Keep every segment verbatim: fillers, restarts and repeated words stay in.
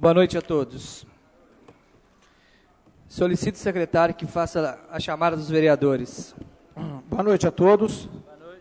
Boa noite a todos. Solicito, secretário, que faça a chamada dos vereadores. Boa noite a todos. Boa noite.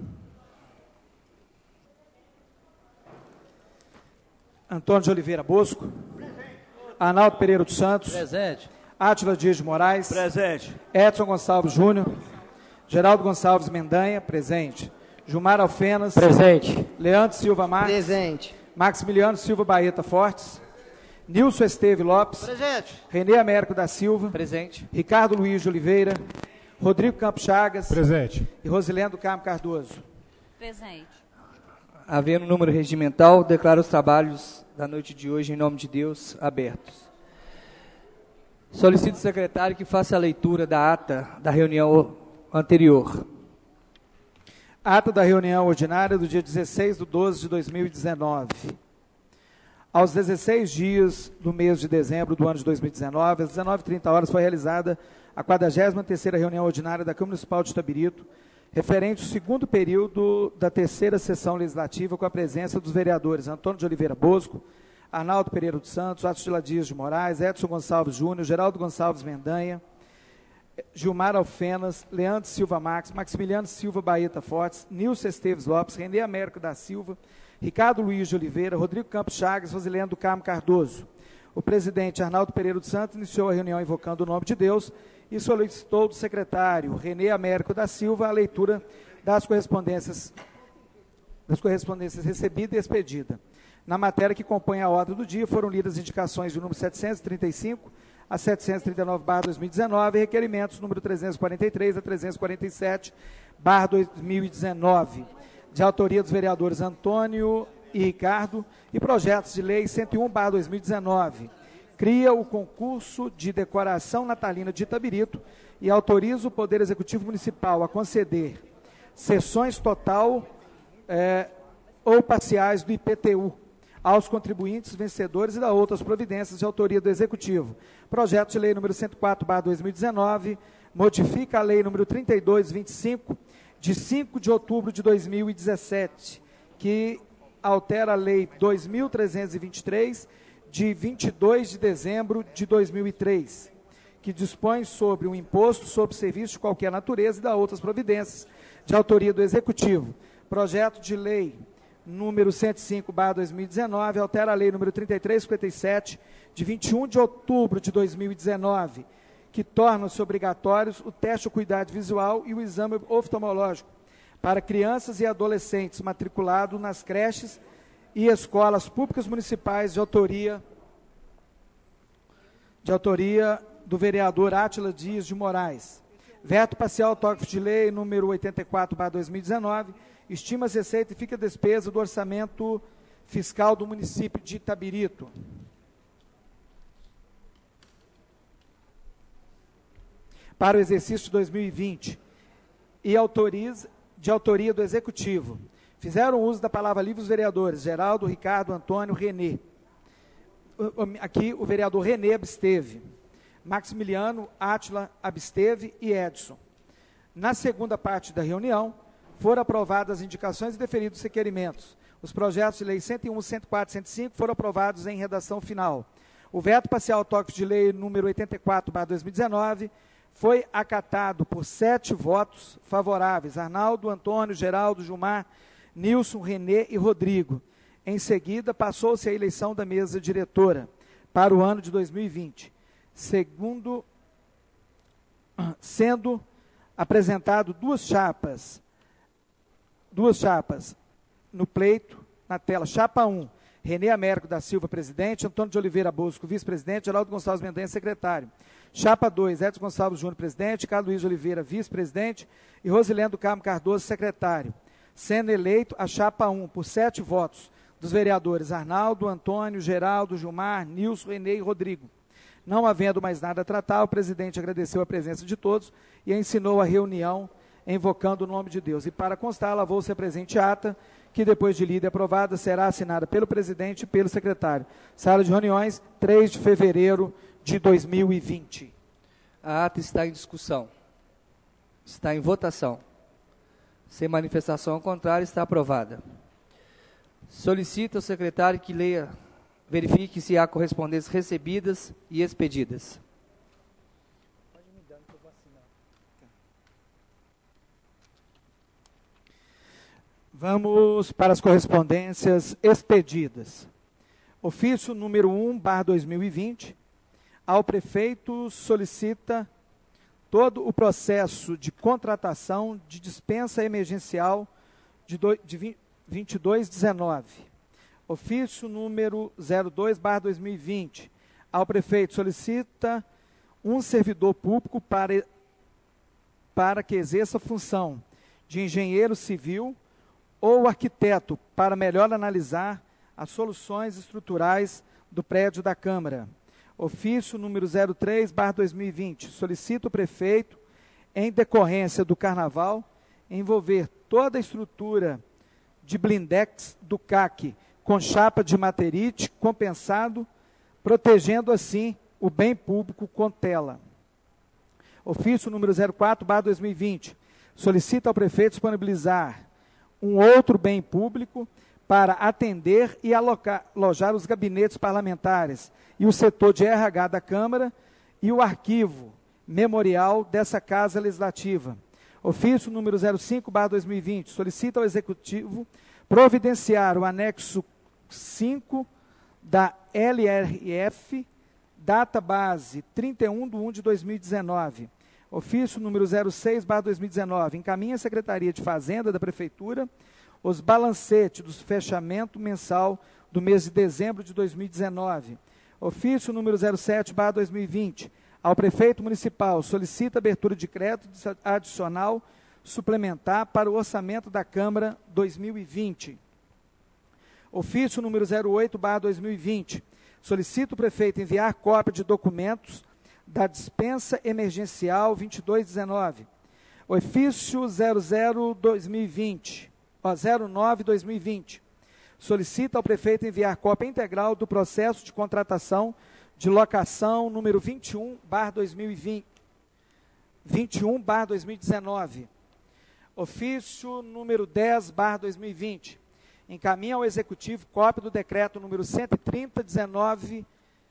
Antônio de Oliveira Bosco. Presente. Arnaldo Pereira dos Santos. Presente. Átila Dias de Moraes. Presente. Edson Gonçalves Júnior. Geraldo Gonçalves Mendanha. Presente. Gilmar Alfenas. Presente. Leandro Silva Marques. Presente. Maximiliano Silva Baeta Fortes. Nilson Esteve Lopes. Presente. Renê Américo da Silva. Presente. Ricardo Luiz de Oliveira. Rodrigo Campos Chagas. Presente. E Rosilendo Carmo Cardoso. Presente. Havendo número regimental, declaro os trabalhos da noite de hoje, em nome de Deus, abertos. Solicito, secretário, que faça a leitura da ata da reunião anterior. Ata da reunião ordinária do dia dezesseis de doze de dois mil e dezenove. Aos dezesseis dias do mês de dezembro do ano de dois mil e dezenove, às dezenove e trinta horas, foi realizada a quadragésima terceira reunião ordinária da Câmara Municipal de Itabirito, referente ao segundo período da terceira sessão legislativa, com a presença dos vereadores Antônio de Oliveira Bosco, Arnaldo Pereira dos Santos, Átila Dias de Moraes, Edson Gonçalves Júnior, Geraldo Gonçalves Mendanha, Gilmar Alfenas, Leandro Silva Marques, Maximiliano Silva Baeta Fortes, Nilson Esteves Lopes, Renê Américo da Silva, Ricardo Luiz de Oliveira, Rodrigo Campos Chagas, Rosilendo Carmo Cardoso. O presidente Arnaldo Pereira dos Santos iniciou a reunião invocando o nome de Deus e solicitou do secretário Renê Américo da Silva a leitura das correspondências, das correspondências recebida e expedida. Na matéria que compõe a ordem do dia, foram lidas indicações do número setecentos e trinta e cinco a setecentos e trinta e nove barra dois mil e dezenove e requerimentos número trezentos e quarenta e três a trezentos e quarenta e sete barra dois mil e dezenove, de autoria dos vereadores Antônio e Ricardo, e projetos de lei cento e um barra dois mil e dezenove. Cria o concurso de decoração natalina de Itabirito e autoriza o Poder Executivo Municipal a conceder sessões total é, ou parciais do I P T U aos contribuintes vencedores e da outras providências de autoria do Executivo. Projeto de lei número cento e quatro barra dois mil e dezenove modifica a lei número trinta e dois vinte e cinco, de cinco de outubro de dois mil e dezessete, que altera a lei dois mil trezentos e vinte e três, de vinte e dois de dezembro de dois mil e três, que dispõe sobre o imposto sobre serviço de qualquer natureza e da outras providências, de autoria do Executivo. Projeto de lei número cento e cinco barra dois mil e dezenove, altera a lei número trinta e três cinquenta e sete, de vinte e um de outubro de dois mil e dezenove, que tornam-se obrigatórios o teste de acuidade visual e o exame oftalmológico para crianças e adolescentes matriculados nas creches e escolas públicas municipais de autoria, de autoria do vereador Átila Dias de Moraes. Veto parcial ao tópico de lei número oitenta e quatro barra dois mil e dezenove, estima as receitas e fica a despesa do orçamento fiscal do município de Itabirito. Para o exercício de dois mil e vinte, e autoriza, de autoria do Executivo. Fizeram uso da palavra livre os vereadores Geraldo, Ricardo, Antônio, Renê. Aqui o vereador Renê absteve. Maximiliano, Átila absteve e Edson. Na segunda parte da reunião, foram aprovadas as indicações e deferidos os requerimentos. Os projetos de lei cento e um, cento e quatro e cento e cinco foram aprovados em redação final. O veto parcial ao tópico de lei número oitenta e quatro barra dois mil e dezenove foi acatado por sete votos favoráveis: Arnaldo, Antônio, Geraldo, Gilmar, Nilson, Renê e Rodrigo. Em seguida, passou-se a eleição da mesa diretora para o ano de dois mil e vinte. Segundo, sendo apresentado duas chapas, duas chapas no pleito, na tela. Chapa um, Renê Américo da Silva, presidente, Antônio de Oliveira Bosco, vice-presidente, Geraldo Gonçalves Mendanha, secretário. Chapa dois, Edson Gonçalves Júnior, presidente, Carlos Luiz de Oliveira, vice-presidente, e Rosilendo Carmo Cardoso, secretário. Sendo eleito a chapa um, por sete votos, dos vereadores Arnaldo, Antônio, Geraldo, Gilmar, Nilson, Renê e Rodrigo. Não havendo mais nada a tratar, o presidente agradeceu a presença de todos e ensinou a reunião invocando o nome de Deus. E para constar, lavou-se a presente ata, que depois de lida e aprovada, será assinada pelo presidente e pelo secretário. Sala de reuniões, três de fevereiro de dois mil e vinte. A ata está em discussão. Está em votação. Sem manifestação ao contrário, está aprovada. Solicito ao secretário que leia verifique se há correspondências recebidas e expedidas. Vamos para as correspondências expedidas. Ofício número um, barra dois mil e vinte, ao prefeito solicita todo o processo de contratação de dispensa emergencial de, do, de vinte e dois dezenove. Ofício número zero dois, barra dois mil e vinte, ao prefeito solicita um servidor público para, para que exerça a função de engenheiro civil ou arquiteto para melhor analisar as soluções estruturais do prédio da Câmara. Ofício número zero três, barra dois mil e vinte, solicita o prefeito, em decorrência do Carnaval, envolver toda a estrutura de blindex do C A C com chapa de materite compensado, protegendo assim o bem público com tela. Ofício número zero quatro, barra dois mil e vinte, solicita ao prefeito disponibilizar um outro bem público para atender e alocar, alojar os gabinetes parlamentares e o setor de R H da Câmara e o arquivo memorial dessa Casa Legislativa. Ofício número zero cinco, barra dois mil e vinte, solicita ao Executivo providenciar o anexo cinco da L R F, data base trinta e um de um de dois mil e dezenove. Ofício número zero seis, barra dois mil e dezenove, encaminha a Secretaria de Fazenda da Prefeitura os balancetes do fechamento mensal do mês de dezembro de dois mil e dezenove. Ofício número zero sete, barra dois mil e vinte, ao prefeito municipal solicita abertura de crédito adicional suplementar para o orçamento da Câmara dois mil e vinte. Ofício número zero oito, barra dois mil e vinte, solicita o prefeito enviar cópia de documentos da dispensa emergencial vinte e dois dezenove. Ofício zero zero, dois mil e vinte, ó, zero nove, dois mil e vinte, solicita ao prefeito enviar cópia integral do processo de contratação de locação número vinte e um, barra dois mil e vinte, vinte e um, barra dois mil e dezenove. Ofício número dez, barra dois mil e vinte, encaminha ao Executivo cópia do decreto número cento e trinta, dezenove,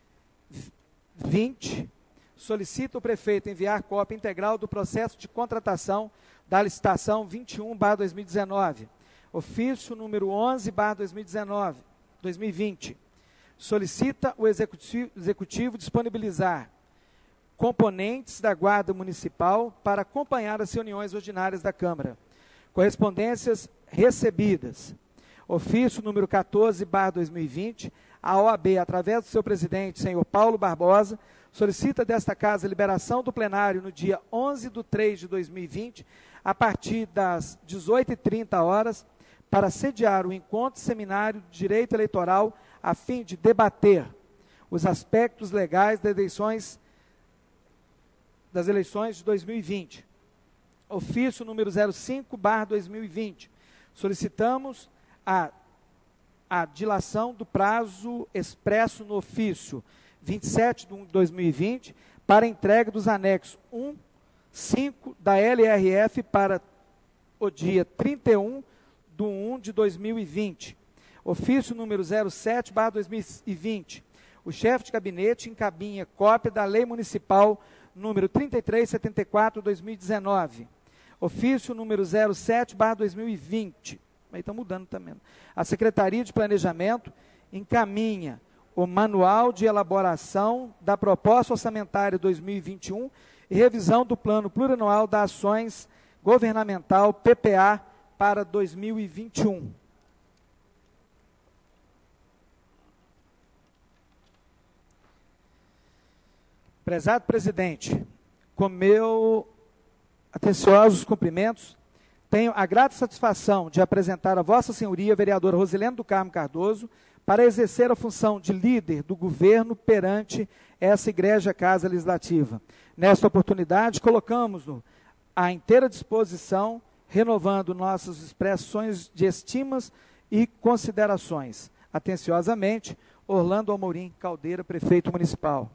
vinte, solicita o prefeito enviar cópia integral do processo de contratação da licitação vinte e um, barra dois mil e dezenove. Ofício número onze, barra dois mil e dezenove, dois mil e vinte, solicita o executivo, executivo disponibilizar componentes da Guarda Municipal para acompanhar as reuniões ordinárias da Câmara. Correspondências recebidas. Ofício número quatorze, barra dois mil e vinte, a O A B, através do seu presidente, senhor Paulo Barbosa, solicita desta Casa a liberação do plenário no dia onze de três de dois mil e vinte, a partir das dezoito e trinta horas, para sediar o encontro seminário de direito eleitoral a fim de debater os aspectos legais das eleições, das eleições de dois mil e vinte. Ofício número zero cinco, barra dois mil e vinte, solicitamos a, a dilação do prazo expresso no ofício vinte e sete de dois mil e vinte para entrega dos anexos um, cinco da L R F para o dia trinta e um de um de dois mil e vinte. Ofício número zero sete, barra dois mil e vinte. O chefe de gabinete encaminha cópia da Lei Municipal número trinta e três setenta e quatro de dois mil e dezenove. Ofício número zero sete, barra dois mil e vinte. Aí está mudando também. A Secretaria de Planejamento encaminha o Manual de Elaboração da Proposta Orçamentária dois mil e vinte e um e revisão do Plano Plurianual das Ações Governamental, P P A, para dois mil e vinte e um. Prezado presidente, com meu atenciosos cumprimentos, tenho a grata satisfação de apresentar a Vossa Senhoria, vereadora Rosilene do Carmo Cardoso, para exercer a função de líder do governo perante essa Igreja Casa Legislativa. Nesta oportunidade, colocamos-nos à inteira disposição, renovando nossas expressões de estimas e considerações. Atenciosamente, Orlando Amorim Caldeira, prefeito municipal.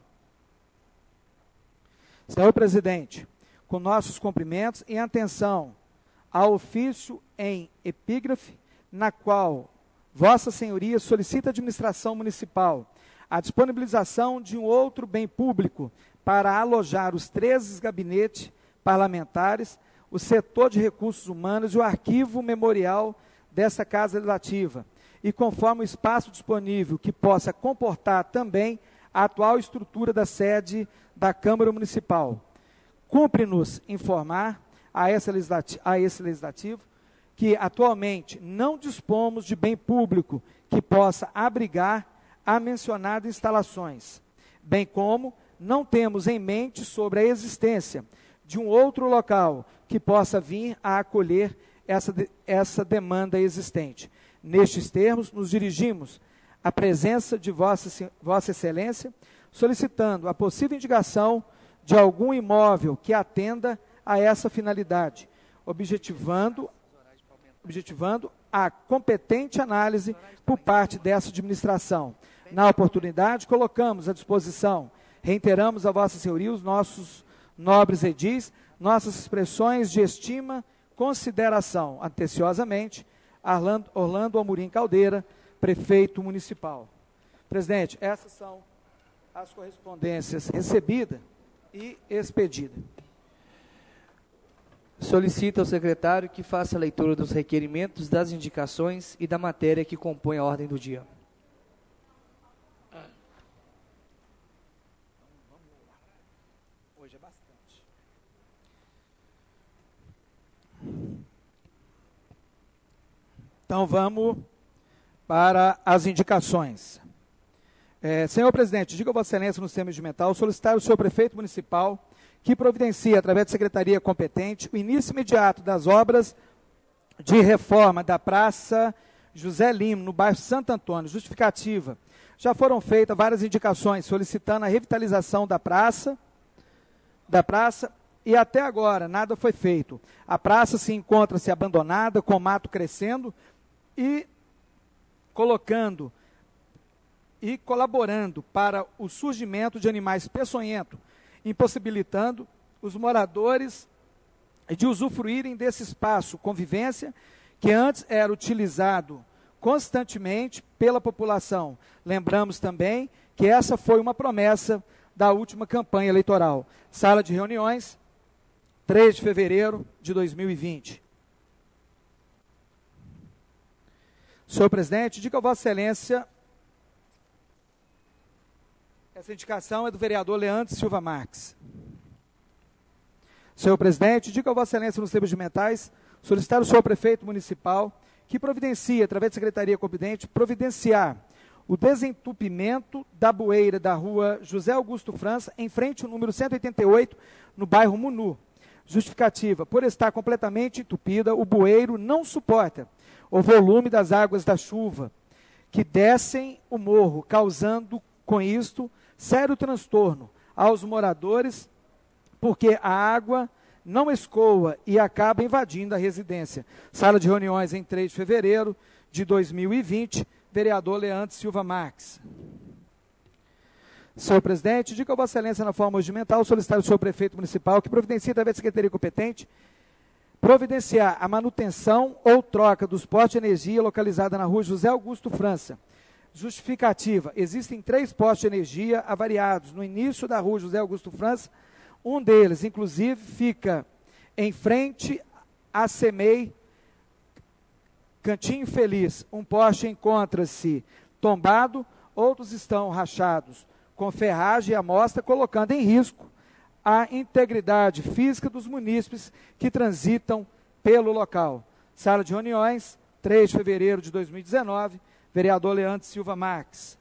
Senhor presidente, com nossos cumprimentos em atenção ao ofício em epígrafe, na qual Vossa Senhoria solicita à administração municipal a disponibilização de um outro bem público para alojar os treze gabinetes parlamentares, o setor de recursos humanos e o arquivo memorial dessa Casa Legislativa, e conforme o espaço disponível que possa comportar também a atual estrutura da sede da Câmara Municipal. Cumpre-nos informar a esse, legislativo, a esse legislativo que atualmente não dispomos de bem público que possa abrigar a mencionadas instalações, bem como não temos em mente sobre a existência de um outro local que possa vir a acolher essa, essa demanda existente. Nestes termos, nos dirigimos à presença de Vossa, Vossa Excelência, solicitando a possível indicação de algum imóvel que atenda a essa finalidade, objetivando, objetivando a competente análise por parte dessa administração. Na oportunidade, colocamos à disposição, reiteramos a Vossa Senhoria os nossos nobres edis, nossas expressões de estima, consideração, atenciosamente, Orlando, Orlando Amorim Caldeira, prefeito municipal. Presidente, essas são as correspondências recebidas e expedidas. Solicita ao secretário que faça a leitura dos requerimentos, das indicações e da matéria que compõe a ordem do dia. Hoje é bastante. Então vamos para as indicações. É, senhor presidente, diga a Vossa Excelência no sistema regimental solicitar ao senhor prefeito municipal que providencie, através da secretaria competente, o início imediato das obras de reforma da Praça José Lima, no bairro Santo Antônio. Justificativa. Já foram feitas várias indicações solicitando a revitalização da praça, da praça e até agora nada foi feito. A praça se encontra-se abandonada, com o mato crescendo e colocando e colaborando para o surgimento de animais peçonhentos, impossibilitando os moradores de usufruírem desse espaço convivência que antes era utilizado constantemente pela população. Lembramos também que essa foi uma promessa da última campanha eleitoral. Sala de reuniões, três de fevereiro de dois mil e vinte. Senhor presidente, diga a Vossa Excelência, essa indicação é do vereador Leandro Silva Marques. Senhor presidente, diga a Vossa Excelência nos termos regimentais, solicitar o senhor prefeito municipal que providencie, através da secretaria competente, providenciar o desentupimento da bueira da rua José Augusto França, em frente ao número cento e oitenta e oito, no bairro Munu. Justificativa, por estar completamente entupida, o bueiro não suporta o volume das águas da chuva, que descem o morro, causando, com isto, sério transtorno aos moradores, porque a água não escoa e acaba invadindo a residência. Sala de reuniões em três de fevereiro de dois mil e vinte, vereador Leandro Silva Marques. Senhor presidente, diga a Vossa Excelência na forma regimental solicitar ao senhor prefeito municipal que providencie, através da secretaria competente, providenciar a manutenção ou troca dos postos de energia localizada na rua José Augusto França. Justificativa, existem três postos de energia avariados no início da rua José Augusto França. Um deles, inclusive, fica em frente à CEMEI Cantinho Feliz. Um poste encontra-se tombado, outros estão rachados com ferragem e amostra, colocando em risco a integridade física dos munícipes que transitam pelo local. Sala de reuniões, três de fevereiro de dois mil e dezenove, vereador Leandro Silva Marques.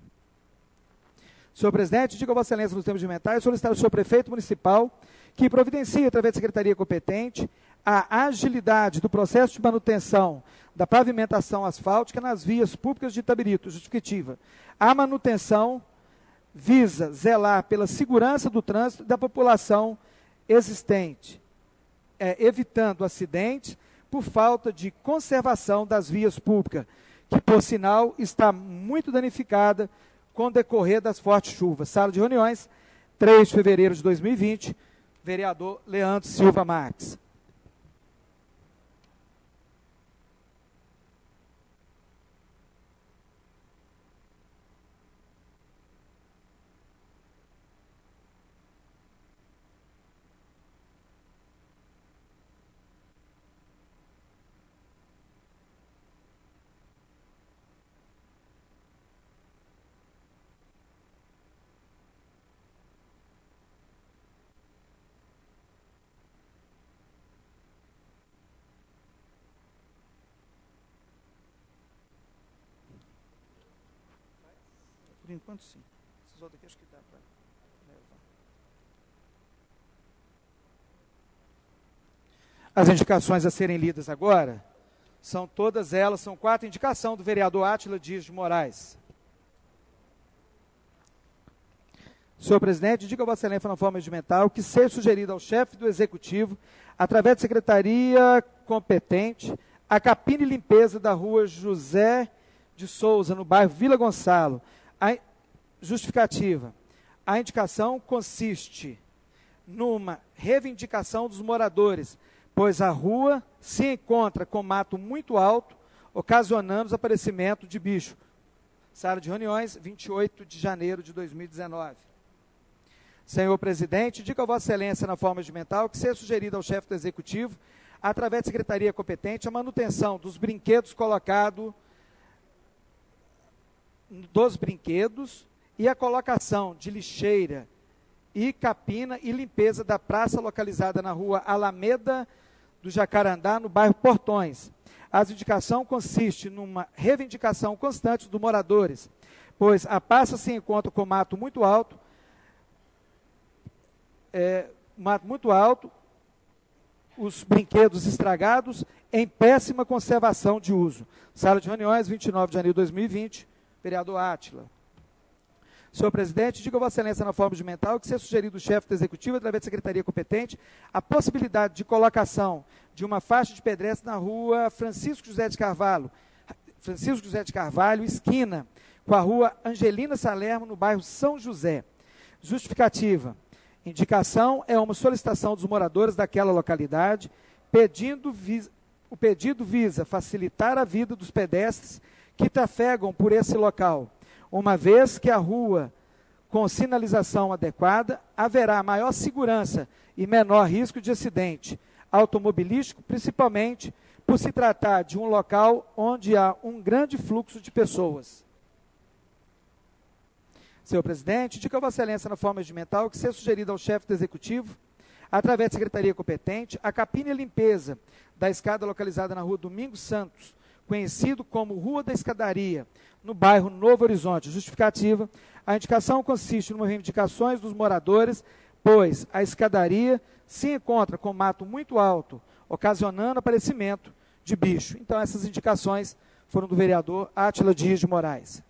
Senhor presidente, diga a Vossa Excelência nos termos regimentais, solicitar ao senhor prefeito municipal que providencie, através da secretaria competente, a agilidade do processo de manutenção da pavimentação asfáltica nas vias públicas de Itabirito. Justificativa. A manutenção visa zelar pela segurança do trânsito da população existente, é, evitando acidentes por falta de conservação das vias públicas, que, por sinal, está muito danificada com o decorrer das fortes chuvas. Sala de reuniões, três de fevereiro de dois mil e vinte, vereador Leandro Silva Marques. enquanto sim. Esses outros aqui acho que dá para levar. As indicações a serem lidas agora, são todas elas, são quatro indicações do vereador Átila Dias de Moraes. Senhor presidente, indica a Vossa Excelência na forma regimental que seja sugerido ao chefe do Executivo, através da secretaria competente, a capina e limpeza da rua José de Souza, no bairro Vila Gonçalo. A justificativa. A indicação consiste numa reivindicação dos moradores, pois a rua se encontra com mato muito alto, ocasionando o aparecimento de bicho. Sala de reuniões, vinte e oito de janeiro de dois mil e dezenove. Senhor presidente, indica a Vossa Excelência na forma regimental que seja sugerido ao chefe do Executivo, através da secretaria competente, a manutenção dos brinquedos colocados, dos brinquedos e a colocação de lixeira e capina e limpeza da praça localizada na rua Alameda do Jacarandá, no bairro Portões. A indicação consiste numa reivindicação constante dos moradores, pois a praça se encontra com mato muito alto, É, mato muito alto, os brinquedos estragados, em péssima conservação de uso. Sala de reuniões, vinte e nove de janeiro de dois mil e vinte, vereador Átila. Senhor presidente, diga a Vossa Excelência na forma regimental que seja sugerido o chefe do Executivo, através da secretaria competente, a possibilidade de colocação de uma faixa de pedestre na rua Francisco José de Carvalho, Francisco José de Carvalho, esquina, com a rua Angelina Salermo, no bairro São José. Justificativa. Indicação é uma solicitação dos moradores daquela localidade, pedindo vis, o pedido visa facilitar a vida dos pedestres que trafegam por esse local, uma vez que a rua, com sinalização adequada, haverá maior segurança e menor risco de acidente automobilístico, principalmente por se tratar de um local onde há um grande fluxo de pessoas. Senhor presidente, indica a Vossa Excelência na forma regimental que seja sugerido ao chefe do Executivo, através da secretaria competente, a capina e limpeza da escada localizada na rua Domingos Santos, conhecido como Rua da Escadaria, no bairro Novo Horizonte. Justificativa. A indicação consiste em reivindicações dos moradores, pois a escadaria se encontra com mato muito alto, ocasionando aparecimento de bicho. Então, essas indicações foram do vereador Átila Dias de Moraes.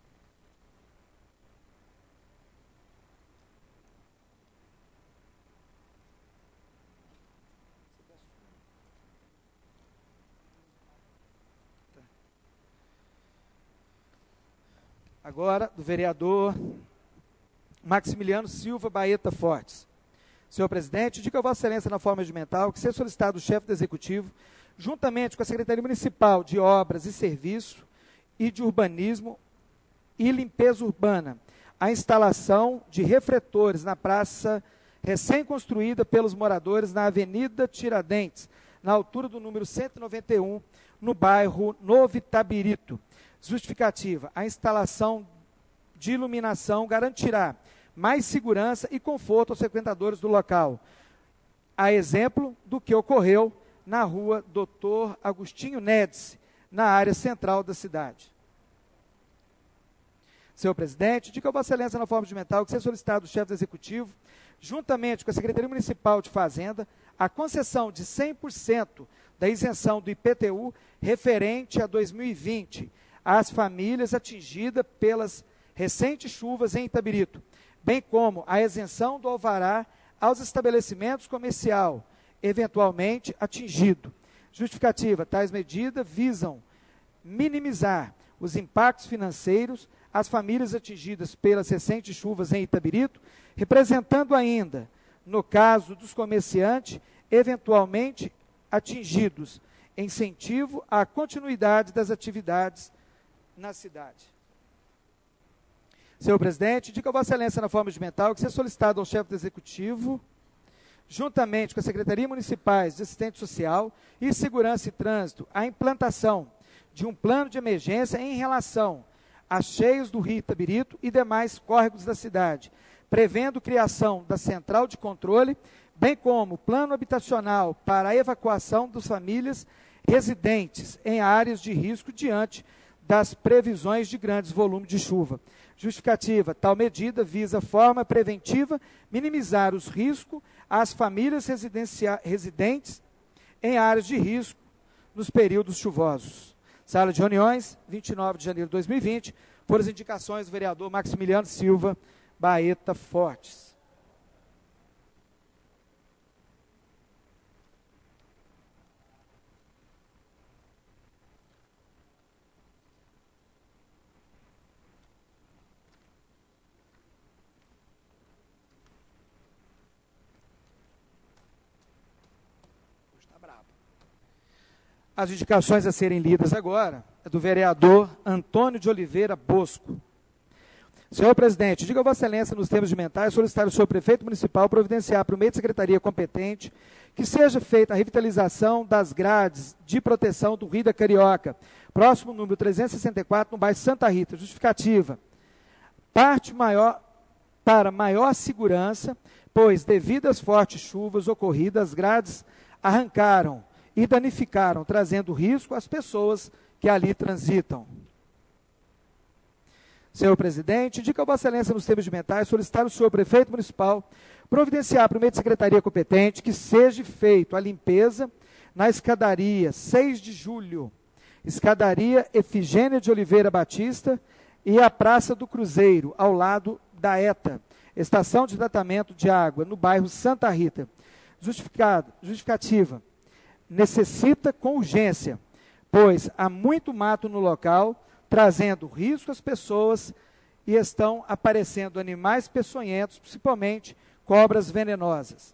Agora, do vereador Maximiliano Silva Baeta Fortes. Senhor presidente, indica a Vossa Excelência na forma regimental que seja solicitado o chefe do Executivo, juntamente com a Secretaria Municipal de Obras e Serviço e de Urbanismo e Limpeza Urbana, a instalação de refletores na praça recém-construída pelos moradores na Avenida Tiradentes, na altura do número cento e noventa e um, no bairro Novo Itabirito. Justificativa. A instalação de iluminação garantirá mais segurança e conforto aos frequentadores do local, a exemplo do que ocorreu na rua doutor Agostinho Nedes, na área central da cidade. Senhor presidente, indica a Vossa Excelência na forma regimental que seja solicitado o chefe do Executivo, juntamente com a Secretaria Municipal de Fazenda, a concessão de cem por cento da isenção do I P T U referente a dois mil e vinte, às famílias atingidas pelas recentes chuvas em Itabirito, bem como a isenção do alvará aos estabelecimentos comerciais, eventualmente atingido. Justificativa. Tais medidas visam minimizar os impactos financeiros às famílias atingidas pelas recentes chuvas em Itabirito, representando ainda, no caso dos comerciantes, eventualmente atingidos, incentivo à continuidade das atividades na cidade. Senhor presidente, indica a Vossa Excelência na forma regimental que seja solicitado ao chefe do Executivo, juntamente com a Secretaria Municipais de Assistência Social e Segurança e Trânsito, a implantação de um plano de emergência em relação a cheios do rio Itabirito e demais córregos da cidade, prevendo criação da central de controle, bem como plano habitacional para a evacuação das famílias residentes em áreas de risco diante das previsões de grandes volumes de chuva. Justificativa, tal medida visa forma preventiva minimizar os riscos às famílias residentes em áreas de risco nos períodos chuvosos. Sala de reuniões, vinte e nove de janeiro de dois mil e vinte, por as indicações do vereador Maximiliano Silva Baeta Fortes. As indicações a serem lidas agora é do vereador Antônio de Oliveira Bosco. Senhor presidente, diga a Vossa Excelência, nos termos de mentais, solicitar ao senhor prefeito municipal providenciar por meio de secretaria competente que seja feita a revitalização das grades de proteção do Rio da Carioca, próximo número trezentos e sessenta e quatro, no bairro Santa Rita. Justificativa. Parte maior, para maior segurança, pois devido às fortes chuvas ocorridas, as grades arrancaram e danificaram, trazendo risco às pessoas que ali transitam. Senhor presidente, indica a Vossa Excelência nos termos de mentais solicitar ao senhor prefeito municipal providenciar por meio de secretaria competente que seja feita a limpeza na escadaria seis de julho, escadaria Efigênia de Oliveira Batista e a Praça do Cruzeiro, ao lado da ETA, estação de tratamento de água, no bairro Santa Rita. Justificado, justificativa. Necessita com urgência, pois há muito mato no local, trazendo risco às pessoas e estão aparecendo animais peçonhentos, principalmente cobras venenosas.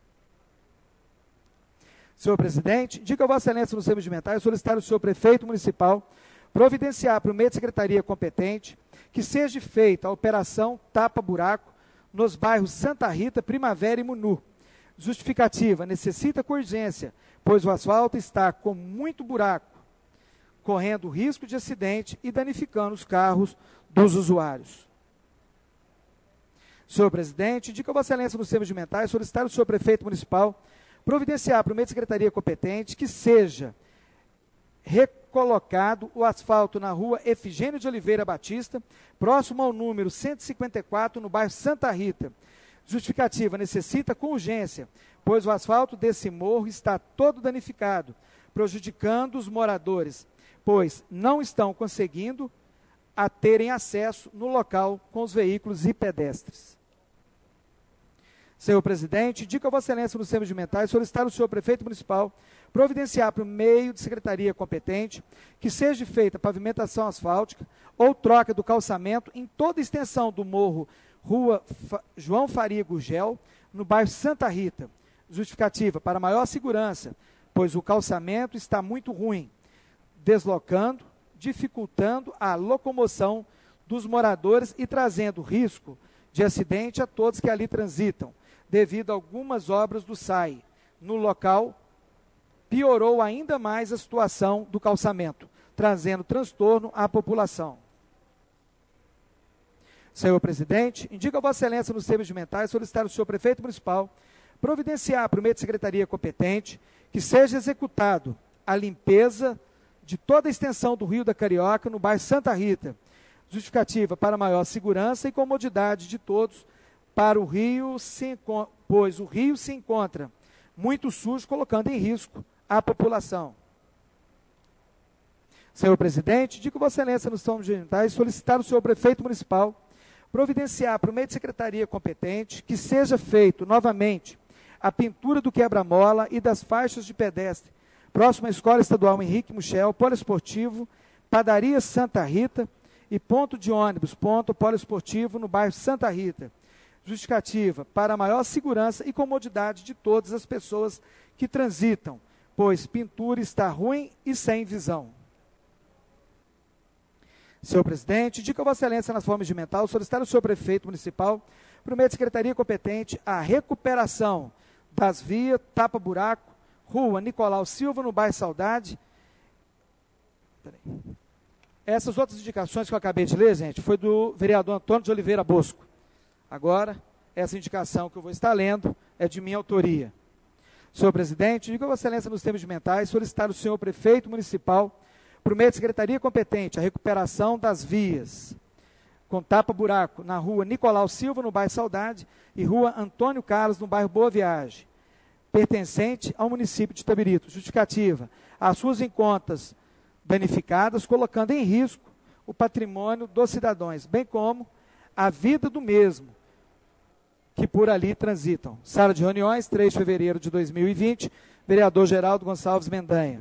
Senhor presidente, diga a Vossa Excelência nos termos de mentais solicitar ao senhor prefeito municipal providenciar por meio de secretaria competente que seja feita a operação tapa-buraco nos bairros Santa Rita, Primavera e Munu. Justificativa, necessita com urgência, pois o asfalto está com muito buraco, correndo risco de acidente e danificando os carros dos usuários. Senhor presidente, indica a Vossa Excelência nos termos de mentais solicitar ao senhor prefeito municipal providenciar por meio de secretaria competente que seja recolocado o asfalto na rua Efigênio de Oliveira Batista, próximo ao número cento e cinquenta e quatro, no bairro Santa Rita. Justificativa, necessita com urgência, pois o asfalto desse morro está todo danificado, prejudicando os moradores, pois não estão conseguindo a terem acesso no local com os veículos e pedestres. Senhor presidente, indica a Vossa Excelência nos termos de mentais solicitar ao senhor prefeito municipal providenciar por meio de secretaria competente que seja feita pavimentação asfáltica ou troca do calçamento em toda a extensão do morro Rua Fa- João Faria Gurgel, no bairro Santa Rita. Justificativa, para maior segurança, pois o calçamento está muito ruim, deslocando, dificultando a locomoção dos moradores e trazendo risco de acidente a todos que ali transitam, devido a algumas obras do S A I. No local, piorou ainda mais a situação do calçamento, trazendo transtorno à população. Senhor presidente, indica a Vossa Excelência nos termos de mentais solicitar ao senhor prefeito municipal providenciar por meio de secretaria competente que seja executado a limpeza de toda a extensão do Rio da Carioca no bairro Santa Rita. Justificativa, para maior segurança e comodidade de todos, para o rio, se, pois o rio se encontra muito sujo, colocando em risco a população. Senhor presidente, indico a Vossa Excelência nos termos de mentais solicitar ao senhor prefeito municipal providenciar por meio de secretaria competente que seja feito novamente a pintura do quebra-mola e das faixas de pedestre, próximo à Escola Estadual Henrique Michel, poliesportivo, padaria Santa Rita e ponto de ônibus, ponto poliesportivo no bairro Santa Rita. Justificativa, para maior segurança e comodidade de todas as pessoas que transitam, pois pintura está ruim e sem visão. Senhor presidente, indica a Vossa Excelência nas formas de mental solicitar ao senhor prefeito municipal, por meio de secretaria competente, a recuperação das vias tapa-buraco, rua Nicolau Silva, no bairro Saudade. Peraí. Essas outras indicações que eu acabei de ler, gente, foi do vereador Antônio de Oliveira Bosco. Agora, essa indicação que eu vou estar lendo é de minha autoria. Senhor presidente, indica a Vossa Excelência nos termos de mentais solicitar ao senhor prefeito municipal, por meio de secretaria competente, a recuperação das vias com tapa-buraco na rua Nicolau Silva, no bairro Saudade, e rua Antônio Carlos, no bairro Boa Viagem, pertencente ao município de Itabirito. Justificativa: as suas encontras danificadas, colocando em risco o patrimônio dos cidadãos, bem como a vida do mesmo, que por ali transitam. Sala de reuniões, três de fevereiro de dois mil e vinte, vereador Geraldo Gonçalves Mendanha.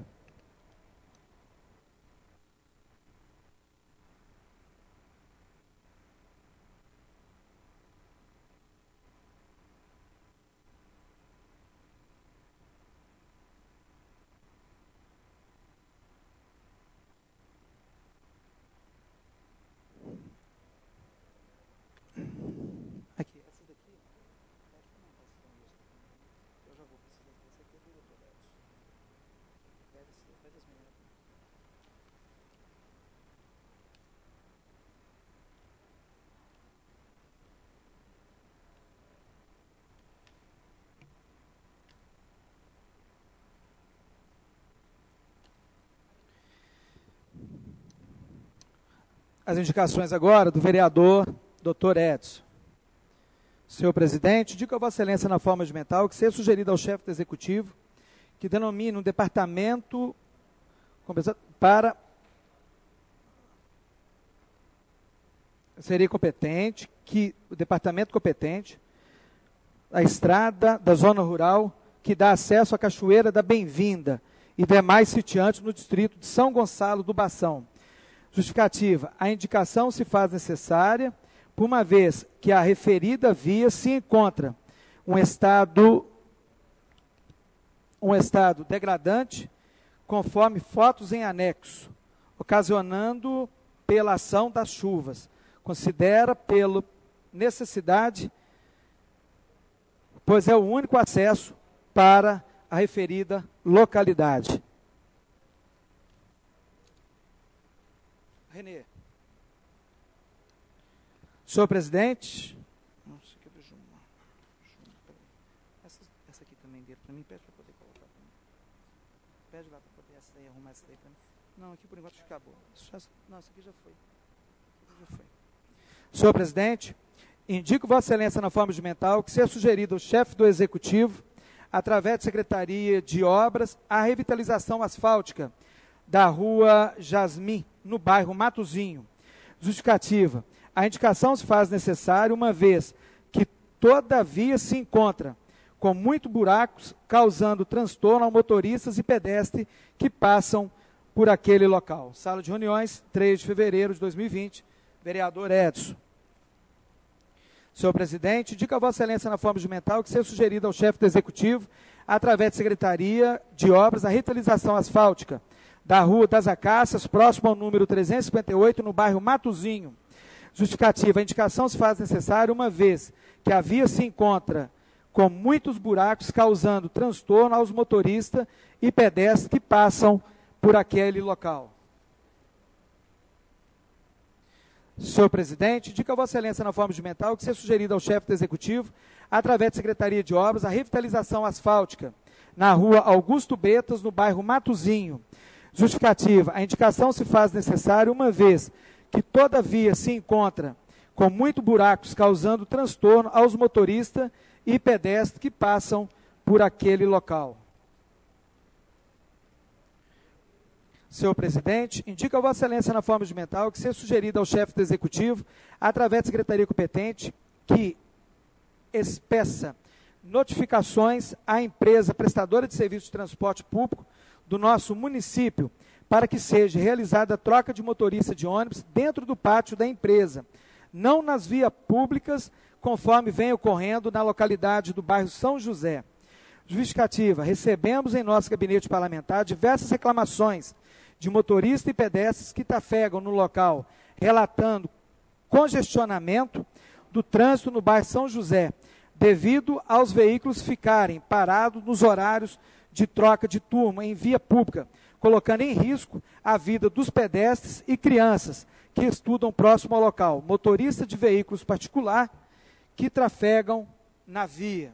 Aqui, essa daqui. Eu já vou precisar dessa aqui, do doutor Edson. Pega esse, pega as meninas. As indicações agora do vereador doutor Edson. Senhor presidente, indico a Vossa Excelência na forma de mental que seja sugerido ao chefe do Executivo que denomine um departamento para... Seria competente, que o departamento competente, a estrada da zona rural que dá acesso à Cachoeira da Bem-vinda e demais sitiantes no distrito de São Gonçalo do Bação. Justificativa: a indicação se faz necessária por uma vez que a referida via se encontra um estado, um estado degradante, conforme fotos em anexo, ocasionando pela ação das chuvas. Considera pela necessidade, pois é o único acesso para a referida localidade. Renê. Senhor presidente, nossa, que beijo. Essa, essa aqui também dele para mim, pede para poder colocar para mim. Pede lá para poder essa daí, arrumar essa daí para mim. Não, aqui por enquanto acabou. Não, essa aqui já foi. Aqui já foi. Senhor presidente, indico Vossa Excelência na forma de mental que seja sugerido ao chefe do Executivo, através da Secretaria de Obras, a revitalização asfáltica da rua Jasmim, no bairro Matozinho. Justificativa: a indicação se faz necessária uma vez que toda a via se encontra com muitos buracos, causando transtorno a motoristas e pedestres que passam por aquele local. Sala de reuniões, três de fevereiro de dois mil e vinte, vereador Edson. Senhor presidente, indica a Vossa Excelência na forma de mental que seja sugerido ao chefe do Executivo, através da Secretaria de Obras, a revitalização asfáltica da Rua das Acácias, próximo ao número trezentos e cinquenta e oito, no bairro Matozinho. Justificativa: a indicação se faz necessária uma vez que a via se encontra com muitos buracos, causando transtorno aos motoristas e pedestres que passam por aquele local. Senhor presidente, indica a Vossa Excelência na forma de mental que seja sugerido ao chefe do Executivo, através da Secretaria de Obras, a revitalização asfáltica na Rua Augusto Betas, no bairro Matozinho. Justificativa: a indicação se faz necessária uma vez que toda via se encontra com muitos buracos, causando transtorno aos motoristas e pedestres que passam por aquele local. Senhor presidente, indica a Vossa Excelência na forma de mental que seja sugerido ao chefe do Executivo, através da Secretaria competente, que espeça notificações à empresa prestadora de serviço de transporte público do nosso município, para que seja realizada a troca de motorista de ônibus dentro do pátio da empresa, não nas vias públicas, conforme vem ocorrendo na localidade do bairro São José. Justificativa: recebemos em nosso gabinete parlamentar diversas reclamações de motoristas e pedestres que trafegam no local, relatando congestionamento do trânsito no bairro São José, devido aos veículos ficarem parados nos horários de troca de turma em via pública, colocando em risco a vida dos pedestres e crianças que estudam próximo ao local, motoristas de veículos particulares que trafegam na via.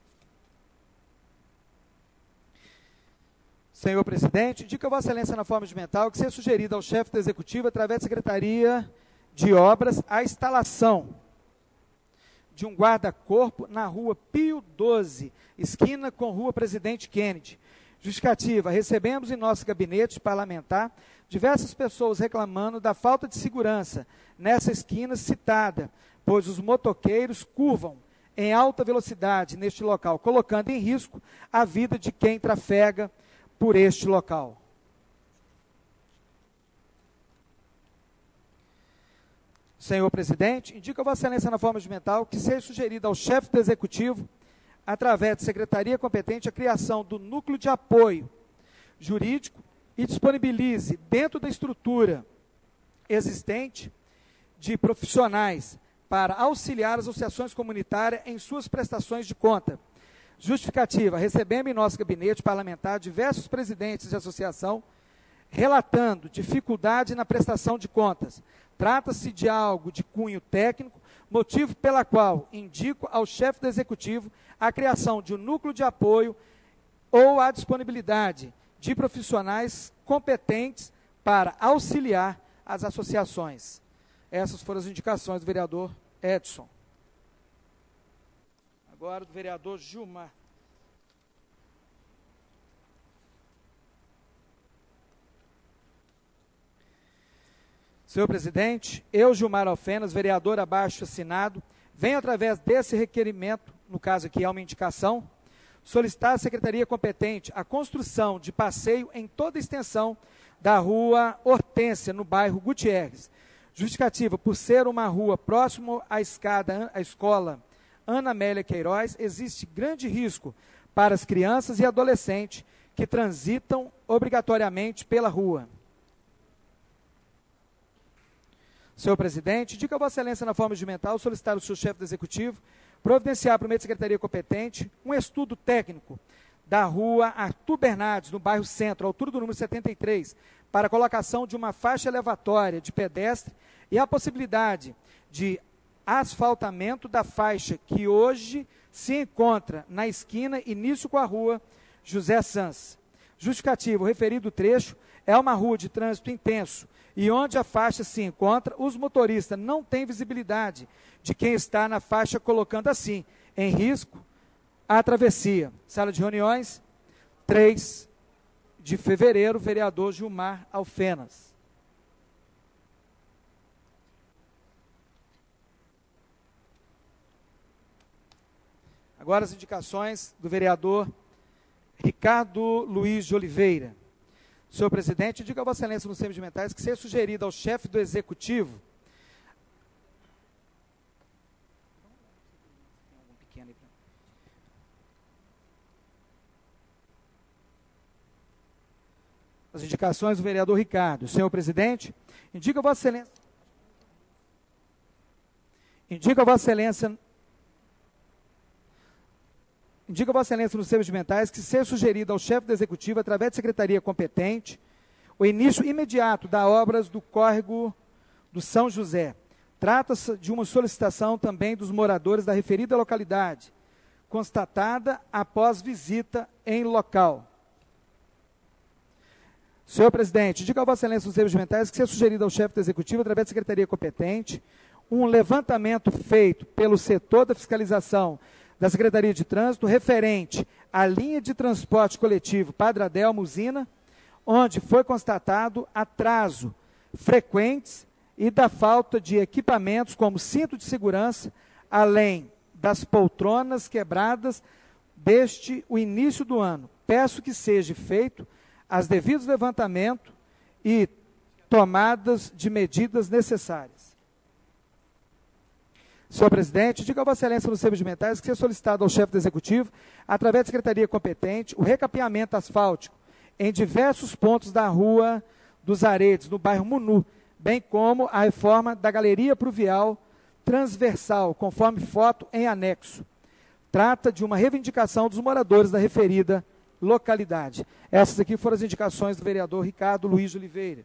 Senhor presidente, indica a Vossa Excelência na forma de mental que seja sugerido ao chefe do Executivo, através da Secretaria de obras a instalação de um guarda-corpo na rua Pio doze, esquina com rua Presidente Kennedy. Justificativa: recebemos em nosso gabinete parlamentar diversas pessoas reclamando da falta de segurança nessa esquina citada, pois os motoqueiros curvam em alta velocidade neste local, colocando em risco a vida de quem trafega por este local. Senhor presidente, indica a Vossa Excelência na forma regimental que seja sugerido ao chefe do Executivo, através de secretaria competente, a criação do núcleo de apoio jurídico e disponibilize, dentro da estrutura existente, de profissionais para auxiliar as associações comunitárias em suas prestações de conta. Justificativa: recebemos em nosso gabinete parlamentar diversos presidentes de associação relatando dificuldade na prestação de contas. Trata-se de algo de cunho técnico, motivo pela qual indico ao chefe do Executivo a criação de um núcleo de apoio ou a disponibilidade de profissionais competentes para auxiliar as associações. Essas foram as indicações do vereador Edson. Agora do vereador Gilmar. Senhor presidente, eu, Gilmar Alfenas, vereador abaixo assinado, venho através desse requerimento, no caso aqui é uma indicação, solicitar à secretaria competente a construção de passeio em toda a extensão da rua Hortência, no bairro Gutierrez. Justificativa: por ser uma rua próximo à escada, à escola Ana Amélia Queiroz, existe grande risco para as crianças e adolescentes que transitam obrigatoriamente pela rua. Senhor presidente, indica a Vossa Excelência na forma regimental solicitar ao seu chefe do Executivo providenciar por meio de secretaria competente um estudo técnico da rua Arthur Bernardes, no bairro Centro, altura do número setenta e três, para a colocação de uma faixa elevatória de pedestre e a possibilidade de asfaltamento da faixa que hoje se encontra na esquina início com a rua José Sanz. Justificativo: o referido trecho é uma rua de trânsito intenso e onde a faixa se encontra, os motoristas não têm visibilidade de quem está na faixa, colocando assim em risco a travessia. Sala de reuniões, três de fevereiro, vereador Gilmar Alfenas. Agora as indicações do vereador Ricardo Luiz de Oliveira. Senhor presidente, diga a Vossa Excelência nos termos regimentais que seja sugerido ao chefe do Executivo as indicações do vereador Ricardo. Senhor presidente, indica a Vossa Excelência indica a Vossa Excelência Indica a Vossa Excelência nos termos regimentais que seja sugerido ao chefe do Executivo, através de secretaria competente, o início imediato das obras do córrego do São José. Trata-se de uma solicitação também dos moradores da referida localidade, constatada após visita em local. Senhor presidente, indica a Vossa Excelência nos termos regimentais que seja sugerido ao chefe do Executivo, através de secretaria competente, um levantamento feito pelo setor da fiscalização da Secretaria de Trânsito, referente à linha de transporte coletivo Padre Adelmo Usina, onde foi constatado atraso frequentes e da falta de equipamentos como cinto de segurança, além das poltronas quebradas desde o início do ano. Peço que seja feito as devidos levantamentos e tomadas de medidas necessárias. Senhor presidente, diga a Vossa Excelência nos termos regimentais que seja solicitado ao chefe do Executivo, através da secretaria competente, o recapeamento asfáltico em diversos pontos da rua dos Aredes, no bairro Munu, bem como a reforma da galeria pluvial transversal, conforme foto em anexo. Trata de uma reivindicação dos moradores da referida localidade. Essas aqui foram as indicações do vereador Ricardo Luiz de Oliveira.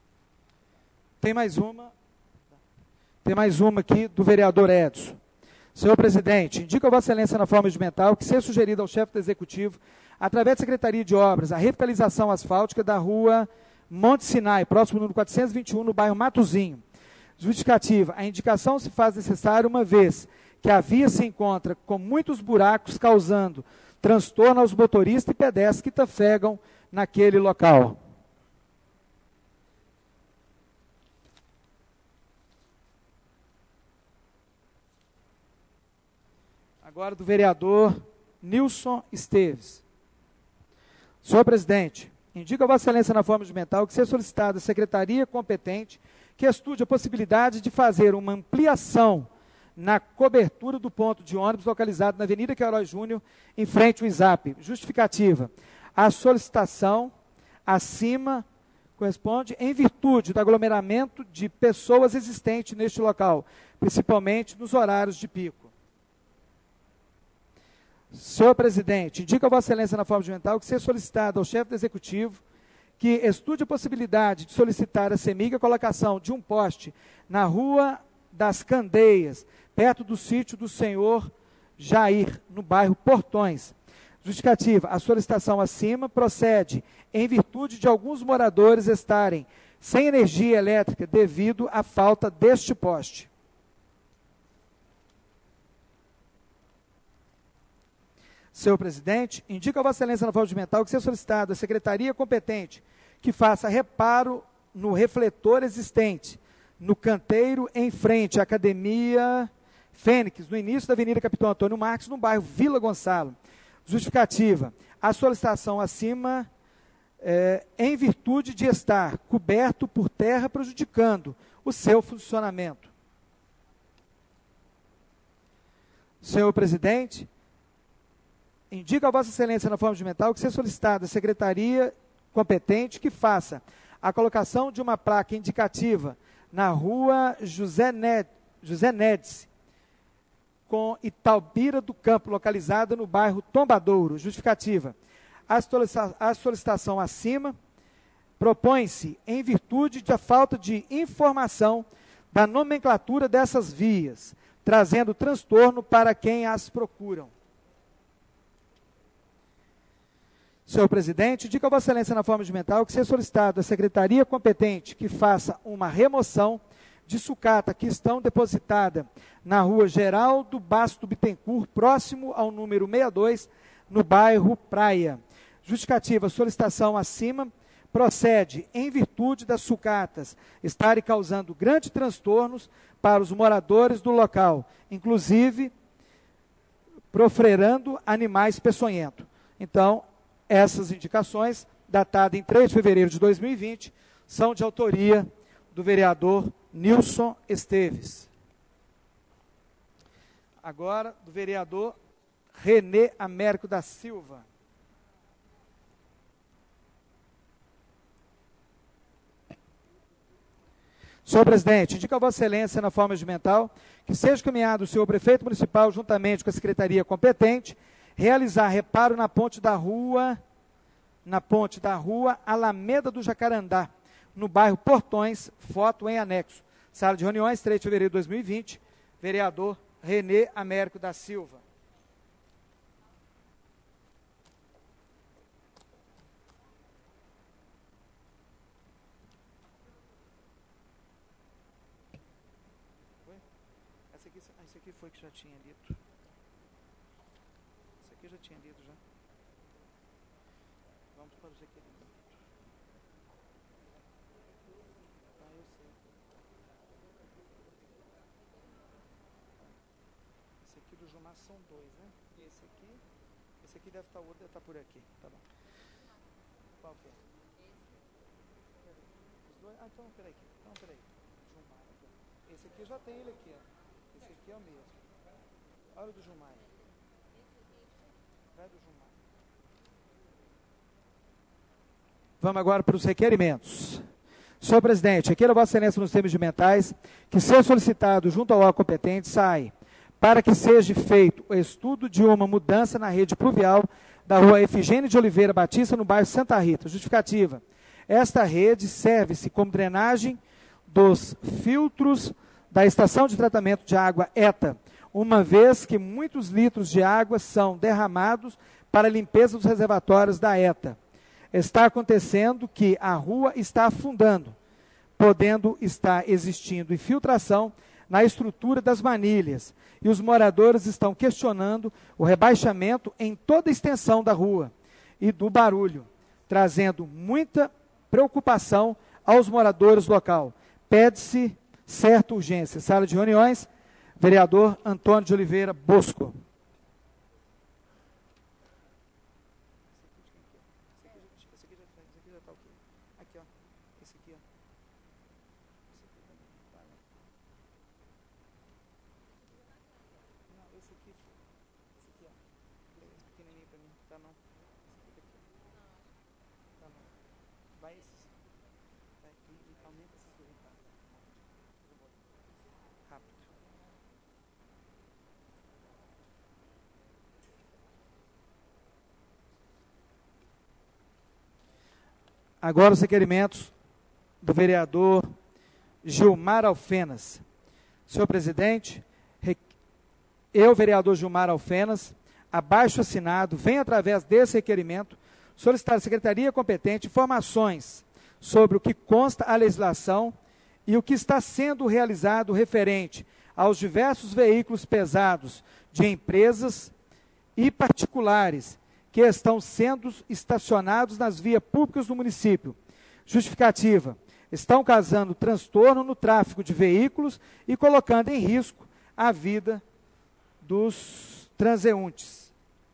Tem mais uma, tem mais uma aqui do vereador Edson. Senhor presidente, indica a Vossa Excelência na forma regimental que seja sugerido ao chefe do Executivo, através da Secretaria de Obras, a revitalização asfáltica da rua Monte Sinai, próximo ao número quatrocentos e vinte e um, no bairro Matozinho. Justificativa. A indicação se faz necessária uma vez que a via se encontra com muitos buracos, causando transtorno aos motoristas e pedestres que trafegam naquele local. Agora do vereador Nilson Esteves. Senhor presidente, indica a Vossa Excelência na forma regimental que seja solicitada à secretaria competente que estude a possibilidade de fazer uma ampliação na cobertura do ponto de ônibus localizado na Avenida Queiroz Júnior, em frente ao ISAP. Justificativa. A solicitação acima corresponde em virtude do aglomeramento de pessoas existente neste local, principalmente nos horários de pico. Senhor presidente, indica a Vossa Excelência na forma regimental que seja solicitado ao chefe do Executivo que estude a possibilidade de solicitar a CEMIG a colocação de um poste na Rua das Candeias, perto do sítio do senhor Jair, no bairro Portões. Justificativa. A solicitação acima procede em virtude de alguns moradores estarem sem energia elétrica devido à falta deste poste. Senhor presidente, indica a Vossa Excelência na forma regimental que seja solicitado à secretaria competente que faça reparo no refletor existente, no canteiro em frente à Academia Fênix, no início da Avenida Capitão Antônio Marques, no bairro Vila Gonçalo. Justificativa. A solicitação acima é, em virtude de estar coberto por terra, prejudicando o seu funcionamento. Senhor presidente, indica a Vossa Excelência na forma regimental que seja solicitada a secretaria competente que faça a colocação de uma placa indicativa na rua José, Ned, José Nedes, com Itaubira do Campo, localizada no bairro Tombadouro. Justificativa. A, solicita a solicitação acima propõe-se em virtude da falta de informação da nomenclatura dessas vias, trazendo transtorno para quem as procuram. Senhor presidente, indica a Vossa Excelência na forma regimental que seja solicitado à secretaria competente que faça uma remoção de sucata que estão depositada na rua Geraldo Basto Bittencourt, próximo ao número sessenta e dois, no bairro Praia. Justificativa. Solicitação acima procede em virtude das sucatas estarem causando grandes transtornos para os moradores do local, inclusive profrerando animais peçonhentos. Então, essas indicações, datadas em três de fevereiro de dois mil e vinte, são de autoria do vereador Nilson Esteves. Agora, do vereador Renê Américo da Silva. Senhor presidente, indica a Vossa Excelência na forma regimental que seja encaminhado o senhor prefeito municipal, juntamente com a secretaria competente, realizar reparo na ponte da rua, na ponte da rua Alameda do Jacarandá, no bairro Portões, foto em anexo. Sala de reuniões, três de fevereiro de dois mil e vinte, vereador Renê Américo da Silva. Essa aqui, essa aqui foi que já tinha dito. Essa aqui já tinha dito já. Vamos para os requerimentos. Ah, eu sei. Esse aqui do Jumar são dois, né? E esse aqui, esse aqui deve estar, outro deve estar por aqui. Tá bom. Qual que é? Os dois? Ah, então peraí. Então peraí. Jumar. Esse aqui já tem ele aqui, ó. Esse aqui é o mesmo. Olha o do Jumar. Vai do Jumar. Vamos agora para os requerimentos. Senhor presidente, requeiro a Vossa Excelência nos termos regimentais que seja solicitado junto ao órgão competente, S A I, para que seja feito o estudo de uma mudança na rede pluvial da rua Efigênio de Oliveira Batista, no bairro Santa Rita. Justificativa. Esta rede serve-se como drenagem dos filtros da estação de tratamento de água ETA, uma vez que muitos litros de água são derramados para a limpeza dos reservatórios da ETA. Está acontecendo que a rua está afundando, podendo estar existindo infiltração na estrutura das manilhas, e os moradores estão questionando o rebaixamento em toda a extensão da rua e do barulho, trazendo muita preocupação aos moradores local. Pede-se certa urgência. Sala de reuniões, vereador Antônio de Oliveira Bosco. Agora os requerimentos do vereador Gilmar Alfenas. Senhor presidente, eu, vereador Gilmar Alfenas, abaixo assinado, venho através desse requerimento solicitar à secretaria competente informações sobre o que consta a legislação e o que está sendo realizado referente aos diversos veículos pesados de empresas e particulares que estão sendo estacionados nas vias públicas do município. Justificativa: estão causando transtorno no tráfego de veículos e colocando em risco a vida dos transeuntes.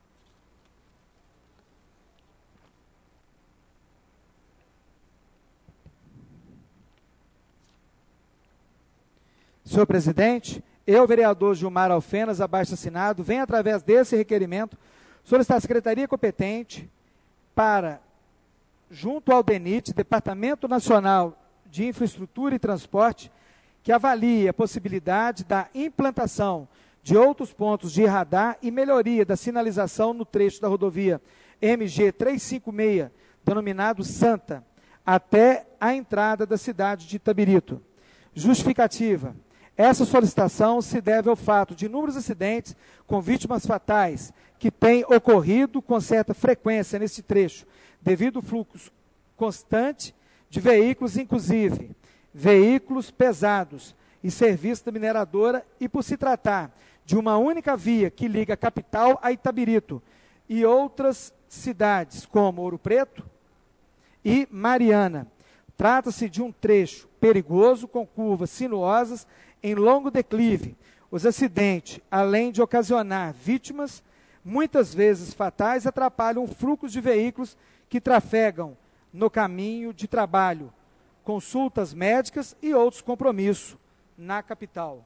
Senhor presidente, eu, vereador Gilmar Alfenas, abaixo assinado, venho através desse requerimento solicitar à secretaria competente para, junto ao DENIT, Departamento Nacional de Infraestrutura e Transporte, que avalie a possibilidade da implantação de outros pontos de radar e melhoria da sinalização no trecho da rodovia M G trezentos e cinquenta e seis, denominado Santa, até a entrada da cidade de Itabirito. Justificativa: essa solicitação se deve ao fato de inúmeros acidentes com vítimas fatais que têm ocorrido com certa frequência neste trecho, devido ao fluxo constante de veículos, inclusive veículos pesados e serviço da mineradora, e por se tratar de uma única via que liga a capital a Itabirito e outras cidades como Ouro Preto e Mariana. Trata-se de um trecho perigoso com curvas sinuosas em longo declive. Os acidentes, além de ocasionar vítimas, muitas vezes fatais, atrapalham o fluxo de veículos que trafegam no caminho de trabalho, consultas médicas e outros compromissos na capital.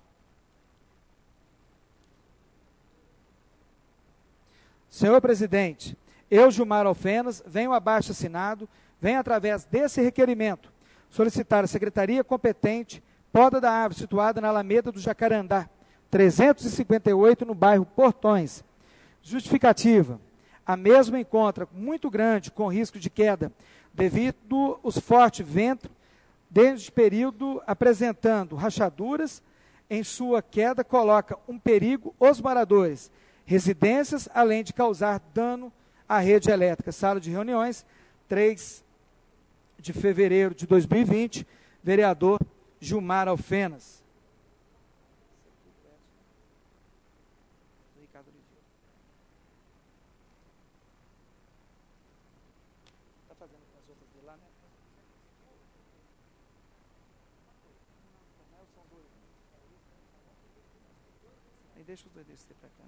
Senhor presidente, eu, Gilmar Alfenas, venho abaixo assinado, venho através desse requerimento solicitar à secretaria competente poda da árvore situada na Alameda do Jacarandá, trezentos e cinquenta e oito, no bairro Portões. Justificativa: a mesma encontra muito grande com risco de queda, devido aos fortes ventos, desde o período apresentando rachaduras, em sua queda coloca um perigo aos moradores, residências, além de causar dano à rede elétrica. Sala de reuniões, três de fevereiro de dois mil e vinte, vereador Gilmar Alfenas. Está fazendo com as outras de lá, né? Aí deixa os dois descer para cá.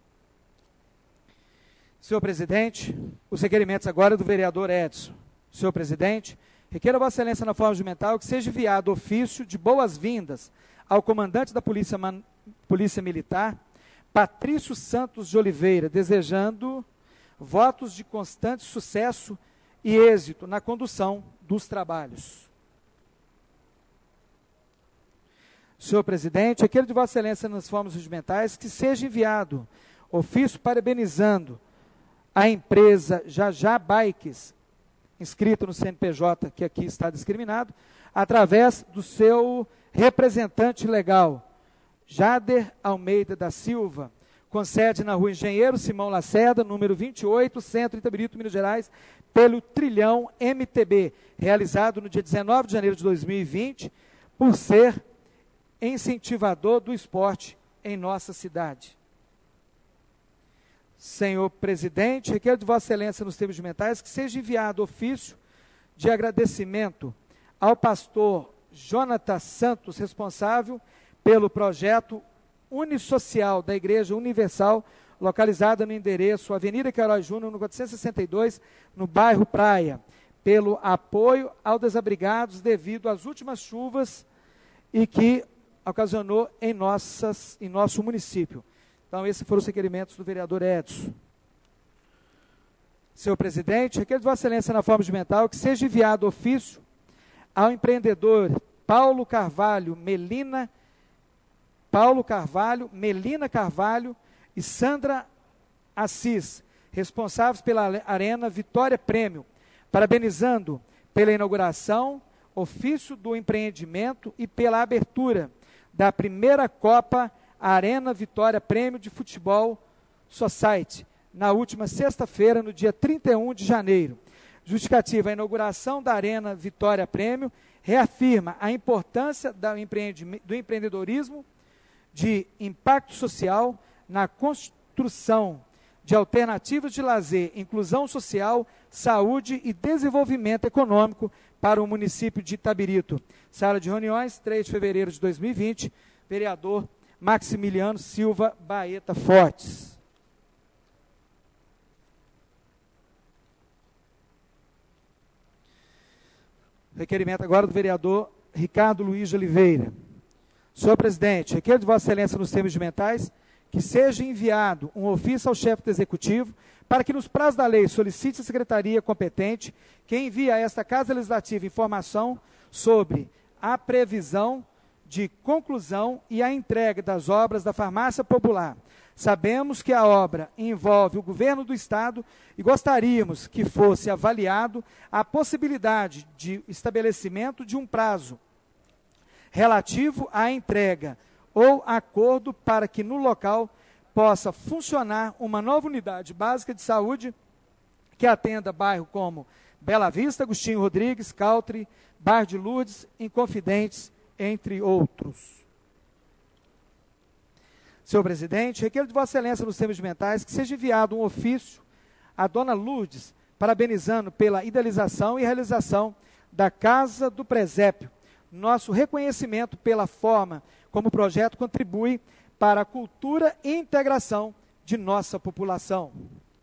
Senhor presidente, os requerimentos agora do vereador Edson. Senhor presidente, requeiro a Vossa Excelência na forma regimental que seja enviado ofício de boas-vindas ao comandante da Polícia, Man, Polícia Militar, Patrício Santos de Oliveira, desejando votos de constante sucesso e êxito na condução dos trabalhos. Senhor presidente, requeiro de Vossa Excelência nas formas regimentais que seja enviado ofício parabenizando a empresa Jajá Bikes, inscrito no C N P J, que aqui está discriminado, através do seu representante legal, Jader Almeida da Silva, com sede na Rua Engenheiro Simão Lacerda, número vinte e oito, Centro Itabirito, Minas Gerais, pelo Trilhão M T B, realizado no dia dezenove de janeiro de dois mil e vinte, por ser incentivador do esporte em nossa cidade. Senhor presidente, requer de Vossa Excelência nos termos mentais que seja enviado ofício de agradecimento ao pastor Jonathan Santos, responsável pelo projeto Unisocial da Igreja Universal, localizada no endereço Avenida Queiroz Júnior, no quatrocentos e sessenta e dois, no bairro Praia, pelo apoio aos desabrigados devido às últimas chuvas e que ocasionou em, nossas, em nosso município. Então, esses foram os requerimentos do vereador Edson. Senhor presidente, requer de Vossa Excelência na forma de mental que seja enviado ofício ao empreendedor Paulo Carvalho Melina, Paulo Carvalho, Melina Carvalho e Sandra Assis, responsáveis pela Arena Vitória Prêmio, parabenizando pela inauguração, ofício do empreendimento e pela abertura da primeira Copa Arena Vitória Prêmio de Futebol Society, na última sexta-feira, no dia trinta e um de janeiro. Justificativa: a inauguração da Arena Vitória Prêmio reafirma a importância do, do empreendedorismo de impacto social na construção de alternativas de lazer, inclusão social, saúde e desenvolvimento econômico para o município de Itabirito. Sala de reuniões, três de fevereiro de dois mil e vinte, vereador Maximiliano Silva Baeta Fortes. Requerimento agora do vereador Ricardo Luiz de Oliveira. Senhor presidente, requer de Vossa Excelência nos termos de mentais que seja enviado um ofício ao chefe do Executivo para que, nos prazos da lei, solicite a secretaria competente que envie a esta Casa Legislativa informação sobre a previsão de conclusão e a entrega das obras da Farmácia Popular. Sabemos que a obra envolve o governo do Estado e gostaríamos que fosse avaliado a possibilidade de estabelecimento de um prazo relativo à entrega ou acordo para que no local possa funcionar uma nova unidade básica de saúde que atenda bairro como Bela Vista, Agostinho Rodrigues, Caltri, Bairro de Lourdes, Inconfidentes, entre outros. Senhor presidente, requer de Vossa Excelência nos termos mentais que seja enviado um ofício à dona Lourdes, parabenizando pela idealização e realização da Casa do Presépio, nosso reconhecimento pela forma como o projeto contribui para a cultura e integração de nossa população.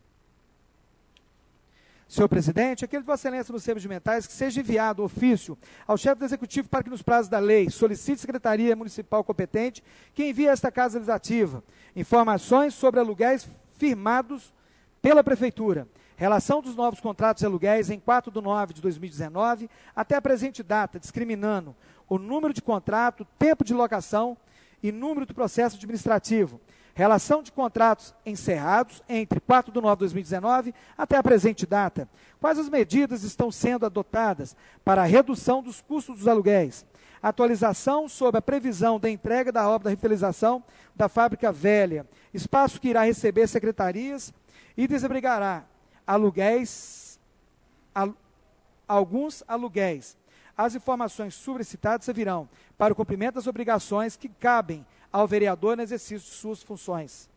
Senhor presidente, aquele de Vossa Excelência nos termos mentais que seja enviado ofício ao chefe do Executivo para que, nos prazos da lei, solicite Secretaria Municipal competente que envie a esta Casa Legislativa informações sobre aluguéis firmados pela Prefeitura, relação dos novos contratos de aluguéis em quatro de nove de dois mil e dezenove até a presente data, discriminando o número de contrato, tempo de locação e número do processo administrativo, relação de contratos encerrados entre quatro de nove de dois mil e dezenove até a presente data. Quais as medidas estão sendo adotadas para a redução dos custos dos aluguéis? Atualização sobre a previsão da entrega da obra da revitalização da Fábrica Velha, espaço que irá receber secretarias e desabrigará aluguéis, al, alguns aluguéis. As informações solicitadas servirão para o cumprimento das obrigações que cabem ao vereador no exercício de suas funções.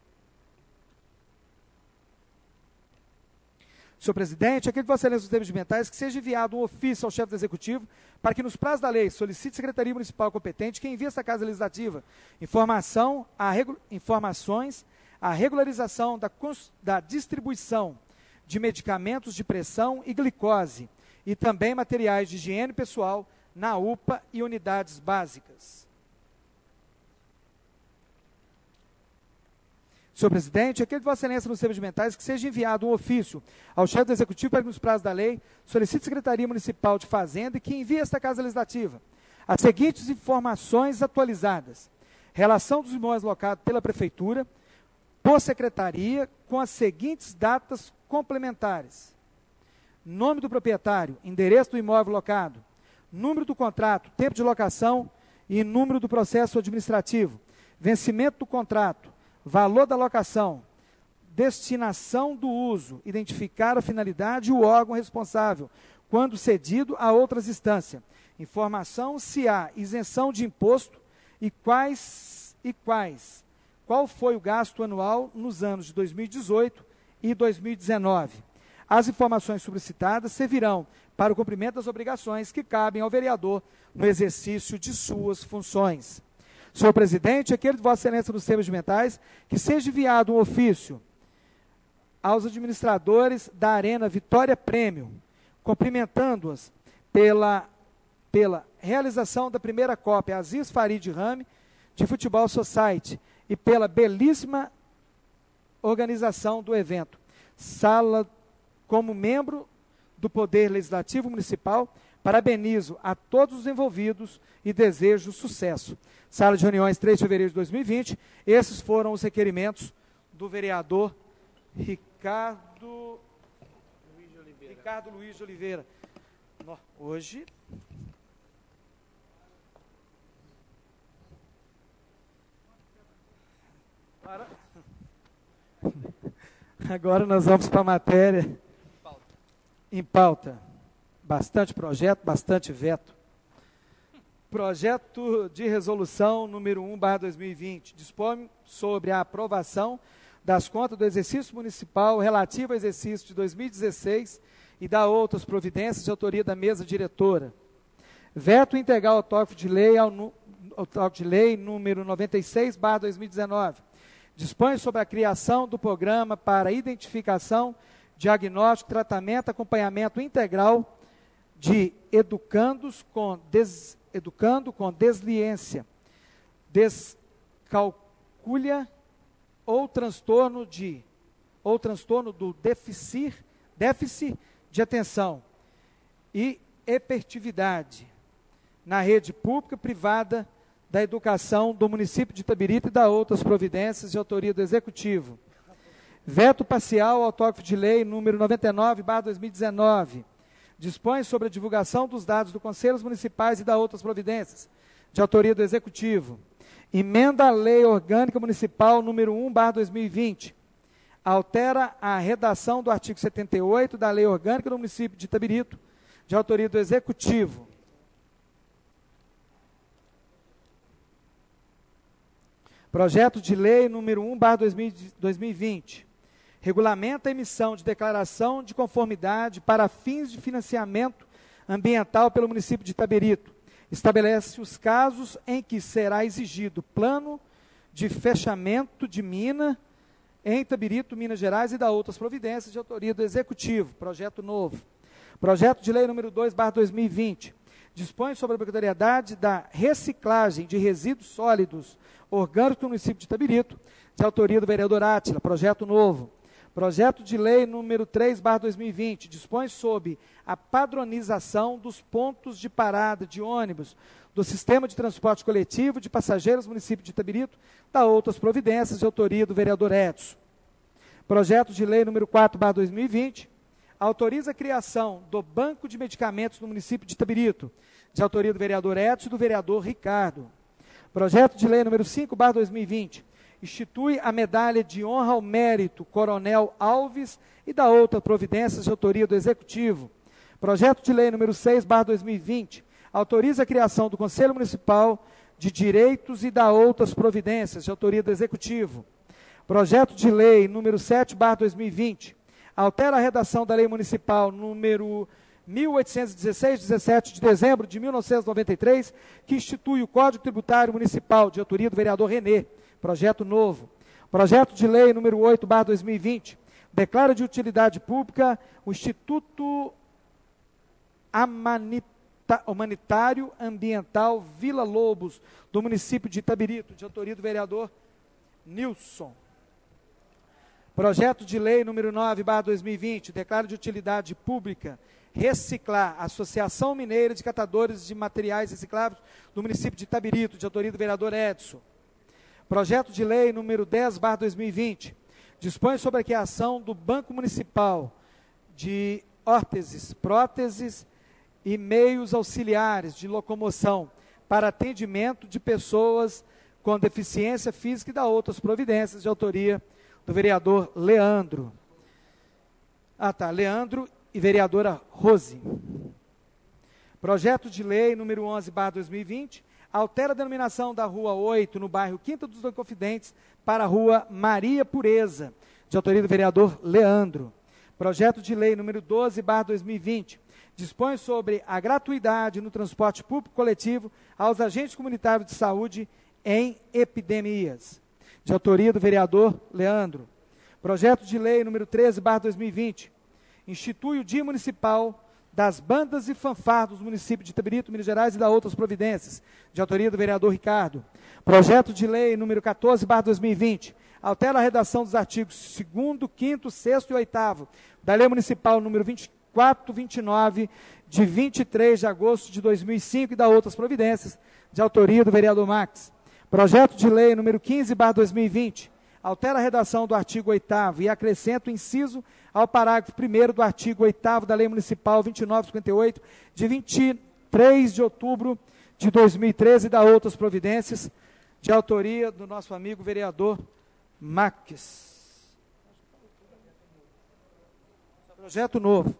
Senhor presidente, aquele de Vossa Excelência dos termos mentais que seja enviado um ofício ao chefe do Executivo para que, nos prazos da lei, solicite Secretaria Municipal competente que envie esta Casa Legislativa informação a regu informações à regularização da, da distribuição de medicamentos de pressão e glicose e também materiais de higiene pessoal na U P A e unidades básicas. Senhor presidente, aquele de Vossa Excelência nos termos mentais que seja enviado um ofício ao chefe do Executivo para que, nos prazos da lei, solicite Secretaria Municipal de Fazenda e que envie esta Casa Legislativa as seguintes informações atualizadas: relação dos imóveis locados pela Prefeitura, por Secretaria, com as seguintes datas complementares: nome do proprietário, endereço do imóvel locado, número do contrato, tempo de locação e número do processo administrativo, vencimento do contrato, valor da locação, destinação do uso, identificar a finalidade e o órgão responsável, quando cedido a outras instâncias. Informação se há isenção de imposto e quais, e quais. Qual foi o gasto anual nos anos de dois mil e dezoito e dois mil e dezenove. As informações solicitadas servirão para o cumprimento das obrigações que cabem ao vereador no exercício de suas funções. Senhor presidente, aquele de Vossa Excelência dos Termos Regimentais, que seja enviado um ofício aos administradores da Arena Vitória Prêmio, cumprimentando-as pela, pela realização da primeira Copa Aziz Farid Rame de Futebol Society e pela belíssima organização do evento. Sala, como membro do Poder Legislativo Municipal, parabenizo a todos os envolvidos e desejo sucesso. Sala de reuniões, três de fevereiro de dois mil e vinte. Esses foram os requerimentos do vereador Ricardo Luiz de Oliveira. Ricardo Luiz de Oliveira. No, hoje... Para... Agora nós vamos para a matéria em pauta. em pauta. Bastante projeto, bastante veto. Projeto de resolução número um barra dois mil e vinte. Dispõe sobre a aprovação das contas do exercício municipal relativo ao exercício de dois mil e dezesseis e da outras providências de autoria da mesa diretora. Veto integral ao tópico de lei, ao, ao tópico de lei número noventa e seis barra dois mil e dezenove. Dispõe sobre a criação do programa para identificação, diagnóstico, tratamento, acompanhamento integral de educandos com des, educando com desliência, descalculia ou transtorno de ou transtorno do déficit, déficit de atenção e hiperatividade na rede pública e privada da educação do município de Itabirito e da outras providências de autoria do Executivo. Veto parcial ao tópico de lei número noventa e nove barra dois mil e dezenove. Dispõe sobre a divulgação dos dados dos conselhos municipais e da outras providências de autoria do Executivo. Emenda à Lei Orgânica Municipal número um barra dois mil e vinte. Altera a redação do artigo setenta e oito da Lei Orgânica do município de Itabirito, de autoria do Executivo. Projeto de lei número um barra dois mil e vinte. Regulamenta a emissão de declaração de conformidade para fins de financiamento ambiental pelo município de Itabirito. Estabelece os casos em que será exigido plano de fechamento de mina em Itabirito, Minas Gerais, e da outras providências de autoria do Executivo. Projeto novo. Projeto de lei número dois barra dois mil e vinte. Dispõe sobre a obrigatoriedade da reciclagem de resíduos sólidos orgânicos do município de Itabirito, de autoria do vereador Átila. Projeto novo. Projeto de lei número três barra dois mil e vinte. Dispõe sobre a padronização dos pontos de parada de ônibus do sistema de transporte coletivo de passageiros do município de Itabirito, da outras providências de autoria do vereador Edson. Projeto de lei número quatro barra dois mil e vinte. Autoriza a criação do Banco de Medicamentos no município de Itabirito, de autoria do vereador Edson e do vereador Ricardo. Projeto de lei número cinco barra dois mil e vinte. Institui a medalha de honra ao mérito Coronel Alves e da outra providências de autoria do Executivo. Projeto de lei número seis barra dois mil e vinte. Autoriza a criação do Conselho Municipal de Direitos e da outras providências de autoria do Executivo. Projeto de lei número sete barra dois mil e vinte. Altera a redação da lei municipal número mil oitocentos e dezesseis, dezessete de dezembro de mil novecentos e noventa e três, que institui o Código Tributário Municipal, de autoria do vereador Renê. Projeto novo. Projeto de lei número oito barra dois mil e vinte. Declara de utilidade pública o Instituto Humanitário Ambiental Vila Lobos, do município de Itabirito, de autoria do vereador Nilson. Projeto de lei número nove barra dois mil e vinte. Declara de utilidade pública Reciclar, Associação Mineira de Catadores de Materiais Recicláveis do município de Itabirito, de autoria do vereador Edson. Projeto de lei número dez barra dois mil e vinte. Dispõe sobre a criação do Banco Municipal de Órteses, Próteses e Meios Auxiliares de Locomoção para atendimento de pessoas com deficiência física e da outras providências, de autoria do vereador Leandro. Ah, tá, Leandro e vereadora Rose. Projeto de lei número onze barra dois mil e vinte, altera a denominação da Rua oito, no bairro Quinta dos Inconfidentes, para a Rua Maria Pureza, de autoria do vereador Leandro. Projeto de lei número doze barra dois mil e vinte, dispõe sobre a gratuidade no transporte público coletivo aos agentes comunitários de saúde em epidemias, de autoria do vereador Leandro. Projeto de lei número treze barra dois mil e vinte, institui o Dia Municipal das Bandas e Fanfarras dos municípios de Itabirito, Minas Gerais e da outras providências, de autoria do vereador Ricardo. Projeto de lei número quatorze barra dois mil e vinte, altera a redação dos artigos segundo, quinto, sexto e oitavo da Lei Municipal número vinte e quatro vinte e nove, de vinte e três de agosto de dois mil e cinco e da outras providências, de autoria do vereador Max. Projeto de lei número quinze barra dois mil e vinte, altera a redação do artigo oitavo e acrescenta o inciso ao parágrafo primeiro do artigo oitavo da Lei Municipal vinte e nove cinquenta e oito, de vinte e três de outubro de dois mil e treze e da outras providências, de autoria do nosso amigo vereador Max. Projeto novo.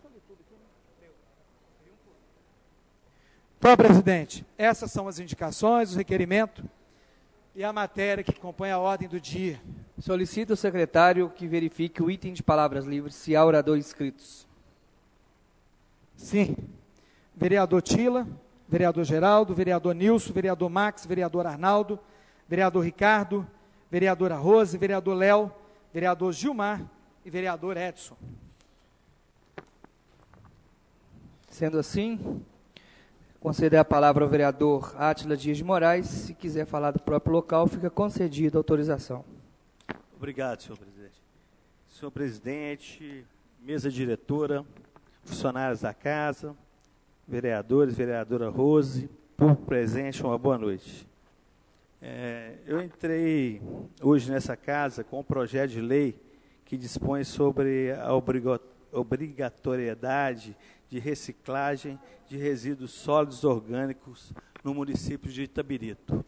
Então, presidente, essas são as indicações, os requerimentos e a matéria que compõe a ordem do dia. Solicito ao secretário que verifique o item de palavras livres, se há oradores inscritos. Sim. Vereador Tila, vereador Geraldo, vereador Nilson, vereador Max, vereador Arnaldo, vereador Ricardo, vereadora Rose, vereador Léo, vereador Gilmar e vereador Edson. Sendo assim, conceder a palavra ao vereador Átila Dias de Moraes. Se quiser falar do próprio local, fica concedida a autorização. Obrigado, senhor presidente. Senhor presidente, mesa diretora, funcionários da casa, vereadores, vereadora Rose, público presente, uma boa noite. É, eu entrei hoje nessa casa com um projeto de lei que dispõe sobre a obrigatoriedade de reciclagem de resíduos sólidos orgânicos no município de Itabirito.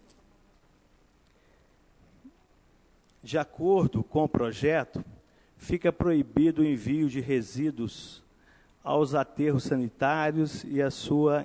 De acordo com o projeto, fica proibido o envio de resíduos aos aterros sanitários e a sua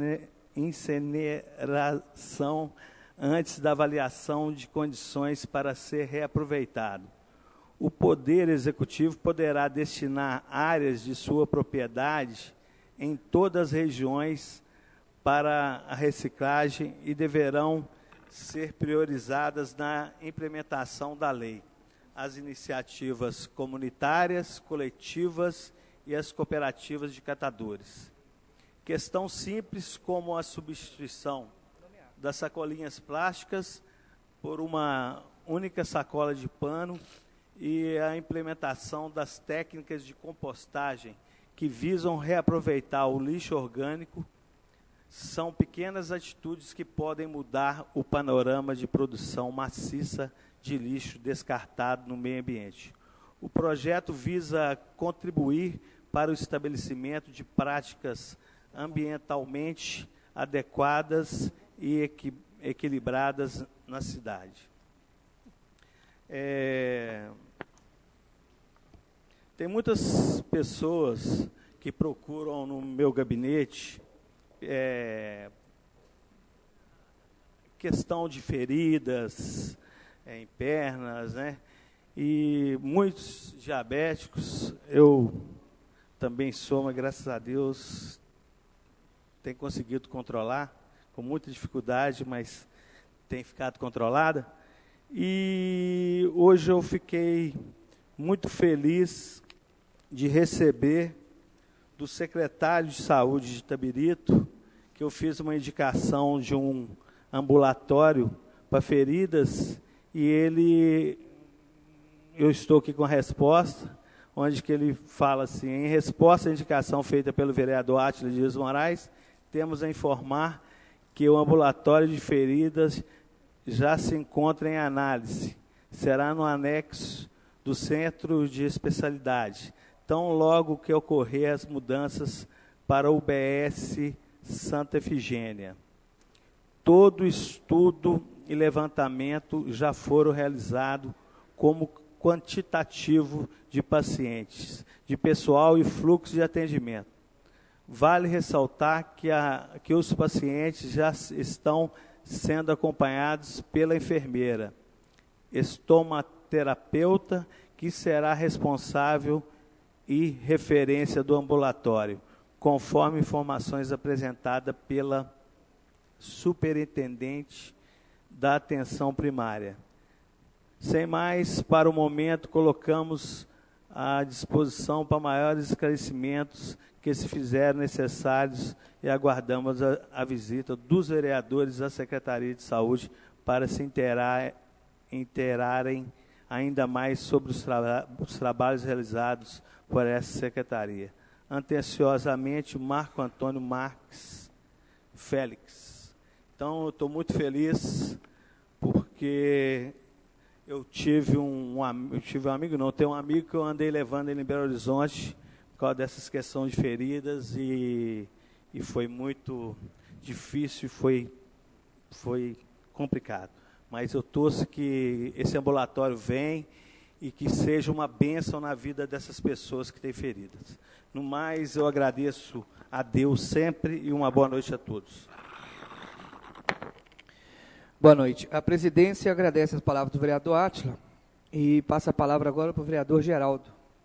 incineração antes da avaliação de condições para ser reaproveitado. O Poder Executivo poderá destinar áreas de sua propriedade em todas as regiões para a reciclagem e deverão ser priorizadas na implementação da lei. As iniciativas comunitárias, coletivas e as cooperativas de catadores. Questão simples como a substituição das sacolinhas plásticas por uma única sacola de pano e a implementação das técnicas de compostagem que visam reaproveitar o lixo orgânico. São pequenas atitudes que podem mudar o panorama de produção maciça de lixo descartado no meio ambiente. O projeto visa contribuir para o estabelecimento de práticas ambientalmente adequadas e equi equilibradas na cidade. É... Tem muitas pessoas que procuram no meu gabinete é, questão de feridas é, em pernas, né? E muitos diabéticos, eu também sou, mas graças a Deus tenho conseguido controlar, com muita dificuldade, mas tem ficado controlada. E hoje eu fiquei muito feliz de receber do secretário de saúde de Itabirito, que eu fiz uma indicação de um ambulatório para feridas, e ele, eu estou aqui com a resposta, onde que ele fala assim: em resposta à indicação feita pelo vereador Átila Dias Moraes, temos a informar que o ambulatório de feridas já se encontra em análise. Será no anexo do Centro de Especialidade, tão logo que ocorrer as mudanças para o U B S Santa Efigênia. Todo estudo e levantamento já foram realizados como quantitativo de pacientes, de pessoal e fluxo de atendimento. Vale ressaltar que, a, que os pacientes já estão sendo acompanhados pela enfermeira, estomaterapeuta, que será responsável e referência do ambulatório, conforme informações apresentadas pela superintendente da atenção primária. Sem mais, para o momento, colocamos à disposição para maiores esclarecimentos que se fizeram necessários e aguardamos a, a visita dos vereadores à Secretaria de Saúde para se inteirar, inteirarem ainda mais sobre os, tra os trabalhos realizados por essa secretaria. Atenciosamente, Marco Antônio Marques Félix. Então, eu estou muito feliz porque eu tive um, um, eu tive um amigo, não, tem um amigo que eu andei levando ele em Belo Horizonte por causa dessas questões de feridas e, e foi muito difícil, foi, foi complicado. Mas eu torço que esse ambulatório venha e que seja uma bênção na vida dessas pessoas que têm feridas. No mais, eu agradeço a Deus sempre e uma boa noite a todos. Boa noite. A presidência agradece as palavras do vereador Átila e passa a palavra agora para o vereador Geraldo.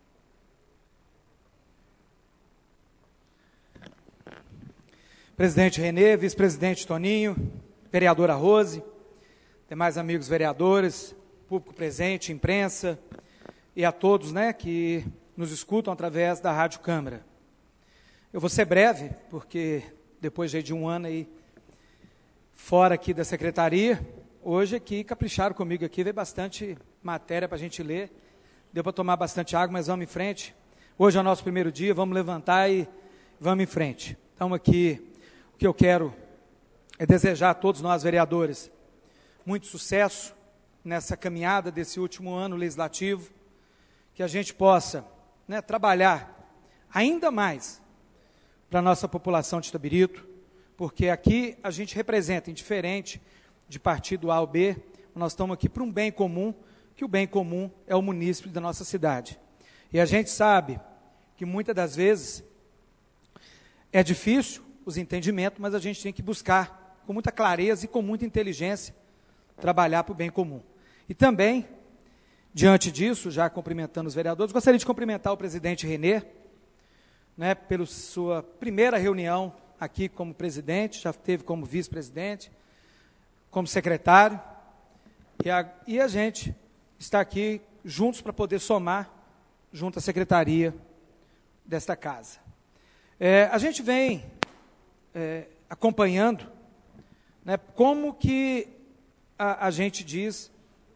Presidente Renê, vice-presidente Toninho, vereadora Rose, demais amigos vereadores, público presente, imprensa e a todos, né, que nos escutam através da Rádio Câmara. Eu vou ser breve, porque depois de um ano aí fora aqui da secretaria, hoje aqui capricharam comigo aqui, veio bastante matéria para a gente ler, deu para tomar bastante água, mas vamos em frente. Hoje é o nosso primeiro dia, vamos levantar e vamos em frente. Então aqui, o que eu quero é desejar a todos nós vereadores muito sucesso nessa caminhada desse último ano legislativo, que a gente possa, né, trabalhar ainda mais para a nossa população de Itabirito, porque aqui a gente representa, indiferente de partido A ou B, nós estamos aqui para um bem comum, que o bem comum é o munícipe da nossa cidade. E a gente sabe que muitas das vezes é difícil os entendimentos, mas a gente tem que buscar com muita clareza e com muita inteligência trabalhar para o bem comum. E também, diante disso, já cumprimentando os vereadores, gostaria de cumprimentar o presidente Renê, né, pela sua primeira reunião aqui como presidente, já teve como vice-presidente, como secretário, e a, e a gente está aqui juntos para poder somar junto à secretaria desta casa. É, a gente vem é, acompanhando, né, como que a, a gente diz,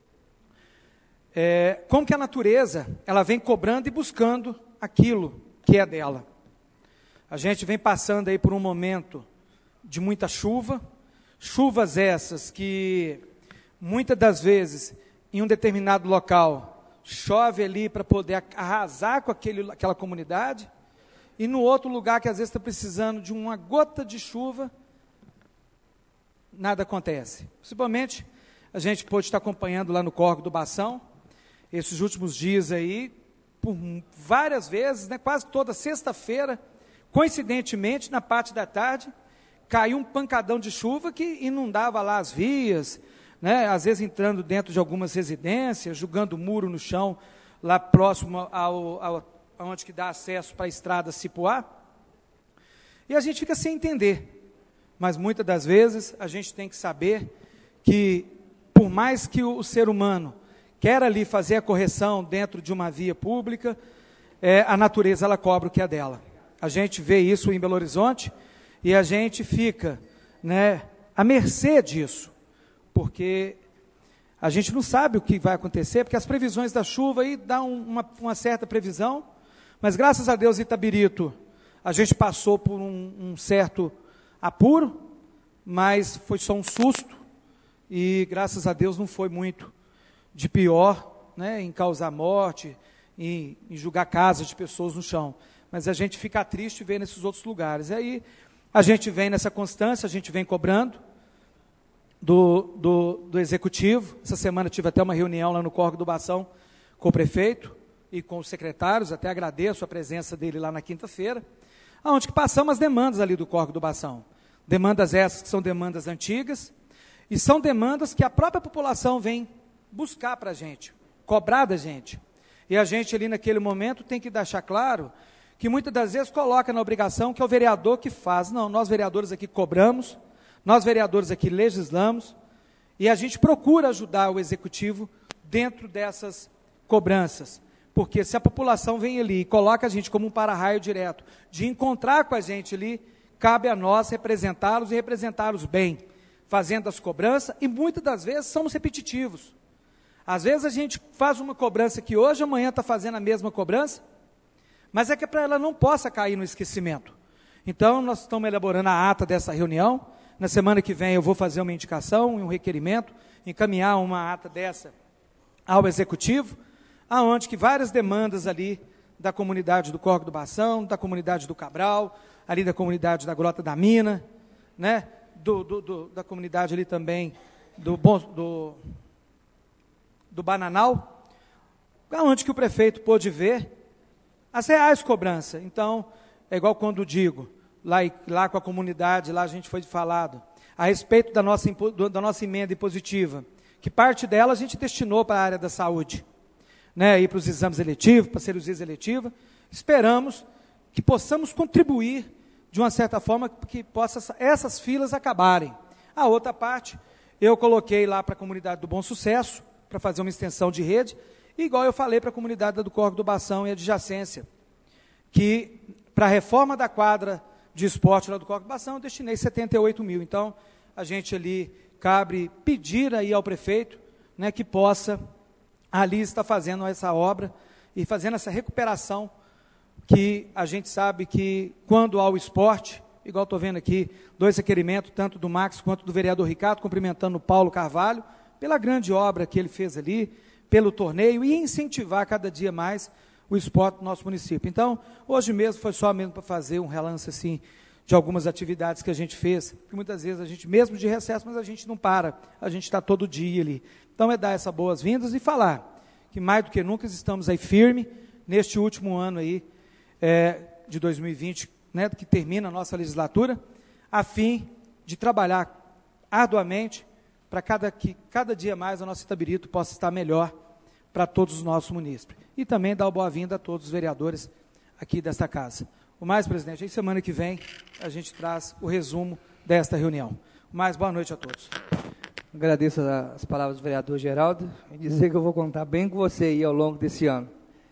é, como que a natureza ela vem cobrando e buscando aquilo que é dela. A gente vem passando aí por um momento de muita chuva, chuvas essas que muitas das vezes em um determinado local chove ali para poder arrasar com aquele, aquela comunidade, e no outro lugar que às vezes está precisando de uma gota de chuva, nada acontece. Principalmente a gente pode estar acompanhando lá no Córrego do Bação, esses últimos dias aí, por várias vezes, né, quase toda sexta-feira, coincidentemente, na parte da tarde, caiu um pancadão de chuva que inundava lá as vias, né, às vezes entrando dentro de algumas residências, jogando muro no chão, lá próximo ao, ao, aonde que dá acesso para a estrada Cipuá. E a gente fica sem entender. Mas muitas das vezes a gente tem que saber que, por mais que o, o ser humano quer ali fazer a correção dentro de uma via pública, é, a natureza ela cobra o que é dela. A gente vê isso em Belo Horizonte e a gente fica, né, à mercê disso, porque a gente não sabe o que vai acontecer, porque as previsões da chuva aí dão uma, uma certa previsão, mas graças a Deus, Itabirito, a gente passou por um, um certo apuro, mas foi só um susto e graças a Deus não foi muito de pior, né, em causar morte, em, em julgar casas de pessoas no chão. Mas a gente fica triste ver nesses outros lugares. E aí a gente vem nessa constância, a gente vem cobrando, do, do, do Executivo. Essa semana tive até uma reunião lá no Córrego do Bação com o prefeito e com os secretários, até agradeço a presença dele lá na quinta-feira, onde que passamos as demandas ali do Córrego do Bação. Demandas essas que são demandas antigas, e são demandas que a própria população vem buscar para a gente, cobrar da gente. E a gente ali naquele momento tem que deixar claro que muitas das vezes coloca na obrigação que é o vereador que faz. Não, nós vereadores aqui cobramos, nós vereadores aqui legislamos, e a gente procura ajudar o Executivo dentro dessas cobranças. Porque se a população vem ali e coloca a gente como um para-raio direto, de encontrar com a gente ali, cabe a nós representá-los e representá-los bem, fazendo as cobranças, e muitas das vezes somos repetitivos. Às vezes a gente faz uma cobrança que hoje, amanhã está fazendo a mesma cobrança, mas é que para ela não possa cair no esquecimento. Então, nós estamos elaborando a ata dessa reunião. Na semana que vem eu vou fazer uma indicação, um requerimento, encaminhar uma ata dessa ao Executivo, aonde que várias demandas ali da comunidade do Córrego do Bação, da comunidade do Cabral, ali da comunidade da Grota da Mina, né, do, do, do, da comunidade ali também do, do, do Bananal, aonde que o prefeito pôde ver as reais cobranças. Então, é igual quando digo, lá, lá com a comunidade, lá a gente foi falado, a respeito da nossa, da nossa emenda impositiva, que parte dela a gente destinou para a área da saúde, né, ir para os exames eletivos, para a cirurgia eletiva. Esperamos que possamos contribuir de uma certa forma que possa essas filas acabarem. A outra parte, eu coloquei lá para a comunidade do Bom Sucesso, para fazer uma extensão de rede, e igual eu falei para a comunidade do Córrego do Bação e adjacência, que para a reforma da quadra de esporte lá do Córrego do Bação, eu destinei setenta e oito mil. Então, a gente ali, cabe pedir aí ao prefeito, né, que possa ali estar fazendo essa obra e fazendo essa recuperação, que a gente sabe que quando há o esporte, igual estou vendo aqui, dois requerimentos, tanto do Max quanto do vereador Ricardo, cumprimentando o Paulo Carvalho, pela grande obra que ele fez ali, pelo torneio, e incentivar cada dia mais o esporte do nosso município. Então, hoje mesmo foi só mesmo para fazer um relance assim, de algumas atividades que a gente fez, que muitas vezes a gente, mesmo de recesso, mas a gente não para, a gente está todo dia ali. Então, é dar essas boas-vindas e falar que mais do que nunca estamos aí firme, neste último ano aí, é, de dois mil e vinte, né, que termina a nossa legislatura, a fim de trabalhar arduamente para cada, que cada dia mais a nossa Itabirito possa estar melhor para todos os nossos munícipes. E também dar boa-vinda a todos os vereadores aqui desta casa. O mais, presidente, aí semana que vem a gente traz o resumo desta reunião. O mais, boa noite a todos. Agradeço as palavras do vereador Geraldo e dizer que eu vou contar bem com você aí ao longo desse ano.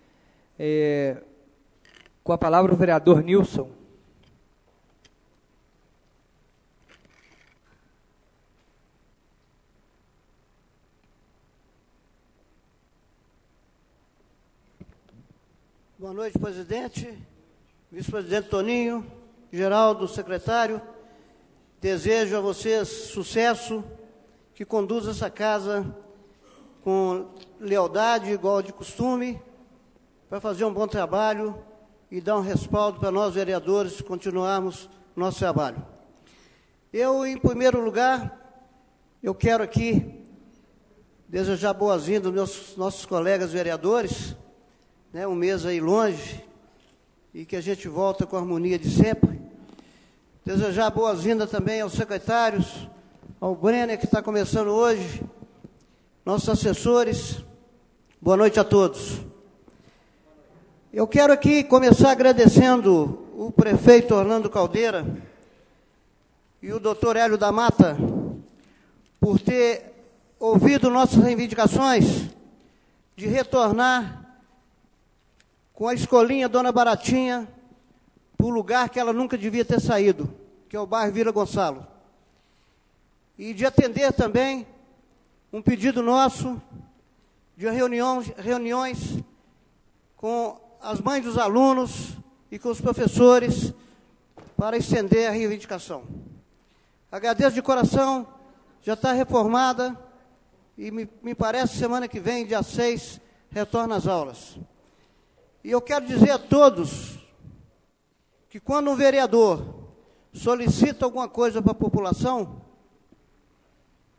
É, com a palavra o vereador Nilson. Boa noite, presidente, vice-presidente Toninho, Geraldo, secretário. Desejo a vocês sucesso, que conduza essa casa com lealdade, igual de costume, para fazer um bom trabalho e dar um respaldo para nós, vereadores, continuarmos nosso trabalho. Eu, em primeiro lugar, eu quero aqui desejar boas-vindas aos meus, nossos colegas vereadores, né, um mês aí longe, e que a gente volta com a harmonia de sempre. Desejar boas-vindas também aos secretários, ao Brenner, que está começando hoje, nossos assessores. Boa noite a todos. Eu quero aqui começar agradecendo o prefeito Orlando Caldeira e o doutor Hélio da Mata por ter ouvido nossas reivindicações de retornar com a escolinha Dona Baratinha para o lugar que ela nunca devia ter saído, que é o bairro Vila Gonçalo. E de atender também um pedido nosso de reuniões, reuniões com as mães dos alunos e com os professores para estender a reivindicação. Agradeço de coração, já está reformada e me, me parece semana que vem, dia seis, retorna às aulas. E eu quero dizer a todos que quando um vereador solicita alguma coisa para a população,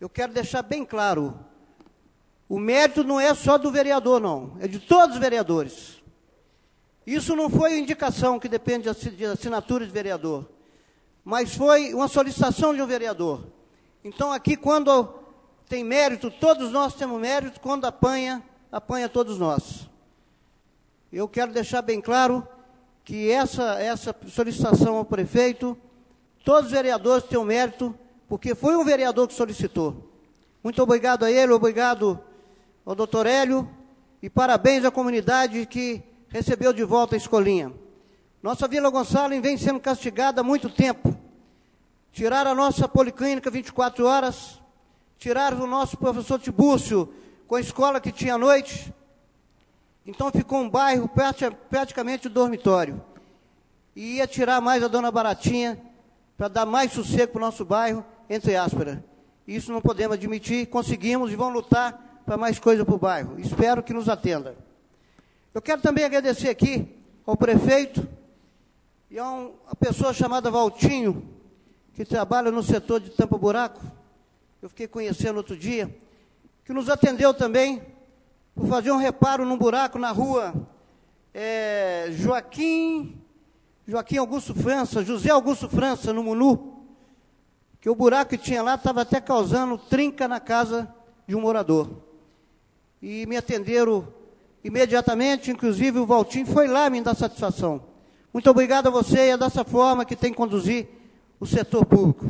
eu quero deixar bem claro, o mérito não é só do vereador, não, é de todos os vereadores. Isso não foi indicação que depende de assinatura de vereador, mas foi uma solicitação de um vereador. Então, aqui, quando tem mérito, todos nós temos mérito, quando apanha, apanha todos nós. Eu quero deixar bem claro que essa, essa solicitação ao prefeito, todos os vereadores têm o mérito, porque foi um vereador que solicitou. Muito obrigado a ele, obrigado ao doutor Hélio, e parabéns à comunidade que recebeu de volta a escolinha. Nossa Vila Gonçalves vem sendo castigada há muito tempo. Tiraram a nossa policlínica vinte e quatro horas, tiraram o nosso professor Tibúrcio com a escola que tinha à noite. Então ficou um bairro praticamente dormitório. E ia tirar mais a Dona Baratinha para dar mais sossego para o nosso bairro, entre aspas. Isso não podemos admitir, conseguimos e vamos lutar para mais coisa para o bairro. Espero que nos atenda. Eu quero também agradecer aqui ao prefeito e a uma pessoa chamada Valtinho, que trabalha no setor de tampa-buraco, eu fiquei conhecendo outro dia, que nos atendeu também por fazer um reparo num buraco na rua é, Joaquim, Joaquim Augusto França, José Augusto França, no Munu, que o buraco que tinha lá estava até causando trinca na casa de um morador. E me atenderam imediatamente, inclusive o Valtinho foi lá me dar satisfação. Muito obrigado a você, e é dessa forma que tem que conduzir o setor público.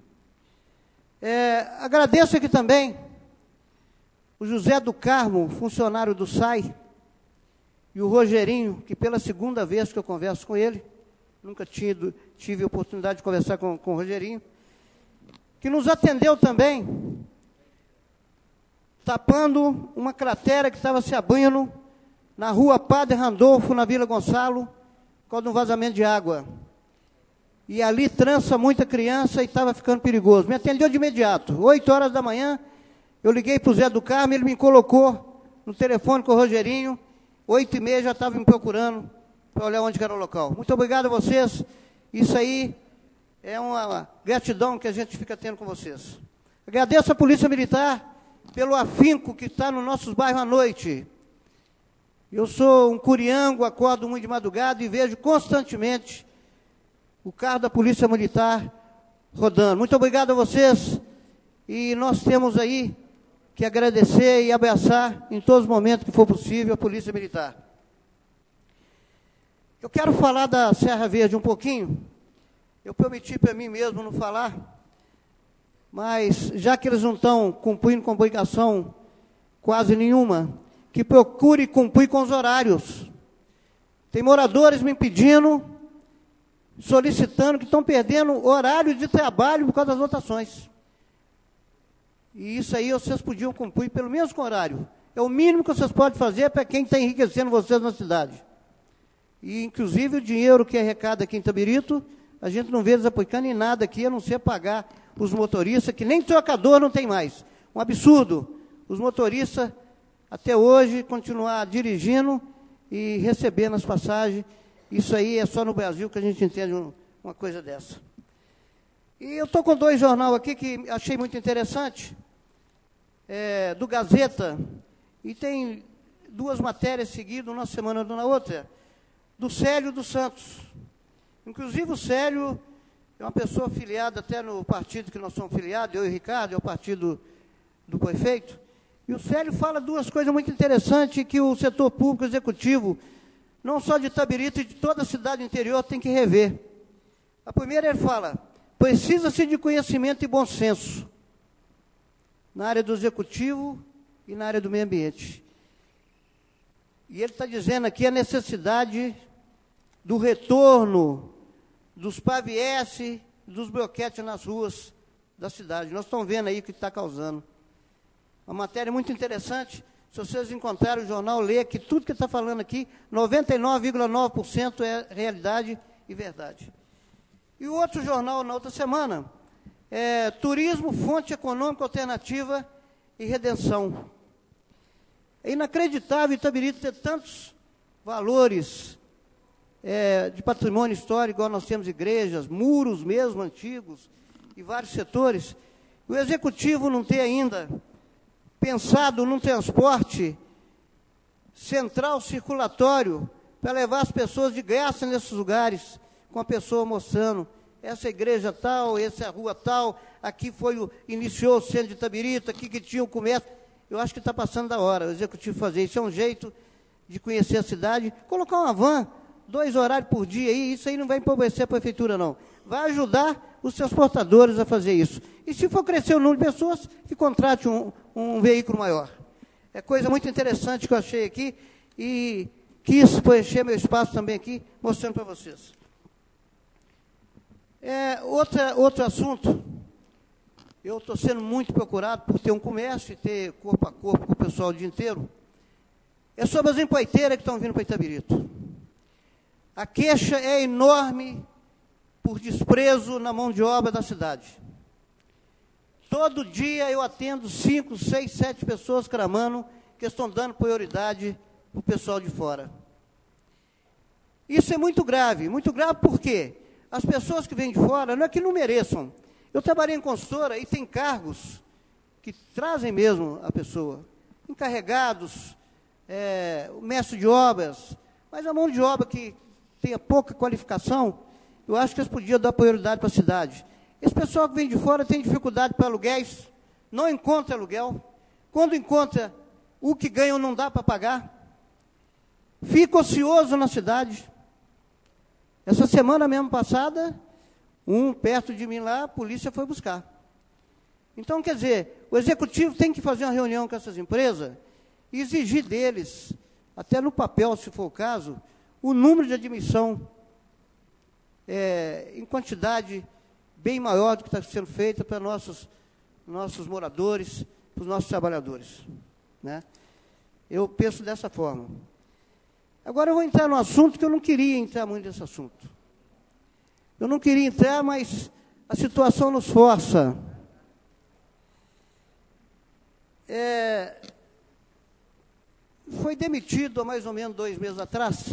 É, agradeço aqui também o José do Carmo, funcionário do S A I, e o Rogerinho, que pela segunda vez que eu converso com ele, nunca tido, tive a oportunidade de conversar com, com o Rogerinho, que nos atendeu também, tapando uma cratera que estava se abrindo na rua Padre Randolfo, na Vila Gonçalo, por causa de um vazamento de água. E ali trança muita criança e estava ficando perigoso. Me atendeu de imediato. Oito horas da manhã, eu liguei para o Zé do Carmo, ele me colocou no telefone com o Rogerinho. Oito e meia já estava me procurando para olhar onde era o local. Muito obrigado a vocês. Isso aí é uma gratidão que a gente fica tendo com vocês. Agradeço à Polícia Militar pelo afinco que está nos nossos bairros à noite. Eu sou um curiango, acordo muito de madrugada e vejo constantemente o carro da Polícia Militar rodando. Muito obrigado a vocês. E nós temos aí que agradecer e abraçar em todos os momentos que for possível a Polícia Militar. Eu quero falar da Serra Verde um pouquinho. Eu prometi para mim mesmo não falar, mas já que eles não estão cumprindo com obrigação quase nenhuma, que procure cumprir com os horários. Tem moradores me pedindo, solicitando, que estão perdendo horário de trabalho por causa das lotações. E isso aí vocês podiam cumprir pelo menos com horário. É o mínimo que vocês podem fazer para quem está enriquecendo vocês na cidade. E, inclusive, o dinheiro que é arrecada aqui em Itabirito, a gente não vê desaplicando em nada aqui, a não ser pagar os motoristas, que nem trocador não tem mais. Um absurdo. Os motoristas, até hoje, continuar dirigindo e recebendo as passagens. Isso aí é só no Brasil que a gente entende uma coisa dessa. E eu estou com dois jornais aqui que achei muito interessante, é, do Gazeta, e tem duas matérias seguidas, uma semana uma na outra, do Célio dos Santos. Inclusive o Célio é uma pessoa filiada até no partido que nós somos filiados, eu e o Ricardo, é o partido do prefeito. E o Célio fala duas coisas muito interessantes que o setor público executivo, não só de Itabirito, e de toda a cidade interior, tem que rever. A primeira, ele fala, precisa-se de conhecimento e bom senso na área do executivo e na área do meio ambiente. E ele está dizendo aqui a necessidade do retorno dos pavies, dos bloquetes nas ruas da cidade. Nós estamos vendo aí o que está causando. Uma matéria muito interessante. Se vocês encontrarem o jornal, lê que tudo que está falando aqui, noventa e nove vírgula nove por cento é realidade e verdade. E o outro jornal, na outra semana, é Turismo, Fonte Econômica Alternativa e Redenção. É inacreditável Itabirito ter tantos valores é, de patrimônio histórico, igual nós temos igrejas, muros mesmo antigos, e vários setores. o Executivo não ter ainda pensado num transporte central circulatório para levar as pessoas de graça nesses lugares, com a pessoa mostrando, essa igreja tal, essa rua tal, aqui foi o, iniciou o centro de Itabirito, aqui que tinha o comércio. Eu acho que está passando da hora o Executivo fazer isso. É um jeito de conhecer a cidade, colocar uma van, dois horários por dia, aí, isso aí não vai empobrecer a prefeitura, não. Vai ajudar os transportadores a fazer isso. E se for crescer o número de pessoas, que contrate um, um veículo maior. É coisa muito interessante que eu achei aqui e quis preencher meu espaço também aqui, mostrando para vocês. É, outra, outro assunto, eu estou sendo muito procurado por ter um comércio e ter corpo a corpo com o pessoal o dia inteiro, é sobre as empreiteiras que estão vindo para Itabirito. A queixa é enorme por desprezo na mão de obra da cidade. Todo dia eu atendo cinco, seis, sete pessoas clamando que estão dando prioridade para o pessoal de fora. Isso é muito grave. Muito grave por quê? As pessoas que vêm de fora, não é que não mereçam. Eu trabalhei em consultora e tem cargos que trazem mesmo a pessoa. Encarregados, é, mestre de obras, mas a mão de obra que tenha pouca qualificação, eu acho que eles podiam dar prioridade para a cidade. Esse pessoal que vem de fora tem dificuldade para aluguéis, não encontra aluguel. Quando encontra, o que ganham não dá para pagar. Fica ocioso na cidade. Essa semana mesmo passada, um perto de mim lá, a polícia foi buscar. Então, quer dizer, o Executivo tem que fazer uma reunião com essas empresas e exigir deles, até no papel, se for o caso, o número de admissão é, em quantidade bem maior do que está sendo feita para nossos, nossos moradores, para os nossos trabalhadores. Né? Eu penso dessa forma. Agora eu vou entrar num assunto que eu não queria entrar muito nesse assunto. Eu não queria entrar, mas a situação nos força. É, foi demitido há mais ou menos dois meses atrás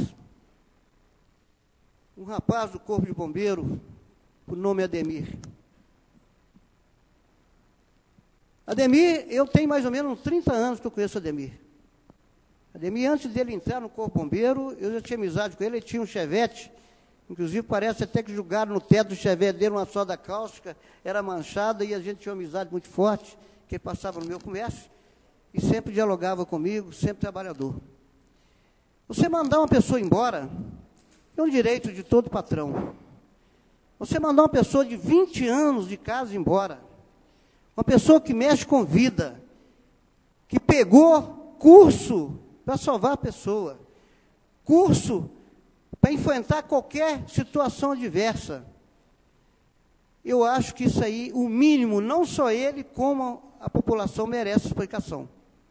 um rapaz do Corpo de Bombeiro, o nome Ademir. Ademir, eu tenho mais ou menos uns trinta anos que eu conheço Ademir. Ademir, antes dele entrar no Corpo Bombeiro, eu já tinha amizade com ele, ele tinha um Chevette, inclusive parece até que jogaram no teto do Chevette dele uma soda cáustica, era manchada, e a gente tinha uma amizade muito forte, que ele passava no meu comércio, e sempre dialogava comigo, sempre trabalhador. Você mandar uma pessoa embora, é um direito de todo patrão. Você mandar uma pessoa de vinte anos de casa embora, uma pessoa que mexe com vida, que pegou curso para salvar a pessoa, curso para enfrentar qualquer situação adversa. Eu acho que isso aí, o mínimo, não só ele, como a população merece explicação.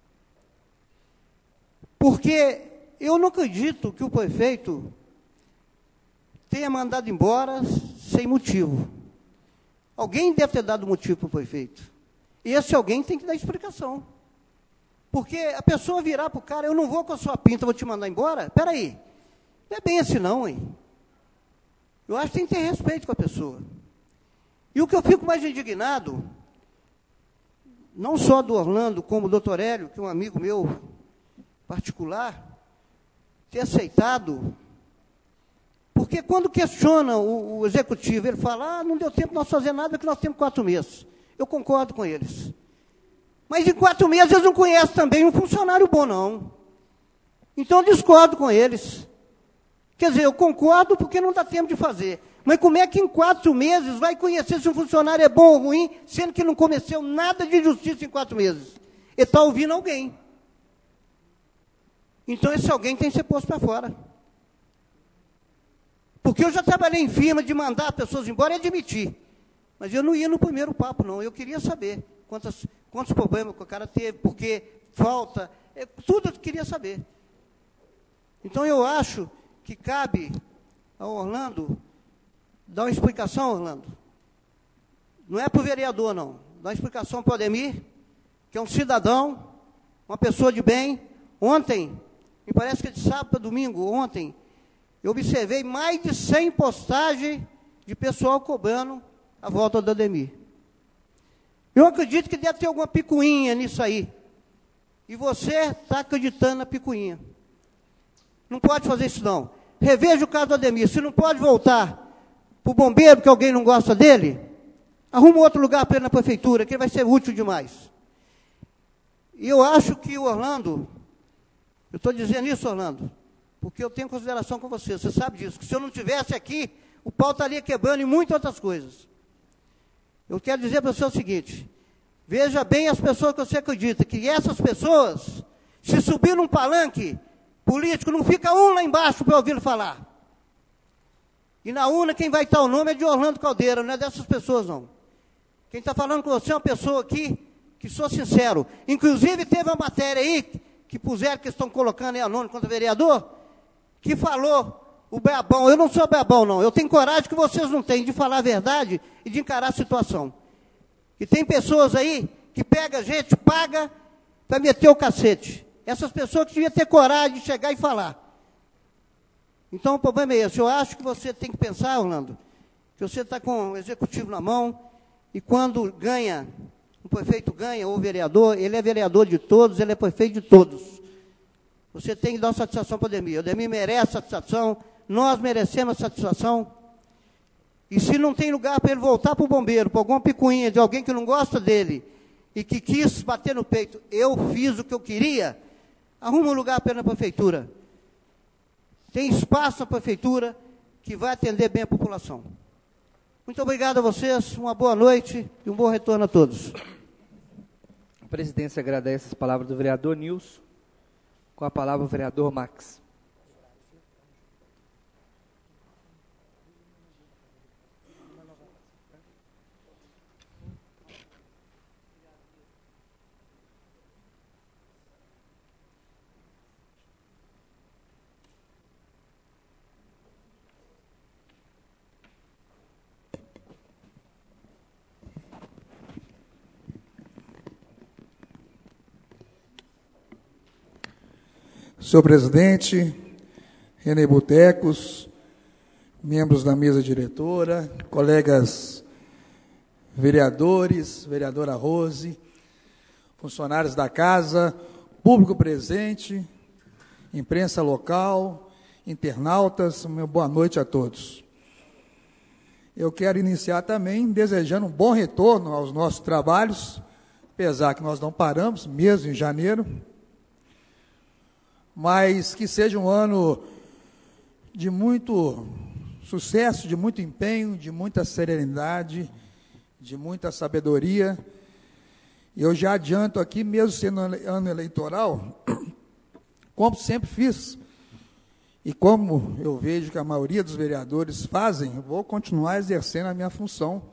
Porque eu não acredito que o prefeito tenha mandado embora sem motivo. Alguém deve ter dado motivo para o prefeito. E esse alguém tem que dar explicação. Porque a pessoa virar para o cara, eu não vou com a sua pinta, vou te mandar embora? Espera aí, não é bem assim não, hein? Eu acho que tem que ter respeito com a pessoa. E o que eu fico mais indignado, não só do Orlando, como do doutor Hélio, que é um amigo meu particular, ter aceitado, porque quando questiona o, o executivo, ele fala, ah, não deu tempo de nós fazer nada, porque nós temos quatro meses. Eu concordo com eles. Mas em quatro meses eles não conhecem também um funcionário bom, não. Então eu discordo com eles. Quer dizer, eu concordo porque não dá tempo de fazer. Mas como é que em quatro meses vai conhecer se um funcionário é bom ou ruim, sendo que não cometeu nada de justiça em quatro meses? Ele está ouvindo alguém. Então esse alguém tem que ser posto para fora. Porque eu já trabalhei em firma de mandar pessoas embora e admitir. Mas eu não ia no primeiro papo, não. Eu queria saber quantas, quantos problemas que o cara teve, porque falta, é, tudo eu queria saber. Então eu acho que cabe ao Orlando dar uma explicação, Orlando. Não é para o vereador, não. Dá uma explicação para o Ademir, que é um cidadão, uma pessoa de bem. Ontem, me parece que é de sábado para domingo, ontem, eu observei mais de cem postagens de pessoal cobrando a volta do Ademir. Eu acredito que deve ter alguma picuinha nisso aí. E você está acreditando na picuinha. Não pode fazer isso, não. Reveja o caso do Ademir. Se não pode voltar para o bombeiro, porque alguém não gosta dele, arruma outro lugar para ele na prefeitura, que ele vai ser útil demais. E eu acho que o Orlando, eu estou dizendo isso, Orlando, porque eu tenho consideração com você, você sabe disso, que se eu não estivesse aqui, o pau estaria quebrando em muitas outras coisas. Eu quero dizer para você o seguinte, veja bem as pessoas que você acredita, que essas pessoas, se subir num palanque político, não fica um lá embaixo para ouvi-lo falar. E na urna quem vai estar o nome é de Orlando Caldeira, não é dessas pessoas não. Quem está falando com você é uma pessoa aqui, que sou sincero, inclusive teve uma matéria aí, que puseram, que estão colocando aí anônimo contra vereador, que falou o beabão. Eu não sou beabão, não. Eu tenho coragem que vocês não têm de falar a verdade e de encarar a situação. E tem pessoas aí que pega a gente, paga para meter o cacete. Essas pessoas que deviam ter coragem de chegar e falar. Então o problema é esse. Eu acho que você tem que pensar, Orlando, que você está com o executivo na mão e quando ganha, o prefeito ganha, ou o vereador, ele é vereador de todos, ele é prefeito de todos. Você tem que dar satisfação para o Ademir. O Ademir merece satisfação, nós merecemos satisfação. E se não tem lugar para ele voltar para o bombeiro, para alguma picuinha de alguém que não gosta dele e que quis bater no peito, eu fiz o que eu queria, arruma um lugar para ele na prefeitura. Tem espaço na prefeitura que vai atender bem a população. Muito obrigado a vocês, uma boa noite e um bom retorno a todos. A presidência agradece as palavras do vereador Nilson. Com a palavra o vereador Max. Senhor presidente, Renê Botecos, membros da mesa diretora, colegas vereadores, vereadora Rose, funcionários da casa, público presente, imprensa local, internautas, uma boa noite a todos. Eu quero iniciar também desejando um bom retorno aos nossos trabalhos, apesar que nós não paramos, mesmo em janeiro, mas que seja um ano de muito sucesso, de muito empenho, de muita serenidade, de muita sabedoria. Eu já adianto aqui, mesmo sendo ano eleitoral, como sempre fiz, e como eu vejo que a maioria dos vereadores fazem, eu vou continuar exercendo a minha função,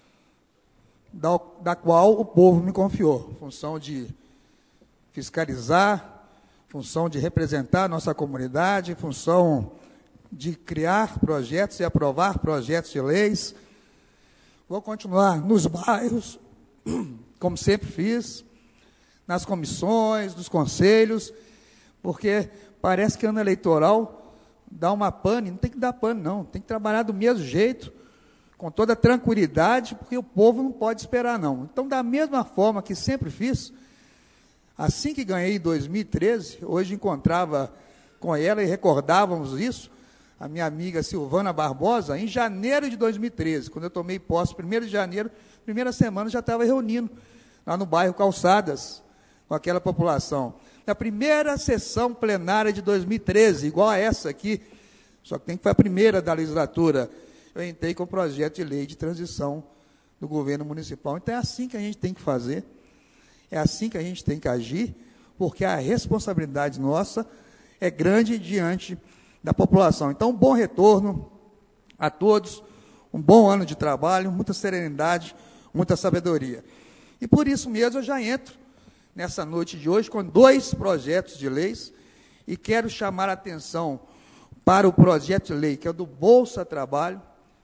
da, da qual o povo me confiou, função de fiscalizar, função de representar a nossa comunidade, função de criar projetos e aprovar projetos de leis. Vou continuar nos bairros, como sempre fiz, nas comissões, nos conselhos, porque parece que ano eleitoral dá uma pane, não tem que dar pane não, tem que trabalhar do mesmo jeito, com toda tranquilidade, porque o povo não pode esperar não. Então, da mesma forma que sempre fiz, assim que ganhei em dois mil e treze, hoje encontrava com ela e recordávamos isso, a minha amiga Silvana Barbosa, em janeiro de dois mil e treze, quando eu tomei posse, primeiro de janeiro, primeira semana, já estava reunindo lá no bairro Calçadas, com aquela população. Na primeira sessão plenária de dois mil e treze, igual a essa aqui, só que tem que foi a primeira da legislatura, eu entrei com o projeto de lei de transição do governo municipal. Então é assim que a gente tem que fazer, é assim que a gente tem que agir, porque a responsabilidade nossa é grande diante da população. Então, um bom retorno a todos, um bom ano de trabalho, muita serenidade, muita sabedoria. E por isso mesmo eu já entro nessa noite de hoje com dois projetos de leis e quero chamar a atenção para o projeto de lei, que é o do Bolsa Trabalho,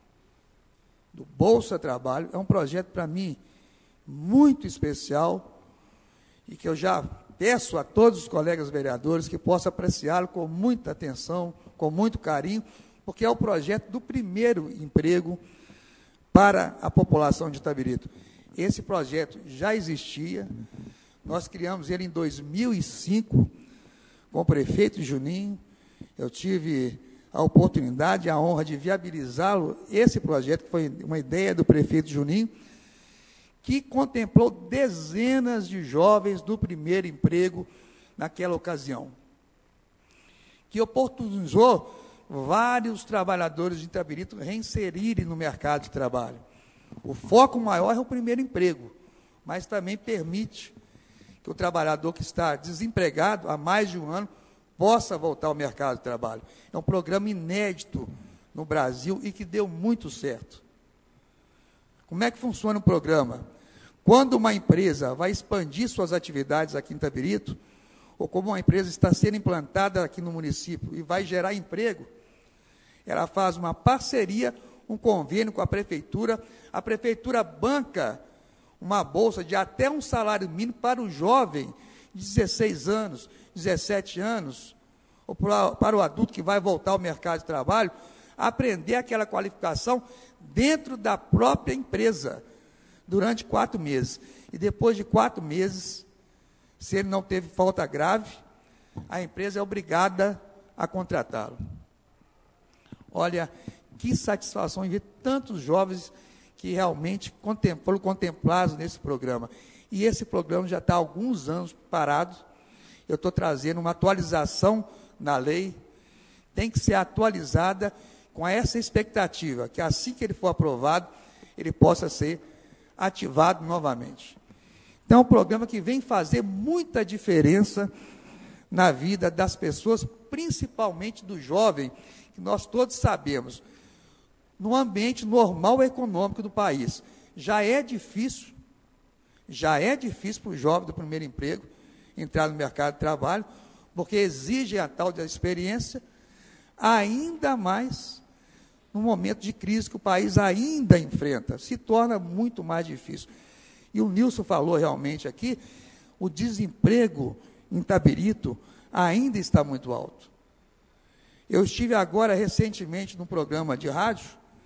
do Bolsa Trabalho, é um projeto para mim muito especial, e que eu já peço a todos os colegas vereadores que possam apreciá-lo com muita atenção, com muito carinho, porque é o projeto do primeiro emprego para a população de Itabirito. Esse projeto já existia, nós criamos ele em dois mil e cinco, com o prefeito Juninho. Eu tive a oportunidade e a honra de viabilizá-lo, esse projeto, que foi uma ideia do prefeito Juninho, que contemplou dezenas de jovens do primeiro emprego naquela ocasião, que oportunizou vários trabalhadores de Itabirito reinserirem no mercado de trabalho. O foco maior é o primeiro emprego, mas também permite que o trabalhador que está desempregado há mais de um ano possa voltar ao mercado de trabalho. É um programa inédito no Brasil e que deu muito certo. Como é que funciona o programa? Quando uma empresa vai expandir suas atividades aqui em Itabirito, ou como uma empresa está sendo implantada aqui no município e vai gerar emprego, ela faz uma parceria, um convênio com a prefeitura, a prefeitura banca uma bolsa de até um salário mínimo para o jovem de dezesseis anos, dezessete anos, ou para, para o adulto que vai voltar ao mercado de trabalho, aprender aquela qualificação dentro da própria empresa, durante quatro meses. E depois de quatro meses, se ele não teve falta grave, a empresa é obrigada a contratá-lo. Olha, que satisfação em ver tantos jovens que realmente foram contemplados nesse programa. E esse programa já está há alguns anos parado. Eu estou trazendo uma atualização na lei, tem que ser atualizada com essa expectativa, que assim que ele for aprovado, ele possa ser ativado novamente. Então, é um programa que vem fazer muita diferença na vida das pessoas, principalmente do jovem, que nós todos sabemos, no ambiente normal econômico do país. Já é difícil, já é difícil para o jovem do primeiro emprego entrar no mercado de trabalho, porque exige a tal da experiência, ainda mais no momento de crise que o país ainda enfrenta, se torna muito mais difícil. E o Nilson falou realmente aqui, o desemprego em Itabirito ainda está muito alto. Eu estive agora recentemente num programa de rádio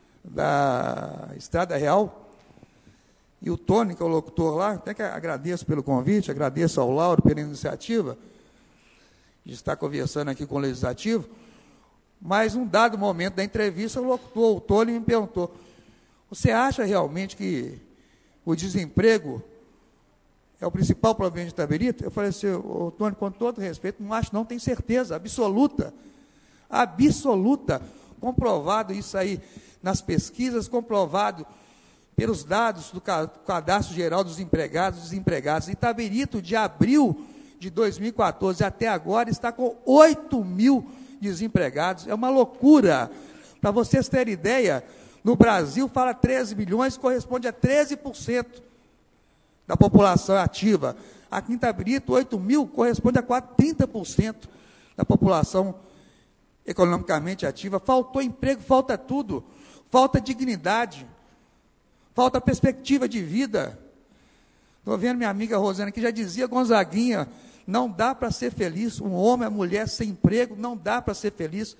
da Estrada Real, e o Tony, que é o locutor lá, até que agradeço pelo convite, agradeço ao Lauro pela iniciativa de estar conversando aqui com o Legislativo, mas num dado momento da entrevista, o locutor, o Tony, me perguntou, você acha realmente que o desemprego é o principal problema de Itabirito? Eu falei assim, ô, Tony, com todo respeito, não acho não, tenho certeza, absoluta, absoluta, comprovado isso aí nas pesquisas, comprovado pelos dados do Cadastro Geral dos Empregados e Desempregados. Itabirito, de abril de dois mil e quatorze até agora, está com oito mil desempregados. É uma loucura. Para vocês terem ideia, no Brasil, fala treze milhões, corresponde a treze por cento da população ativa. Aqui em Itabirito, oito mil, corresponde a quase trinta por cento da população economicamente ativa. Faltou emprego, falta tudo. Falta dignidade. Falta perspectiva de vida. Estou vendo minha amiga Rosana, que já dizia Gonzaguinha, não dá para ser feliz, um homem, a mulher sem emprego, não dá para ser feliz.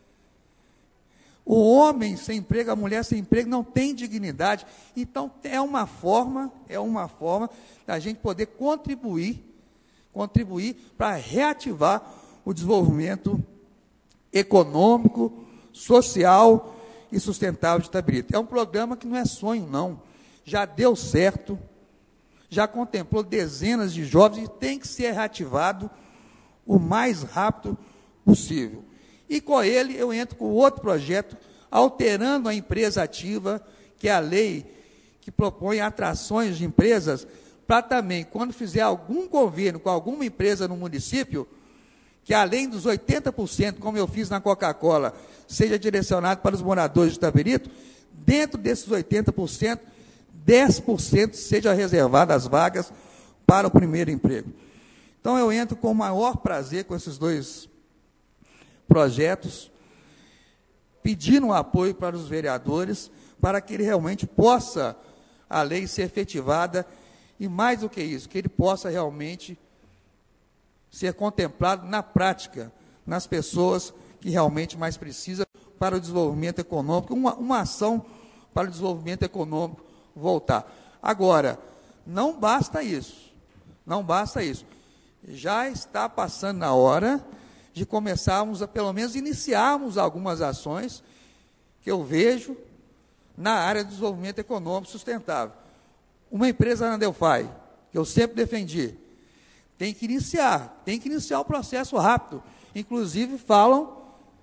O homem sem emprego, a mulher sem emprego, não tem dignidade. Então, é uma forma, é uma forma da gente poder contribuir, contribuir para reativar o desenvolvimento econômico, social e sustentável de Itabirito. É um programa que não é sonho, não. Já deu certo, já contemplou dezenas de jovens e tem que ser reativado o mais rápido possível. E com ele eu entro com outro projeto, alterando a empresa ativa, que é a lei que propõe atrações de empresas, para também, quando fizer algum convênio com alguma empresa no município, que além dos oitenta por cento, como eu fiz na Coca-Cola, seja direcionado para os moradores de Itabirito, dentro desses oitenta por cento, dez por cento seja reservado as vagas para o primeiro emprego. Então, eu entro com o maior prazer com esses dois projetos, pedindo um apoio para os vereadores, para que ele realmente possa, a lei ser efetivada, e mais do que isso, que ele possa realmente ser contemplado na prática, nas pessoas que realmente mais precisam para o desenvolvimento econômico, uma, uma ação para o desenvolvimento econômico voltar. Agora, não basta isso, não basta isso. Já está passando na hora de começarmos a, pelo menos, iniciarmos algumas ações que eu vejo na área do desenvolvimento econômico sustentável. Uma empresa na Delphi, que eu sempre defendi, tem que iniciar, tem que iniciar o processo rápido. Inclusive, falam,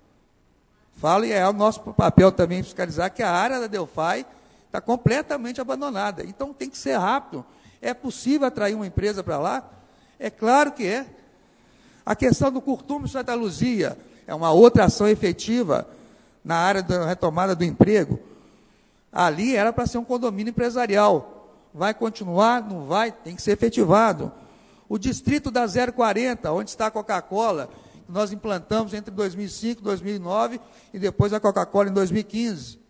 falam, e é o nosso papel também fiscalizar, que a área da Delphi está completamente abandonada. Então, tem que ser rápido. É possível atrair uma empresa para lá? É claro que é. A questão do Curtume Santa Luzia é uma outra ação efetiva na área da retomada do emprego. Ali era para ser um condomínio empresarial. Vai continuar? Não vai? Tem que ser efetivado. O distrito da zero quarenta, onde está a Coca-Cola, que nós implantamos entre dois mil e cinco e dois mil e nove, e depois a Coca-Cola em dois mil e quinze.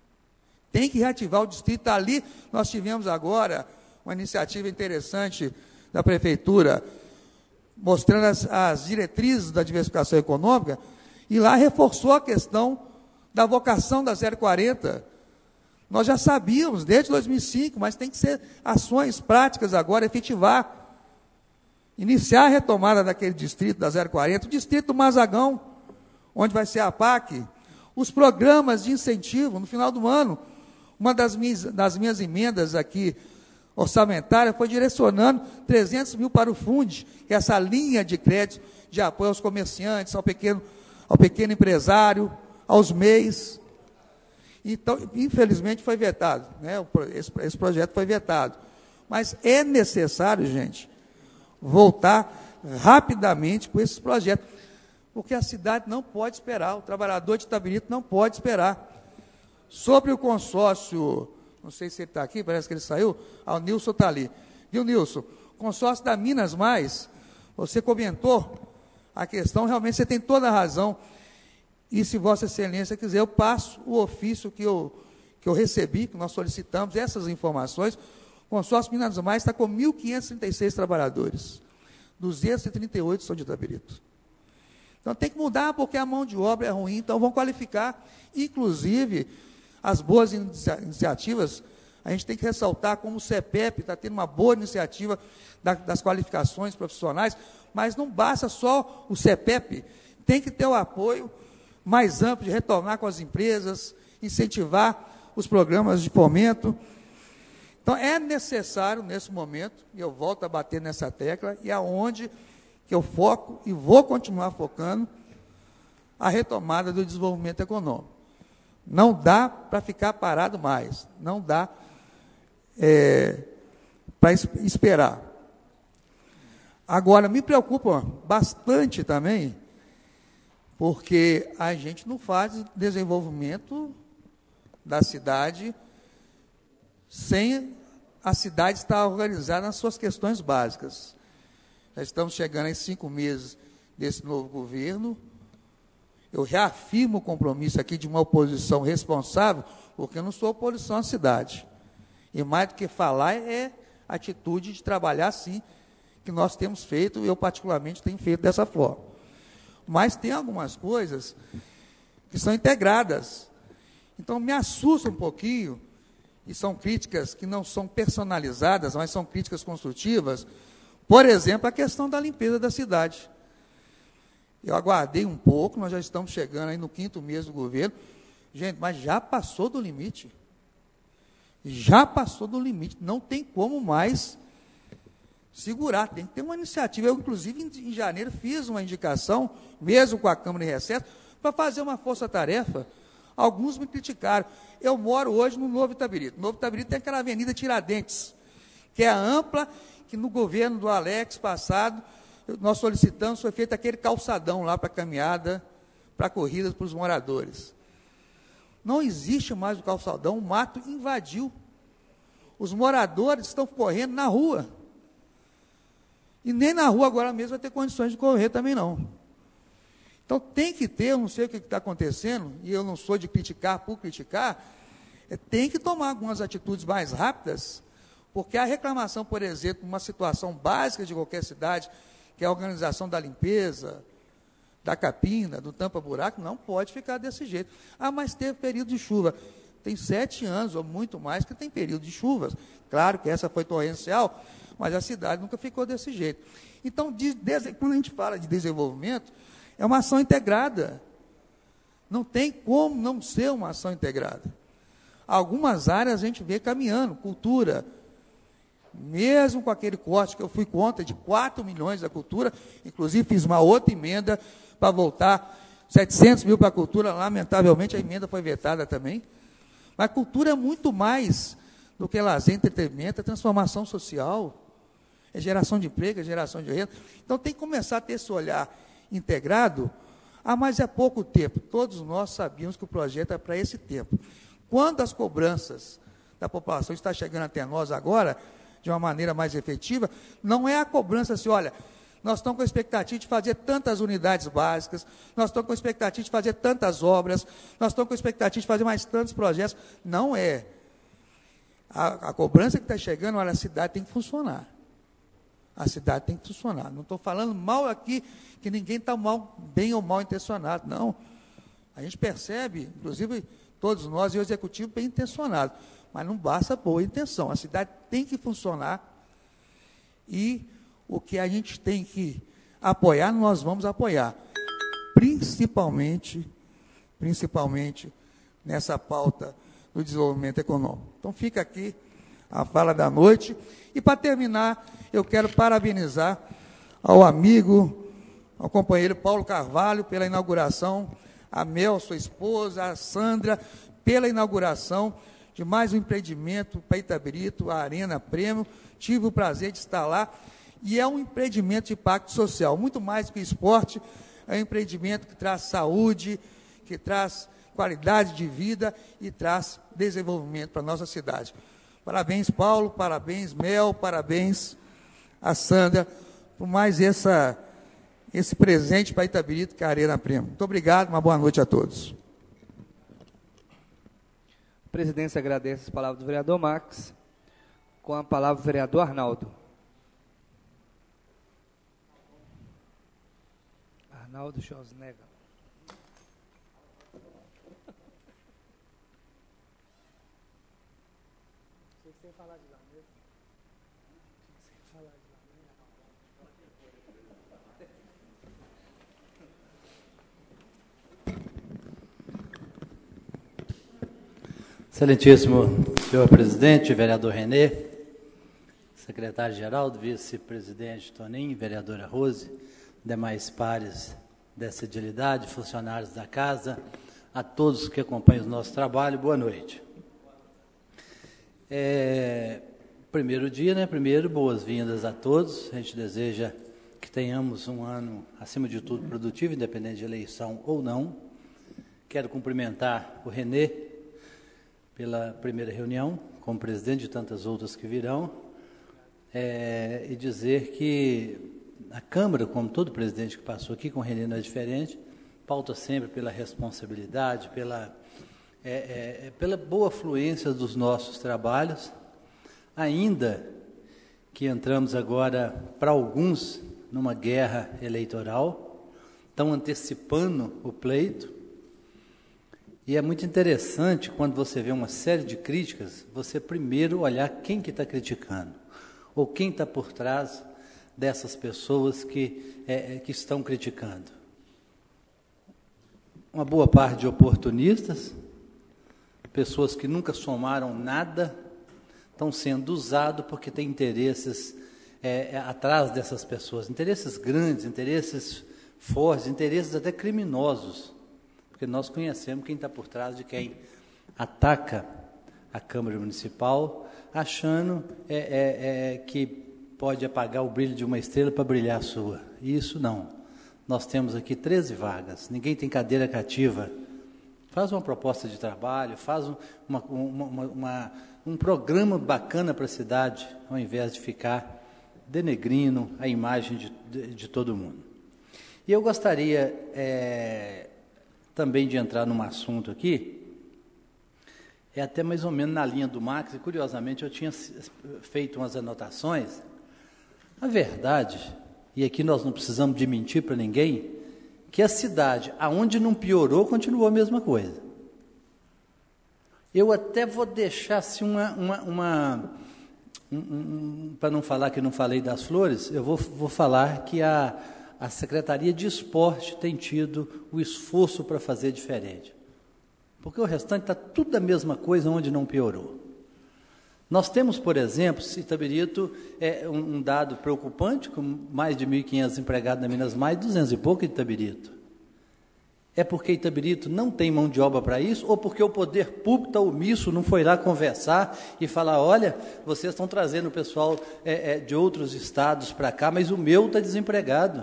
Tem que reativar o distrito. Ali nós tivemos agora uma iniciativa interessante da Prefeitura, mostrando as, as diretrizes da diversificação econômica, e lá reforçou a questão da vocação da zero quarenta. Nós já sabíamos, desde dois mil e cinco, mas tem que ser ações práticas agora, efetivar. Iniciar a retomada daquele distrito da zero quarenta, o distrito do Mazagão, onde vai ser a P A C, os programas de incentivo, no final do ano, uma das minhas, das minhas emendas aqui, orçamentária, foi direcionando trezentos mil para o Funde, que é essa linha de crédito de apoio aos comerciantes, ao pequeno, ao pequeno empresário, aos M E Is. Então, infelizmente, foi vetado, né? esse, esse projeto foi vetado. Mas é necessário, gente, voltar rapidamente com esses projetos, porque a cidade não pode esperar, o trabalhador de Itabirito não pode esperar. Sobre o consórcio, não sei se ele está aqui, parece que ele saiu, ah, o Nilson está ali. Viu, Nilson? Consórcio da Minas Mais, você comentou a questão, realmente você tem toda a razão, e se Vossa Excelência quiser, eu passo o ofício que eu, que eu recebi, que nós solicitamos, essas informações. O consórcio Minas Mais está com mil quinhentos e trinta e seis trabalhadores, duzentos e trinta e oito são de Itabirito. Então tem que mudar, porque a mão de obra é ruim, então vão qualificar, inclusive, as boas inicia- iniciativas, a gente tem que ressaltar como o CEPEP está tendo uma boa iniciativa da, das qualificações profissionais, mas não basta só o CEPEP, tem que ter o apoio mais amplo de retornar com as empresas, incentivar os programas de fomento. Então, é necessário, nesse momento, e eu volto a bater nessa tecla, e aonde que eu foco, e vou continuar focando, a retomada do desenvolvimento econômico. Não dá para ficar parado mais, não dá é, para es- esperar. Agora, me preocupa bastante também, porque a gente não faz desenvolvimento da cidade sem a cidade estar organizada nas suas questões básicas. Já estamos chegando em cinco meses desse novo governo. Eu reafirmo o compromisso aqui de uma oposição responsável, porque eu não sou oposição à cidade. E mais do que falar é atitude de trabalhar, sim, que nós temos feito, eu particularmente tenho feito dessa forma. Mas tem algumas coisas que são integradas. Então, me assusta um pouquinho, e são críticas que não são personalizadas, mas são críticas construtivas. Por exemplo, a questão da limpeza da cidade. Eu aguardei um pouco, nós já estamos chegando aí no quinto mês do governo. Gente, mas já passou do limite. Já passou do limite. Não tem como mais segurar, tem que ter uma iniciativa. Eu, inclusive, em, em janeiro, fiz uma indicação, mesmo com a Câmara em recesso, para fazer uma força-tarefa. Alguns me criticaram. Eu moro hoje no Novo Itabirito. No Novo Itabirito tem aquela avenida Tiradentes, que é ampla, que no governo do Alex passado, nós solicitamos, foi feito aquele calçadão lá para caminhada, para corridas para os moradores. Não existe mais o calçadão, o mato invadiu. Os moradores estão correndo na rua. E nem na rua agora mesmo vai ter condições de correr também não. Então tem que ter, eu não sei o que está acontecendo, e eu não sou de criticar por criticar, é, tem que tomar algumas atitudes mais rápidas, porque a reclamação, por exemplo, uma situação básica de qualquer cidade, que é a organização da limpeza, da capina, do tampa-buraco, não pode ficar desse jeito. Ah, mas teve período de chuva. tem sete anos ou muito mais que tem período de chuvas. Claro que essa foi torrencial, mas a cidade nunca ficou desse jeito. Então, de, de, quando a gente fala de desenvolvimento, é uma ação integrada. Não tem como não ser uma ação integrada. Algumas áreas a gente vê caminhando, cultura. Mesmo com aquele corte que eu fui contra de quatro milhões da cultura, inclusive fiz uma outra emenda para voltar setecentos mil para a cultura, lamentavelmente a emenda foi vetada também. Mas a cultura é muito mais do que lazer, entretenimento, é transformação social, é geração de emprego, é geração de renda. Então tem que começar a ter esse olhar integrado. Ah, mas é pouco tempo. Todos nós sabíamos que o projeto é para esse tempo. Quando as cobranças da população estão chegando até nós agora, de uma maneira mais efetiva, não é a cobrança assim, olha, nós estamos com a expectativa de fazer tantas unidades básicas, nós estamos com a expectativa de fazer tantas obras, nós estamos com a expectativa de fazer mais tantos projetos. Não é. A, a cobrança que está chegando, olha, a cidade tem que funcionar. A cidade tem que funcionar. Não estou falando mal aqui, que ninguém está mal, bem ou mal intencionado, não. A gente percebe, inclusive todos nós e o executivo bem intencionado, mas não basta boa intenção. A cidade tem que funcionar e o que a gente tem que apoiar, nós vamos apoiar. Principalmente, principalmente nessa pauta do desenvolvimento econômico. Então fica aqui a fala da noite. E para terminar, eu quero parabenizar ao amigo, ao companheiro Paulo Carvalho pela inauguração, a Mel, sua esposa, a Sandra, pela inauguração de mais um empreendimento para Itabrito, a Arena Prêmio. Tive o prazer de estar lá. E é um empreendimento de impacto social, muito mais do que esporte, é um empreendimento que traz saúde, que traz qualidade de vida e traz desenvolvimento para a nossa cidade. Parabéns, Paulo, parabéns, Mel, parabéns a Sandra, por mais essa, esse presente para Itabrito, que é a Arena Prêmio. Muito obrigado, uma boa noite a todos. A presidência agradece as palavras do vereador Max, com a palavra o vereador Arnaldo. Arnaldo Schwarzenegger. Vocês têm que falar de lá mesmo? Vocês têm que falar de lá mesmo. Excelentíssimo senhor presidente, vereador Renê, secretário-geral, vice-presidente Toninho, vereadora Rose, demais pares dessa edilidade, funcionários da casa, a todos que acompanham o nosso trabalho, boa noite. É, primeiro dia, né? Primeiro, boas-vindas a todos. A gente deseja que tenhamos um ano, acima de tudo, produtivo, independente de eleição ou não. Quero cumprimentar o Renê pela primeira reunião, como presidente de tantas outras que virão, é, e dizer que a Câmara, como todo presidente que passou aqui, com o Renê não é diferente, pauta sempre pela responsabilidade, pela, é, é, pela boa fluência dos nossos trabalhos, ainda que entramos agora, para alguns, numa guerra eleitoral, estão antecipando o pleito, e é muito interessante, quando você vê uma série de críticas, você primeiro olhar quem que está criticando, ou quem está por trás dessas pessoas que, é, que estão criticando. Uma boa parte de oportunistas, pessoas que nunca somaram nada, estão sendo usados porque tem interesses é, é, atrás dessas pessoas, interesses grandes, interesses fortes, interesses até criminosos, porque nós conhecemos quem está por trás de quem ataca a Câmara Municipal, achando é, é, é, que pode apagar o brilho de uma estrela para brilhar a sua. Isso não. Nós temos aqui treze vagas, ninguém tem cadeira cativa. Faz uma proposta de trabalho, faz uma, uma, uma, uma, um programa bacana para a cidade, ao invés de ficar denegrindo a imagem de, de, de todo mundo. E eu gostaria é, também de entrar num assunto aqui, é até mais ou menos na linha do Max, e curiosamente eu tinha feito umas anotações. A verdade, e aqui nós não precisamos de mentir para ninguém, que a cidade, aonde não piorou, continuou a mesma coisa. Eu até vou deixar assim, uma, uma, uma um, um, para não falar que não falei das flores, eu vou, vou falar que a, a Secretaria de Esporte tem tido o esforço para fazer diferente. Porque o restante está tudo a mesma coisa, onde não piorou. Nós temos, por exemplo, Itabirito é um, um dado preocupante, com mais de mil e quinhentos empregados na Minas Mais, duzentos e pouco em Itabirito. É porque Itabirito não tem mão de obra para isso, ou porque o poder público está omisso, não foi lá conversar e falar, olha, vocês estão trazendo o pessoal é, é, de outros estados para cá, mas o meu está desempregado.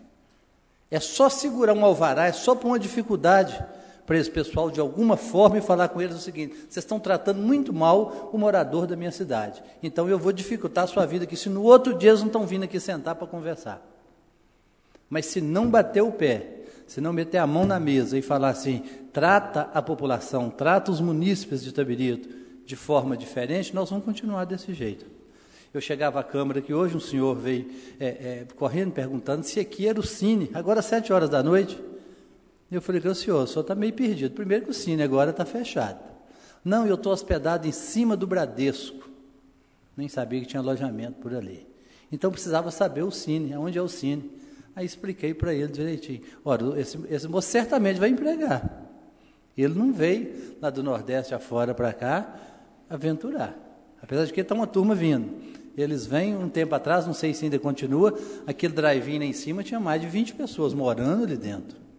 É só segurar um alvará, é só pôr uma dificuldade para esse pessoal, de alguma forma, e falar com eles o seguinte, vocês estão tratando muito mal o morador da minha cidade, então eu vou dificultar a sua vida aqui, se no outro dia eles não estão vindo aqui sentar para conversar. Mas se não bater o pé, se não meter a mão na mesa e falar assim, trata a população, trata os munícipes de Itabirito de forma diferente, nós vamos continuar desse jeito. Eu chegava à Câmara que hoje um senhor veio é, é, correndo, perguntando se aqui era o Cine, agora às sete horas da noite. Eu falei, o senhor, o senhor está meio perdido. Primeiro que o Cine agora está fechado. Não, eu estou hospedado em cima do Bradesco. Nem sabia que tinha alojamento por ali. Então precisava saber o Cine, onde é o Cine. Aí expliquei para ele direitinho. Ora, esse, esse moço certamente vai empregar. Ele não veio lá do Nordeste afora para cá aventurar. Apesar de que está uma turma vindo. Eles vêm um tempo atrás, não sei se ainda continua, aquele drive-in lá em cima tinha mais de vinte pessoas morando ali dentro.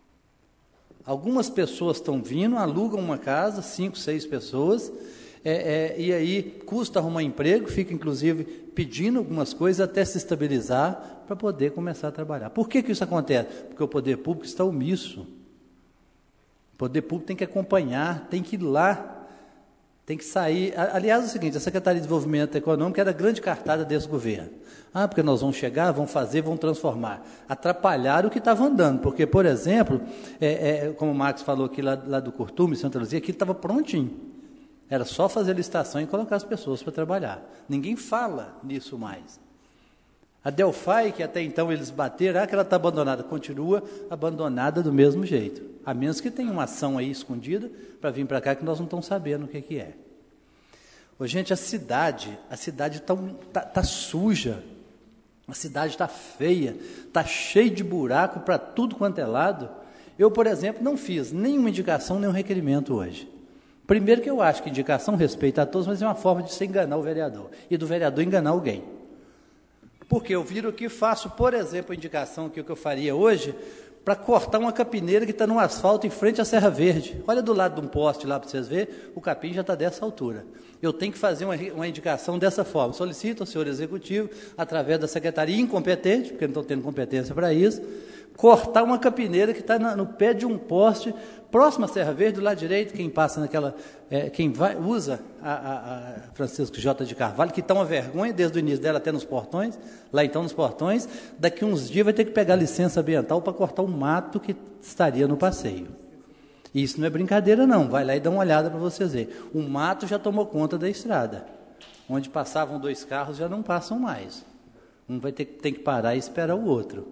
Algumas pessoas estão vindo, alugam uma casa, cinco, seis pessoas, é, é, e aí custa arrumar emprego, fica inclusive pedindo algumas coisas até se estabilizar para poder começar a trabalhar. Por que que isso acontece? Porque o poder público está omisso. O poder público tem que acompanhar, tem que ir lá, tem que sair. Aliás, é o seguinte, a Secretaria de Desenvolvimento Econômico era a grande cartada desse governo. Ah, porque nós vamos chegar, vamos fazer, vamos transformar. Atrapalharam o que estava andando, porque, por exemplo, é, é, como o Marcos falou aqui lá, lá do Curtume, Santa Luzia, aquilo estava prontinho. Era só fazer a licitação e colocar as pessoas para trabalhar. Ninguém fala nisso mais. A Delphi, que até então eles bateram, ah, que ela está abandonada, continua abandonada do mesmo jeito. A menos que tenha uma ação aí escondida para vir para cá que nós não estamos sabendo o que, que é. Ô, gente, a cidade, a cidade está tá, tá suja, a cidade está feia, está cheia de buraco para tudo quanto é lado. Eu, por exemplo, não fiz nenhuma indicação, nenhum requerimento hoje. Primeiro que eu acho que indicação respeita a todos, mas é uma forma de se enganar o vereador, e do vereador enganar alguém. Porque eu viro aqui e faço, por exemplo, a indicação que, que eu faria hoje, para cortar uma capineira que está no asfalto em frente à Serra Verde. Olha do lado de um poste lá para vocês verem, o capim já está dessa altura. Eu tenho que fazer uma, uma indicação dessa forma. Solicito ao senhor executivo, através da secretaria incompetente, porque não estou tendo competência para isso, cortar uma capineira que está no pé de um poste, próximo à Serra Verde, do lado direito, quem passa naquela, é, quem vai, usa a, a, a Francisco J. de Carvalho, que está uma vergonha desde o início dela até nos portões, lá então nos portões, daqui uns dias vai ter que pegar licença ambiental para cortar o mato que estaria no passeio. E isso não é brincadeira não, vai lá e dá uma olhada para vocês verem. O mato já tomou conta da estrada, onde passavam dois carros já não passam mais. Um vai ter, tem que parar e esperar o outro.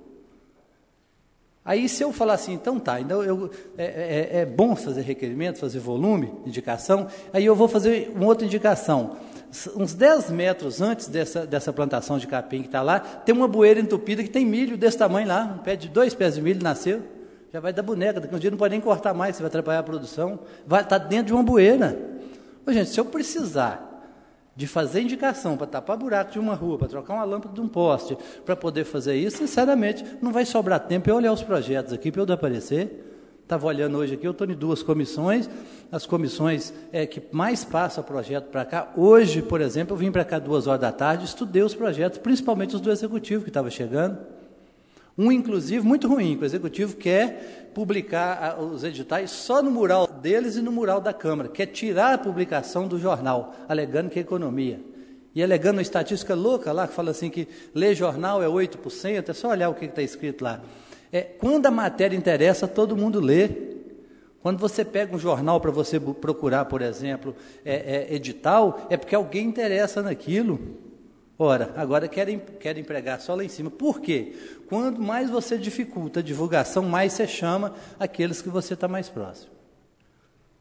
Aí se eu falar assim, então tá, então eu, é, é, é bom fazer requerimento, fazer volume, indicação, aí eu vou fazer uma outra indicação. Uns dez metros antes dessa, dessa plantação de capim que está lá, tem uma bueira entupida que tem milho desse tamanho lá, um pé de dois pés de milho nasceu, já vai dar boneca, daqui a um dia não pode nem cortar mais, você vai atrapalhar a produção, vai estar tá dentro de uma bueira. Ô, gente, se eu precisar de fazer indicação para tapar buraco de uma rua, para trocar uma lâmpada de um poste, para poder fazer isso, sinceramente, não vai sobrar tempo para eu olhar os projetos aqui, para eu aparecer. Estava olhando hoje aqui, eu estou em duas comissões, as comissões é, que mais passam o projeto para cá. Hoje, por exemplo, eu vim para cá duas horas da tarde, estudei os projetos, principalmente os do Executivo que estava chegando. Um, inclusive, muito ruim, que o Executivo quer publicar os editais só no mural deles e no mural da Câmara, quer tirar a publicação do jornal, alegando que é economia. E alegando uma estatística louca lá, que fala assim que ler jornal é oito por cento, é só olhar o que está escrito lá. É, quando a matéria interessa, todo mundo lê. Quando você pega um jornal para você procurar, por exemplo, é, é, edital, é porque alguém interessa naquilo. Ora, agora querem, querem empregar só lá em cima. Por quê? Quanto mais você dificulta a divulgação, mais você chama aqueles que você está mais próximo.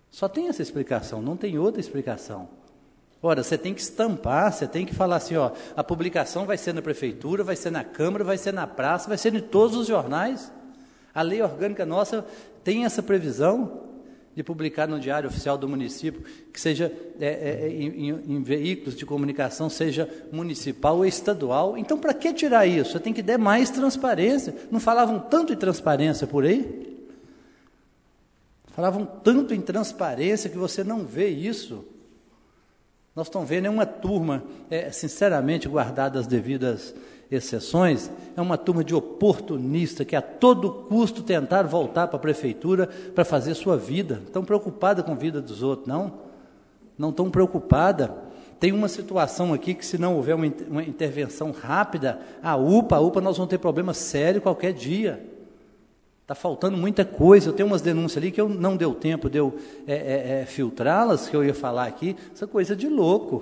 Só tem essa explicação, não tem outra explicação. Ora, você tem que estampar, você tem que falar assim, ó, a publicação vai ser na prefeitura, vai ser na Câmara, vai ser na praça, vai ser em todos os jornais. A lei orgânica nossa tem essa previsão de publicar no Diário Oficial do município, que seja é, é, em, em veículos de comunicação, seja municipal ou estadual. Então, para que tirar isso? Você tem que dar mais transparência. Não falavam tanto em transparência por aí? Falavam tanto em transparência que você não vê isso. Nós estamos vendo, é uma turma, é, sinceramente, guardada as devidas exceções, é uma turma de oportunista que a todo custo tentaram voltar para a prefeitura para fazer sua vida. Estão preocupadas com a vida dos outros, não? Não estão preocupadas. Tem uma situação aqui que, se não houver uma, uma intervenção rápida, a UPA, a UPA nós vamos ter problema sério qualquer dia. Está faltando muita coisa. Eu tenho umas denúncias ali que eu não deu tempo de eu é, é, é, filtrá-las, que eu ia falar aqui. Essa coisa de louco.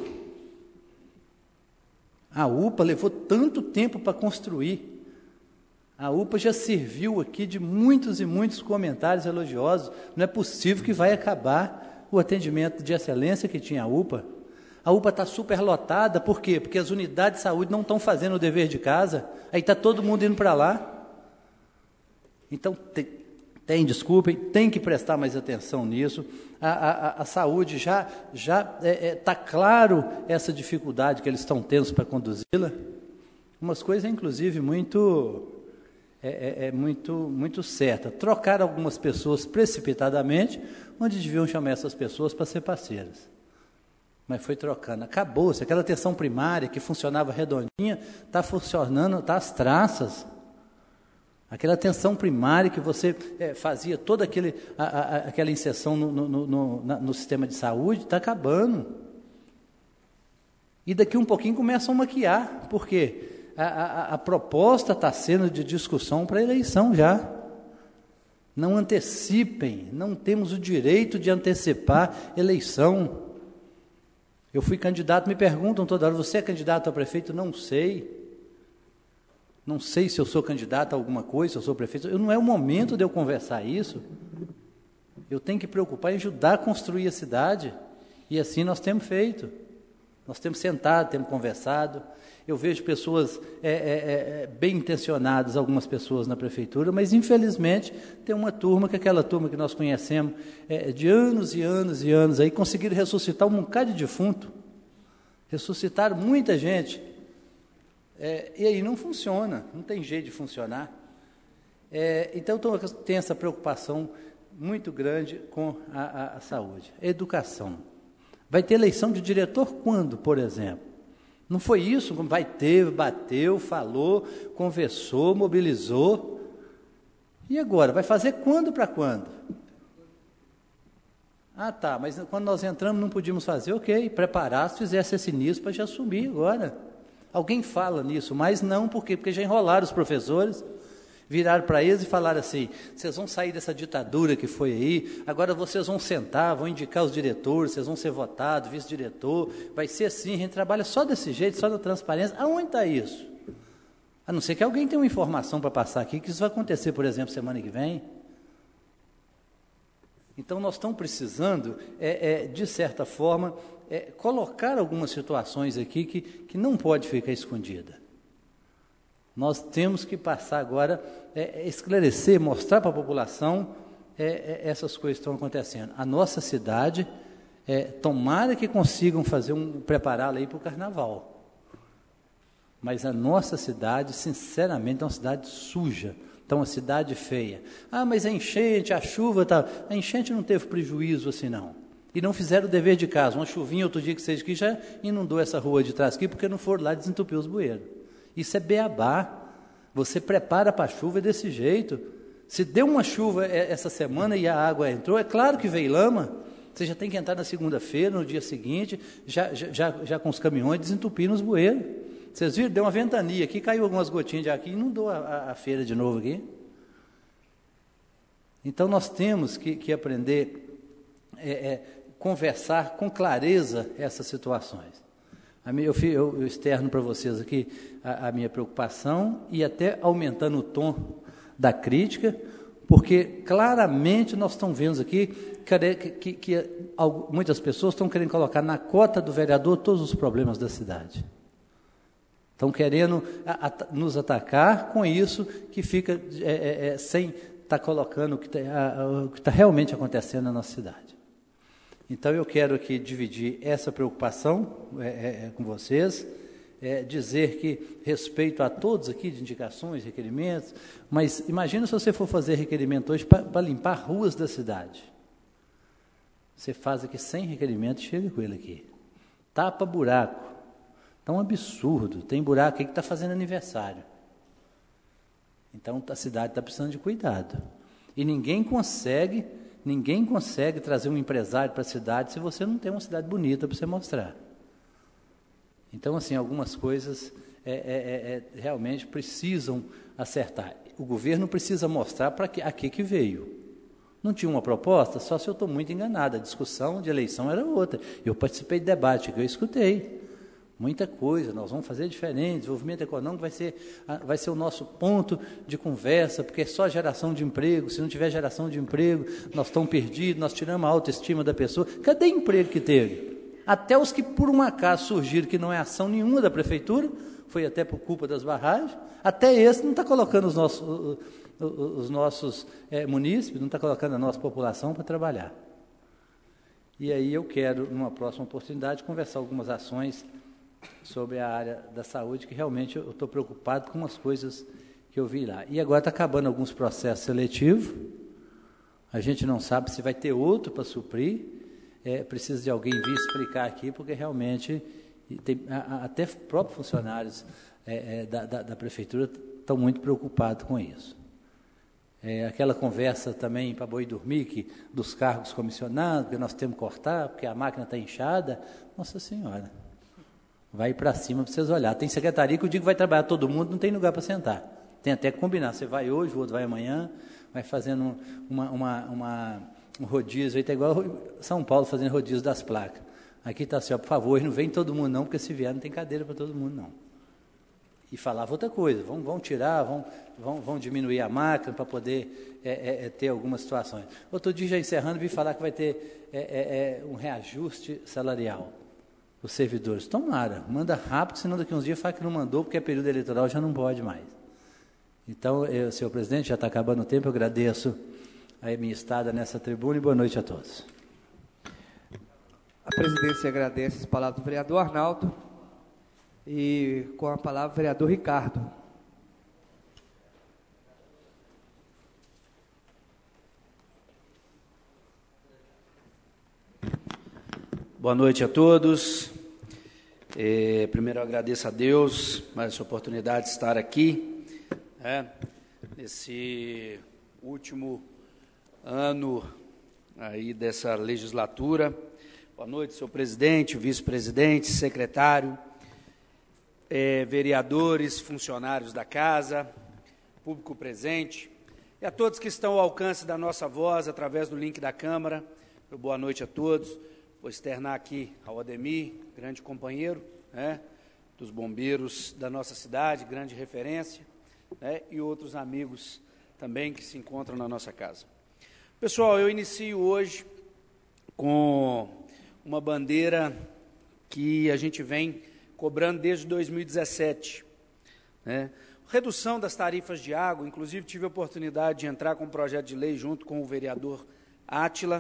A UPA levou tanto tempo para construir. A UPA já serviu aqui de muitos e muitos comentários elogiosos. Não é possível que vai acabar o atendimento de excelência que tinha a UPA. A UPA está superlotada, por quê? Porque as unidades de saúde não estão fazendo o dever de casa. Aí está todo mundo indo para lá. Então, tem, tem, desculpem, tem que prestar mais atenção nisso. A, a, a saúde já já está é, é, tá claro essa dificuldade que eles estão tendo para conduzi-la. Umas coisas, inclusive, muito, é, é, é muito, muito certa. Trocar algumas pessoas precipitadamente, onde deviam chamar essas pessoas para ser parceiras. Mas foi trocando. Acabou-se. Aquela atenção primária que funcionava redondinha, está funcionando, está às traças. Aquela atenção primária que você é, fazia toda aquele, a, a, aquela inserção no, no, no, na, no sistema de saúde, está acabando. E daqui um pouquinho começam a maquiar, porque a, a, a proposta está sendo de discussão para a eleição já. Não antecipem, não temos o direito de antecipar eleição. Eu fui candidato, me perguntam toda hora, você é candidato a prefeito? Não sei. Não sei se eu sou candidato a alguma coisa, se eu sou prefeito. Eu, não é o momento de eu conversar isso. Eu tenho que preocupar em ajudar a construir a cidade. E assim nós temos feito. Nós temos sentado, temos conversado. Eu vejo pessoas é, é, é, bem intencionadas, algumas pessoas na prefeitura, mas infelizmente tem uma turma, que é aquela turma que nós conhecemos é, de anos e anos e anos, aí conseguiram ressuscitar um bocado de defunto. Ressuscitaram muita gente. É, e aí não funciona, não tem jeito de funcionar. É, então, tem essa preocupação muito grande com a, a, a saúde. A educação. Vai ter eleição de diretor quando, por exemplo? Não foi isso? Vai ter, bateu, falou, conversou, mobilizou. E agora? Vai fazer quando para quando? Ah, tá, mas quando nós entramos não podíamos fazer, ok, preparar, se fizesse esse início para já assumir agora. Alguém fala nisso, mas não, por quê? Porque já enrolaram os professores, viraram para eles e falaram assim, vocês vão sair dessa ditadura que foi aí, agora vocês vão sentar, vão indicar os diretores, vocês vão ser votados, vice-diretor, vai ser assim, a gente trabalha só desse jeito, só na transparência. Aonde está isso? A não ser que alguém tenha uma informação para passar aqui, que isso vai acontecer, por exemplo, semana que vem. Então, nós estamos precisando, é, é, de certa forma, é, colocar algumas situações aqui que, que não pode ficar escondida. Nós temos que passar agora, é, esclarecer, mostrar para a população é, é, essas coisas que estão acontecendo. A nossa cidade, é, tomara que consigam fazer um, prepará-la aí para o carnaval. Mas a nossa cidade, sinceramente, é uma cidade suja. Então, uma cidade feia. Ah, mas a enchente, a chuva, tá... a enchente não teve prejuízo assim, não. E não fizeram o dever de casa. Uma chuvinha, outro dia que seja aqui, já inundou essa rua de trás aqui, porque não foram lá desentupir os bueiros. Isso é beabá. Você prepara para a chuva desse jeito. Se deu uma chuva essa semana e a água entrou, é claro que veio lama. Você já tem que entrar na segunda-feira, no dia seguinte, já, já, já com os caminhões desentupindo os bueiros. Vocês viram? Deu uma ventania aqui, caiu algumas gotinhas de aqui e inundou a, a, a feira de novo aqui. Então, nós temos que, que aprender a é, é, conversar com clareza essas situações. A minha, eu, eu, eu externo para vocês aqui a, a minha preocupação e até aumentando o tom da crítica, porque claramente nós estamos vendo aqui que, que, que muitas pessoas estão querendo colocar na cota do vereador todos os problemas da cidade. Estão querendo a, a, nos atacar com isso que fica é, é, é, sem estar tá colocando o que está tá realmente acontecendo na nossa cidade. Então, eu quero aqui dividir essa preocupação é, é, com vocês, é, dizer que respeito a todos aqui de indicações, requerimentos, mas imagina se você for fazer requerimento hoje para limpar ruas da cidade. Você faz aqui sem requerimento, chega com ele aqui. Tapa buraco. Está um absurdo. Tem buraco aí que está fazendo aniversário. Então, a cidade está precisando de cuidado. E ninguém consegue, ninguém consegue trazer um empresário para a cidade se você não tem uma cidade bonita para você mostrar. Então, assim, algumas coisas é, é, é, realmente precisam acertar. O governo precisa mostrar para que, aqui que veio. Não tinha uma proposta? Só se eu estou muito enganado. A discussão de eleição era outra. Eu participei de debate que eu escutei. Muita coisa, nós vamos fazer diferente, desenvolvimento econômico vai ser, vai ser o nosso ponto de conversa, porque é só geração de emprego, se não tiver geração de emprego, nós estamos perdidos, nós tiramos a autoestima da pessoa. Cadê emprego que teve? Até os que por um acaso surgiram, que não é ação nenhuma da prefeitura, foi até por culpa das barragens, até esse não está colocando os nossos, os, os nossos é, munícipes, não está colocando a nossa população para trabalhar. E aí eu quero, numa próxima oportunidade, conversar algumas ações sobre a área da saúde, que realmente eu estou preocupado com umas coisas que eu vi lá. E agora está acabando alguns processos seletivos, a gente não sabe se vai ter outro para suprir, é, precisa de alguém vir explicar aqui, porque realmente tem, a, até próprios funcionários é, é, da, da, da prefeitura estão muito preocupados com isso. É, aquela conversa também para boi dormir, que, dos cargos comissionados, que nós temos que cortar, porque a máquina está inchada, nossa senhora, vai para cima para vocês olhar. Tem secretaria que eu digo que vai trabalhar todo mundo, não tem lugar para sentar. Tem até que combinar. Você vai hoje, o outro vai amanhã, vai fazendo uma, uma, uma, um rodízio. Aí está igual São Paulo fazendo rodízio das placas. Aqui está assim, ó, por favor, não vem todo mundo não, porque se vier não tem cadeira para todo mundo não. E falava outra coisa, vão, vão tirar, vão, vão, vão diminuir a máquina para poder é, é, é, ter algumas situações. Outro dia, já encerrando, vi falar que vai ter é, é, é, um reajuste salarial. Os servidores, tomara, manda rápido, senão daqui a uns dias fala que não mandou, porque é período eleitoral, já não pode mais. Então, eu, senhor presidente, já está acabando o tempo, eu agradeço a minha estada nessa tribuna e boa noite a todos. A presidência agradece as palavras do vereador Arnaldo e com a palavra o vereador Ricardo. Boa noite a todos. É, primeiro eu agradeço a Deus mais essa oportunidade de estar aqui, né, nesse último ano aí dessa legislatura. Boa noite, senhor presidente, vice-presidente, secretário, é, vereadores, funcionários da casa, público presente, e a todos que estão ao alcance da nossa voz através do link da Câmara. Boa noite a todos. Vou externar aqui ao Ademir, grande companheiro, né, dos bombeiros da nossa cidade, grande referência, né, e outros amigos também que se encontram na nossa casa. Pessoal, eu inicio hoje com uma bandeira que a gente vem cobrando desde dois mil e dezessete. Né? Redução das tarifas de água, inclusive tive a oportunidade de entrar com um projeto de lei junto com o vereador Átila,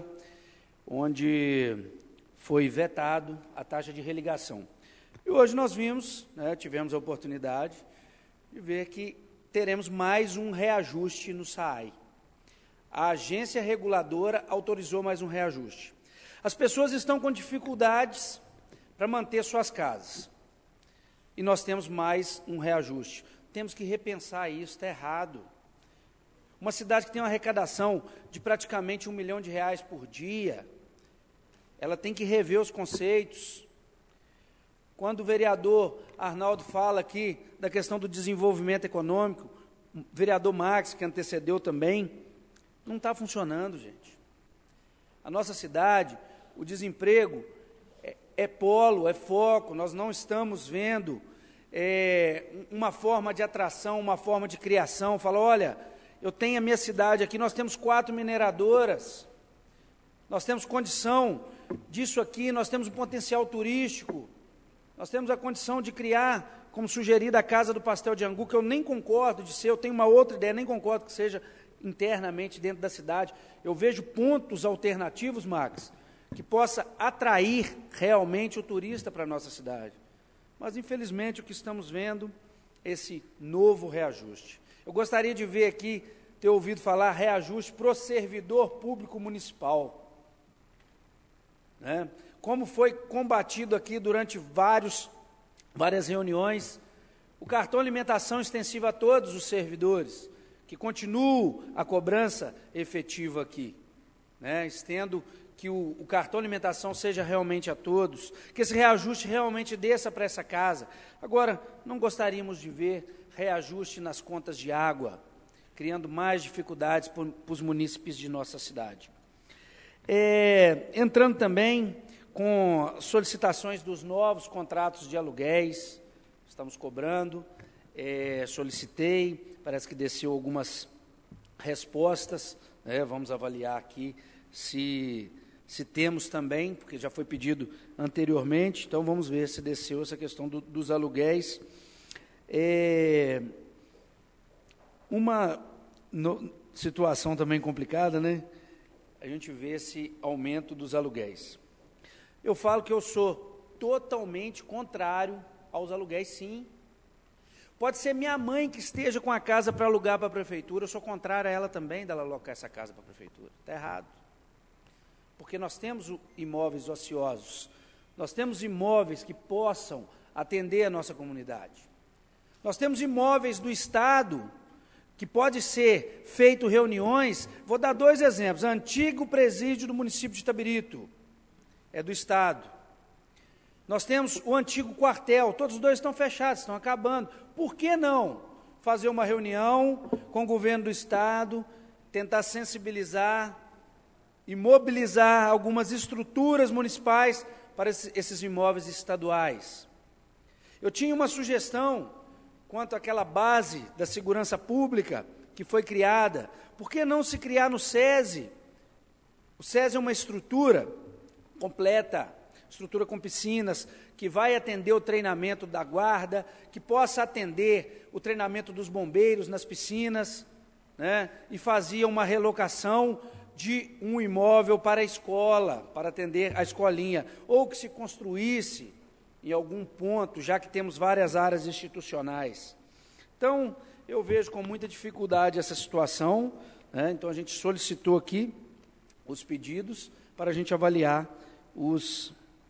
onde foi vetado a taxa de religação. E hoje nós vimos, né, tivemos a oportunidade de ver que teremos mais um reajuste no S A A I. A agência reguladora autorizou mais um reajuste. As pessoas estão com dificuldades para manter suas casas. E nós temos mais um reajuste. Temos que repensar isso, está errado. Uma cidade que tem uma arrecadação de praticamente um milhão de reais por dia, ela tem que rever os conceitos. Quando o vereador Arnaldo fala aqui da questão do desenvolvimento econômico, o vereador Max, que antecedeu também, não está funcionando, gente. A nossa cidade, o desemprego é, é polo, é foco, nós não estamos vendo é, uma forma de atração, uma forma de criação. Fala, olha, eu tenho a minha cidade aqui, nós temos quatro mineradoras, nós temos condição disso aqui, nós temos um potencial turístico, nós temos a condição de criar, como sugerido, a Casa do Pastel de Angu, que eu nem concordo de ser, eu tenho uma outra ideia, nem concordo que seja internamente dentro da cidade. Eu vejo pontos alternativos, Max, que possa atrair realmente o turista para a nossa cidade. Mas, infelizmente, o que estamos vendo é esse novo reajuste. Eu gostaria de ver aqui, ter ouvido falar reajuste para o servidor público municipal. Né? Como foi combatido aqui durante vários, várias reuniões, o cartão alimentação extensivo a todos os servidores, que continua a cobrança efetiva aqui. Né? Estendo que o, o cartão alimentação seja realmente a todos, que esse reajuste realmente desça para essa casa. Agora, não gostaríamos de ver reajuste nas contas de água, criando mais dificuldades para os munícipes de nossa cidade. É, entrando também com solicitações dos novos contratos de aluguéis, estamos cobrando, é, solicitei, parece que desceu algumas respostas, né, vamos avaliar aqui se, se temos também, porque já foi pedido anteriormente, então vamos ver se desceu essa questão do, dos aluguéis. É, uma no, situação também complicada, né? A gente vê esse aumento dos aluguéis. Eu falo que eu sou totalmente contrário aos aluguéis, sim. Pode ser minha mãe que esteja com a casa para alugar para a prefeitura, eu sou contrário a ela também, dela alocar essa casa para a prefeitura. Está errado. Porque nós temos imóveis ociosos, nós temos imóveis que possam atender a nossa comunidade. Nós temos imóveis do Estado que pode ser feito reuniões. Vou dar dois exemplos. Antigo presídio do município de Itabirito, é do Estado. Nós temos o antigo quartel, todos os dois estão fechados, estão acabando. Por que não fazer uma reunião com o governo do Estado, tentar sensibilizar e mobilizar algumas estruturas municipais para esses imóveis estaduais? Eu tinha uma sugestão quanto àquela base da segurança pública que foi criada. Por que não se criar no SESI? O SESI é uma estrutura completa, estrutura com piscinas, que vai atender o treinamento da guarda, que possa atender o treinamento dos bombeiros nas piscinas, né, e fazia uma relocação de um imóvel para a escola, para atender a escolinha, ou que se construísse em algum ponto, já que temos várias áreas institucionais. Então, eu vejo com muita dificuldade essa situação, né, então a gente solicitou aqui os pedidos para a gente avaliar os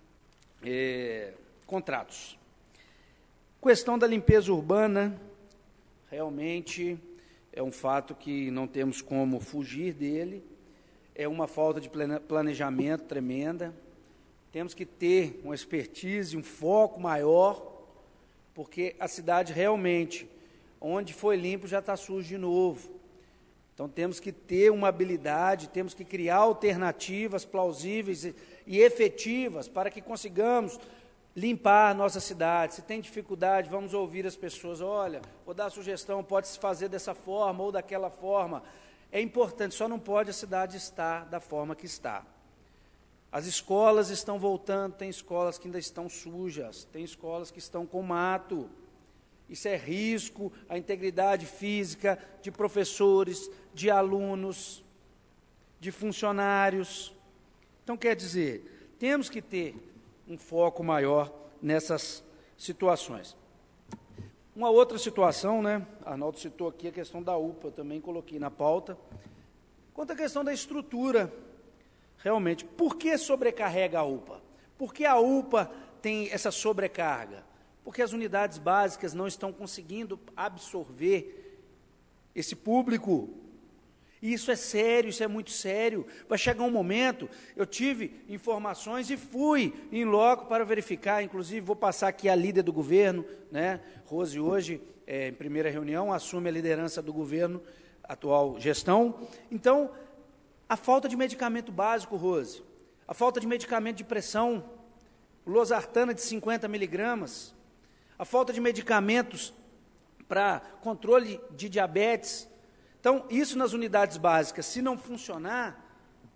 eh, contratos. Questão da limpeza urbana, realmente é um fato que não temos como fugir dele, é uma falta de planejamento tremenda, temos que ter uma expertise, um foco maior, porque a cidade realmente, onde foi limpo, já está sujo de novo. Então, temos que ter uma habilidade, temos que criar alternativas plausíveis e, e efetivas para que consigamos limpar a nossa cidade. Se tem dificuldade, vamos ouvir as pessoas. Olha, vou dar a sugestão, pode-se fazer dessa forma ou daquela forma. É importante, só não pode a cidade estar da forma que está. As escolas estão voltando, tem escolas que ainda estão sujas, tem escolas que estão com mato. Isso é risco à integridade física de professores, de alunos, de funcionários. Então, quer dizer, temos que ter um foco maior nessas situações. Uma outra situação, né, Arnaldo citou aqui a questão da U P A, eu também coloquei na pauta, quanto à questão da estrutura. Realmente, por que sobrecarrega a U P A? Por que a U P A tem essa sobrecarga? Porque as unidades básicas não estão conseguindo absorver esse público. E isso é sério, isso é muito sério. Vai chegar um momento, eu tive informações e fui em loco para verificar, inclusive vou passar aqui a líder do governo, né? Rose hoje, é, em primeira reunião, assume a liderança do governo, atual gestão. Então, a falta de medicamento básico, Rose, a falta de medicamento de pressão, losartana de cinquenta miligramas, a falta de medicamentos para controle de diabetes. Então, isso nas unidades básicas, se não funcionar,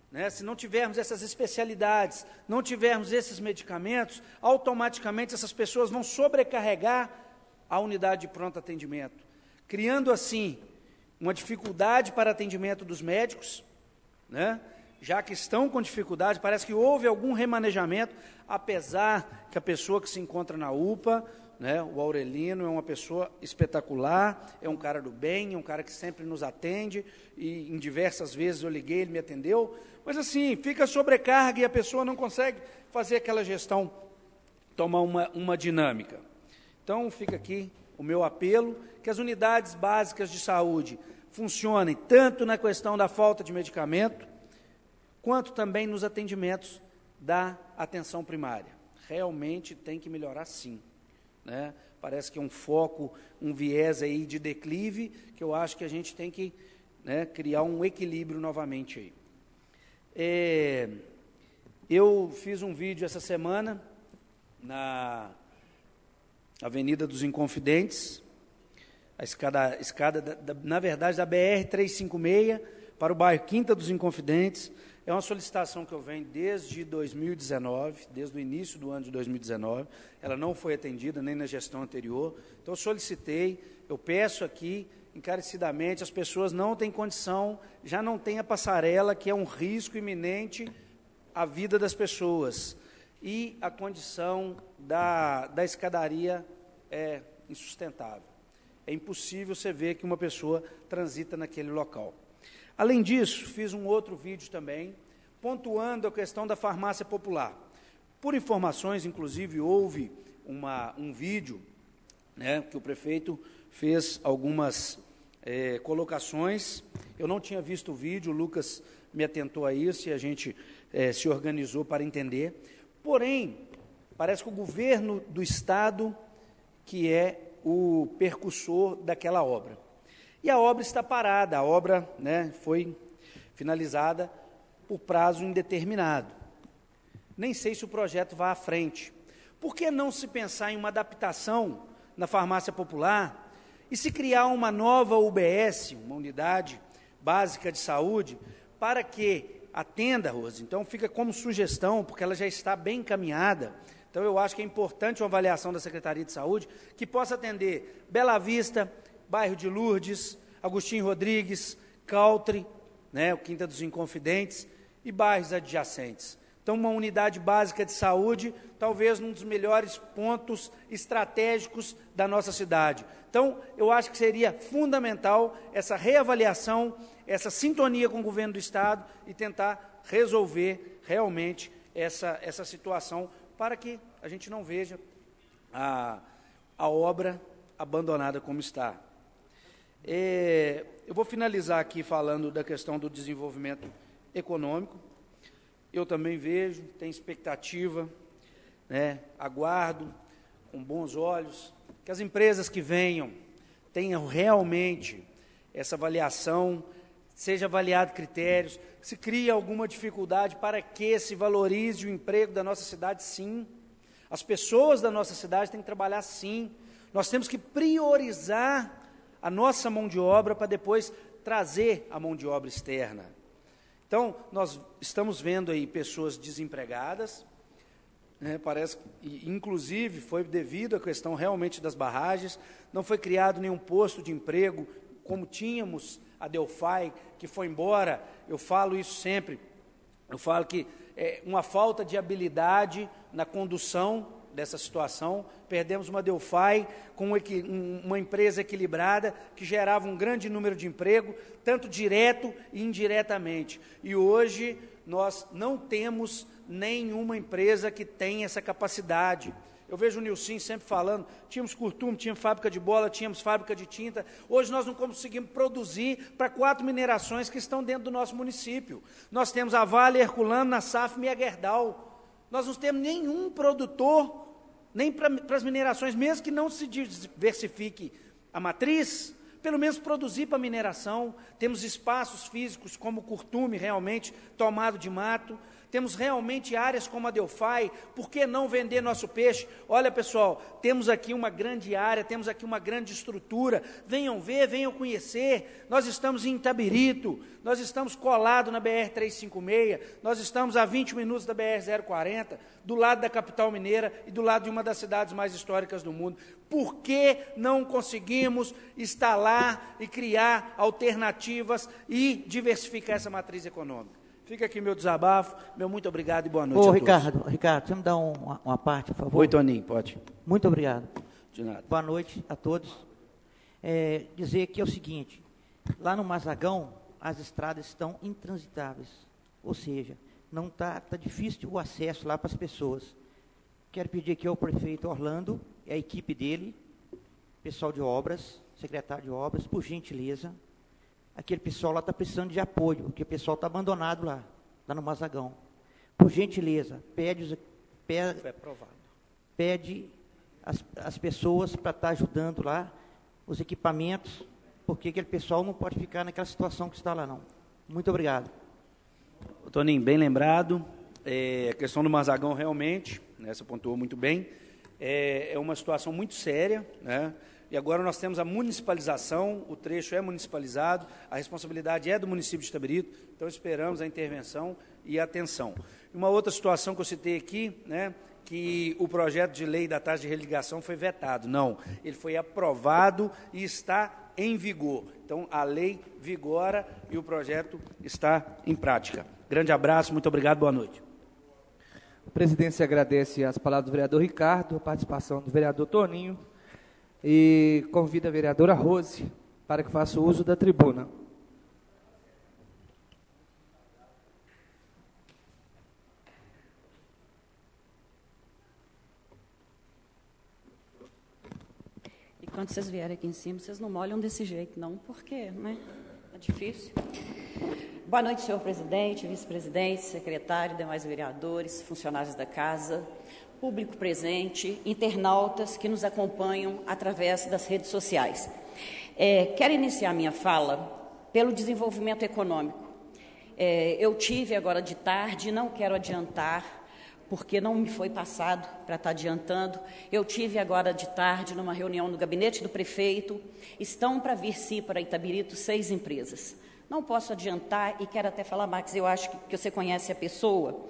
né, se não tivermos essas especialidades, não tivermos esses medicamentos, automaticamente essas pessoas vão sobrecarregar a unidade de pronto atendimento, criando assim uma dificuldade para atendimento dos médicos, né, já que estão com dificuldade, parece que houve algum remanejamento, apesar que a pessoa que se encontra na U P A, né, o Aurelino é uma pessoa espetacular, é um cara do bem, é um cara que sempre nos atende, e em diversas vezes eu liguei, ele me atendeu, mas assim, fica sobrecarga e a pessoa não consegue fazer aquela gestão, tomar uma, uma dinâmica. Então, fica aqui o meu apelo, que as unidades básicas de saúde funcionem tanto na questão da falta de medicamento, quanto também nos atendimentos da atenção primária. Realmente tem que melhorar, sim. Né? Parece que é um foco, um viés aí de declive, que eu acho que a gente tem que, né, criar um equilíbrio novamente aí. É, eu fiz um vídeo essa semana na Avenida dos Inconfidentes, a escada, escada da, da, na verdade, da B R trezentos e cinquenta e seis para o bairro Quinta dos Inconfidentes. É uma solicitação que eu venho desde dois mil e dezenove, desde o início do ano de dois mil e dezenove, ela não foi atendida nem na gestão anterior, então eu solicitei, eu peço aqui, encarecidamente, as pessoas não têm condição, já não tem a passarela, que é um risco iminente à vida das pessoas, e a condição da, da escadaria é insustentável. É impossível você ver que uma pessoa transita naquele local. Além disso, fiz um outro vídeo também, pontuando a questão da farmácia popular. Por informações, inclusive, houve uma, um vídeo, né, que o prefeito fez algumas é, colocações. Eu não tinha visto o vídeo, o Lucas me atentou a isso e a gente é, se organizou para entender. Porém, parece que o governo do Estado que é o percussor daquela obra. E a obra está parada, a obra, né, foi finalizada por prazo indeterminado. Nem sei se o projeto vai à frente. Por que não se pensar em uma adaptação na farmácia popular e se criar uma nova U B S, uma unidade básica de saúde, para que atenda, Rose? Então, fica como sugestão, porque ela já está bem encaminhada. Então, eu acho que é importante uma avaliação da Secretaria de Saúde, que possa atender Bela Vista, bairro de Lourdes, Agostinho Rodrigues, Caltre, né, o Quinta dos Inconfidentes e bairros adjacentes. Então, uma unidade básica de saúde, talvez um dos melhores pontos estratégicos da nossa cidade. Então, eu acho que seria fundamental essa reavaliação, essa sintonia com o governo do Estado e tentar resolver realmente essa, essa situação para que a gente não veja a, a obra abandonada como está. É, eu vou finalizar aqui falando da questão do desenvolvimento econômico. Eu também vejo, tenho expectativa, né, aguardo com bons olhos que as empresas que venham tenham realmente essa avaliação, seja avaliado critérios, se cria alguma dificuldade para que se valorize o emprego da nossa cidade, sim. As pessoas da nossa cidade têm que trabalhar, sim. Nós temos que priorizar a nossa mão de obra para depois trazer a mão de obra externa. Então, nós estamos vendo aí pessoas desempregadas, né, parece que, inclusive, foi devido à questão realmente das barragens, não foi criado nenhum posto de emprego, como tínhamos a Delphi, que foi embora. Eu falo isso sempre, eu falo que é uma falta de habilidade na condução dessa situação. Perdemos uma Delphi com uma empresa equilibrada que gerava um grande número de emprego, tanto direto e indiretamente. E hoje nós não temos nenhuma empresa que tenha essa capacidade. Eu vejo o Nilcim sempre falando, tínhamos curtume, tínhamos fábrica de bola, tínhamos fábrica de tinta. Hoje nós não conseguimos produzir para quatro minerações que estão dentro do nosso município. Nós temos a Vale, Herculano, Nassaf e a Gerdau. Nós não temos nenhum produtor, nem para as minerações, mesmo que não se diversifique a matriz, pelo menos produzir para mineração. Temos espaços físicos como o curtume, realmente, tomado de mato. temos realmente áreas como a Delphi, por que não vender nosso peixe? Olha, pessoal, temos aqui uma grande área, temos aqui uma grande estrutura, venham ver, venham conhecer, nós estamos em Itabirito, nós estamos colados na B R trezentos e cinquenta e seis, nós estamos a vinte minutos da B R zero quarenta, do lado da capital mineira e do lado de uma das cidades mais históricas do mundo. Por que não conseguimos instalar e criar alternativas e diversificar essa matriz econômica? Fica aqui meu desabafo, meu muito obrigado e boa noite Ô, a Ricardo, todos. Ricardo, você me dá um, uma, uma parte, por favor? Oi, Toninho, pode. Muito obrigado. De nada. Boa noite a todos. É, dizer que é o seguinte, lá no Mazagão, as estradas estão intransitáveis, ou seja, não está tá difícil o acesso lá para as pessoas. Quero pedir aqui ao prefeito Orlando, e a equipe dele, pessoal de obras, secretário de obras, por gentileza, aquele pessoal lá está precisando de apoio, porque o pessoal está abandonado lá, lá no Mazagão. Por gentileza, pede, os, pede, pede as, as pessoas para estar tá ajudando lá, os equipamentos, porque aquele pessoal não pode ficar naquela situação que está lá, não. Muito obrigado. Toninho, bem lembrado, é, a questão do Mazagão realmente, né, você pontuou muito bem, é, é uma situação muito séria, né? E agora nós temos a municipalização, o trecho é municipalizado, a responsabilidade é do município de Itabirito, então esperamos a intervenção e a atenção. Uma outra situação que eu citei aqui, né, que o projeto de lei da taxa de religação foi vetado. Não, ele foi aprovado e está em vigor. Então, a lei vigora e o projeto está em prática. Grande abraço, muito obrigado, boa noite. A presidência agradece as palavras do vereador Ricardo, a participação do vereador Toninho, e convida a vereadora Rose para que faça uso da tribuna. E quando vocês vierem aqui em cima, vocês não molham desse jeito, não, porque, né? É difícil. Boa noite, senhor presidente, vice-presidente, secretário, demais vereadores, funcionários da casa, público presente, internautas que nos acompanham através das redes sociais. É, quero iniciar minha fala pelo desenvolvimento econômico. É, eu tive agora de tarde, não quero adiantar, porque não me foi passado para estar adiantando, eu tive agora de tarde numa reunião no gabinete do prefeito, estão para vir sim para Itabirito seis empresas. Não posso adiantar e quero até falar, Max, eu acho que, que você conhece a pessoa.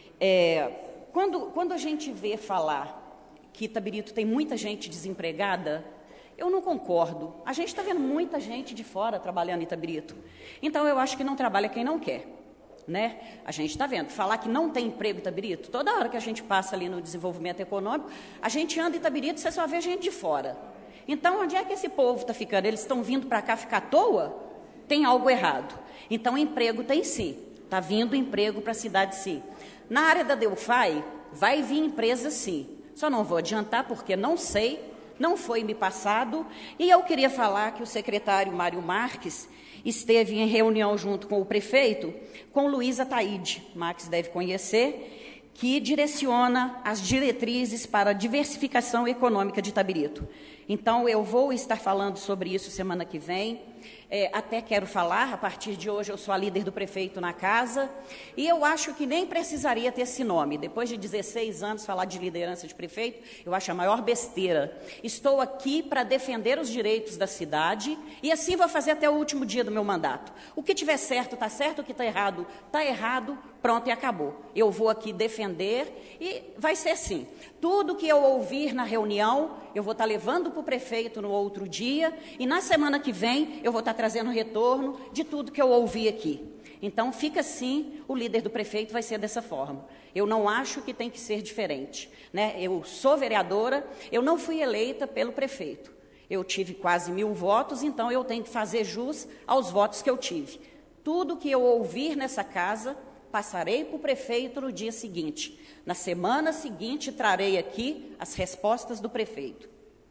É, Quando, quando a gente vê falar que Itabirito tem muita gente desempregada, eu não concordo. A gente está vendo muita gente de fora trabalhando em Itabirito. Então, eu acho que não trabalha quem não quer, né? A gente está vendo. Falar que não tem emprego em Itabirito, toda hora que a gente passa ali no desenvolvimento econômico, a gente anda em Itabirito e você só vê gente de fora. Então, onde é que esse povo está ficando? Eles estão vindo para cá ficar à toa? Tem algo errado. Então, emprego tem sim. Está vindo emprego para a cidade sim. Na área da Delphi, vai vir empresa sim. Só não vou adiantar porque não sei, não foi me passado. E eu queria falar que o secretário Mário Marques esteve em reunião junto com o prefeito, com Luísa Taide, Max deve conhecer, que direciona as diretrizes para a diversificação econômica de Itabirito. Então, eu vou estar falando sobre isso semana que vem. É, até quero falar, a partir de hoje eu sou a líder do prefeito na casa, e eu acho que nem precisaria ter esse nome. Depois de dezesseis anos falar de liderança de prefeito, eu acho a maior besteira. Estou aqui para defender os direitos da cidade, e assim vou fazer até o último dia do meu mandato. O que tiver certo, está certo, o que está errado, está errado, pronto e acabou. Eu vou aqui defender, e vai ser assim. Tudo que eu ouvir na reunião, eu vou estar levando para o prefeito no outro dia, e na semana que vem eu vou estar trazendo retorno de tudo que eu ouvi aqui. Então, fica assim, o líder do prefeito vai ser dessa forma. Eu não acho que tem que ser diferente, né? Eu sou vereadora, eu não fui eleita pelo prefeito. Eu tive quase mil votos, então eu tenho que fazer jus aos votos que eu tive. Tudo que eu ouvir nessa casa, passarei para o prefeito no dia seguinte. Na semana seguinte, trarei aqui as respostas do prefeito.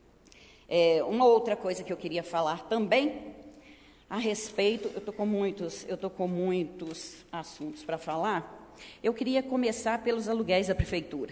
É, uma outra coisa que eu queria falar também, a respeito, eu estou com muitos, eu estou com muitos assuntos para falar, eu queria começar pelos aluguéis da prefeitura.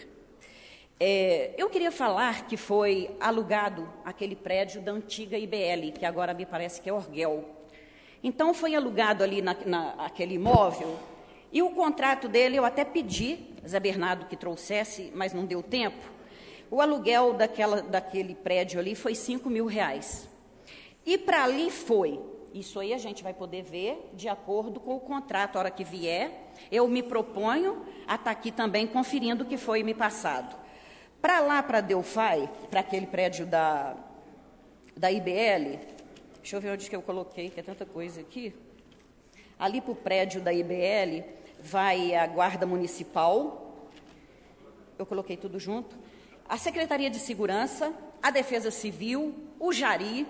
É, eu queria falar que foi alugado aquele prédio da antiga I B L, que agora me parece que é Orguel. Então, foi alugado ali na, na, aquele imóvel, E o contrato dele, eu até pedi, Zé Bernardo que trouxesse, mas não deu tempo. O aluguel daquela, daquele prédio ali foi cinco mil reais. E para ali foi. Isso aí a gente vai poder ver de acordo com o contrato. A hora que vier, eu me proponho a estar aqui também conferindo o que foi me passado. Para lá, para Delphi, para aquele prédio da, da I B L, deixa eu ver onde que eu coloquei, que é tanta coisa aqui. Ali para o prédio da I B L, vai a Guarda Municipal, eu coloquei tudo junto, a Secretaria de Segurança, a Defesa Civil, o Jari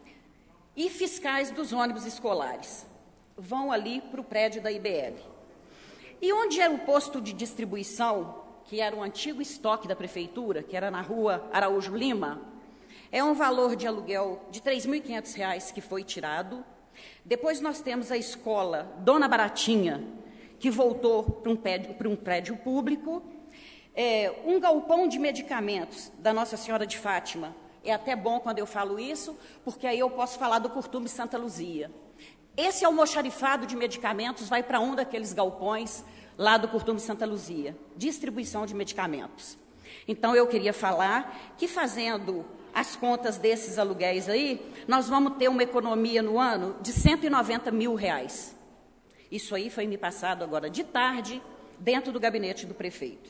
e fiscais dos ônibus escolares. Vão ali para o prédio da I B L. E onde era o posto de distribuição, que era o antigo estoque da Prefeitura, que era na rua Araújo Lima, é um valor de aluguel de três mil e quinhentos reais que foi tirado. Depois nós temos a escola Dona Baratinha, que voltou para um prédio, para um prédio público, é, um galpão de medicamentos da Nossa Senhora de Fátima. É até bom quando eu falo isso, porque aí eu posso falar do Curtume Santa Luzia. Esse almoxarifado de medicamentos vai para um daqueles galpões lá do Curtume Santa Luzia, distribuição de medicamentos. Então, eu queria falar que, fazendo as contas desses aluguéis aí, nós vamos ter uma economia no ano de cento e noventa mil reais. Isso aí foi me passado agora de tarde, dentro do gabinete do prefeito.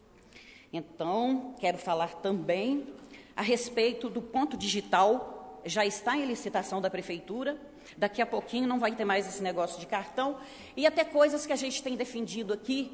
Então, quero falar também a respeito do ponto digital, já está em licitação da prefeitura, daqui a pouquinho não vai ter mais esse negócio de cartão, e até coisas que a gente tem defendido aqui,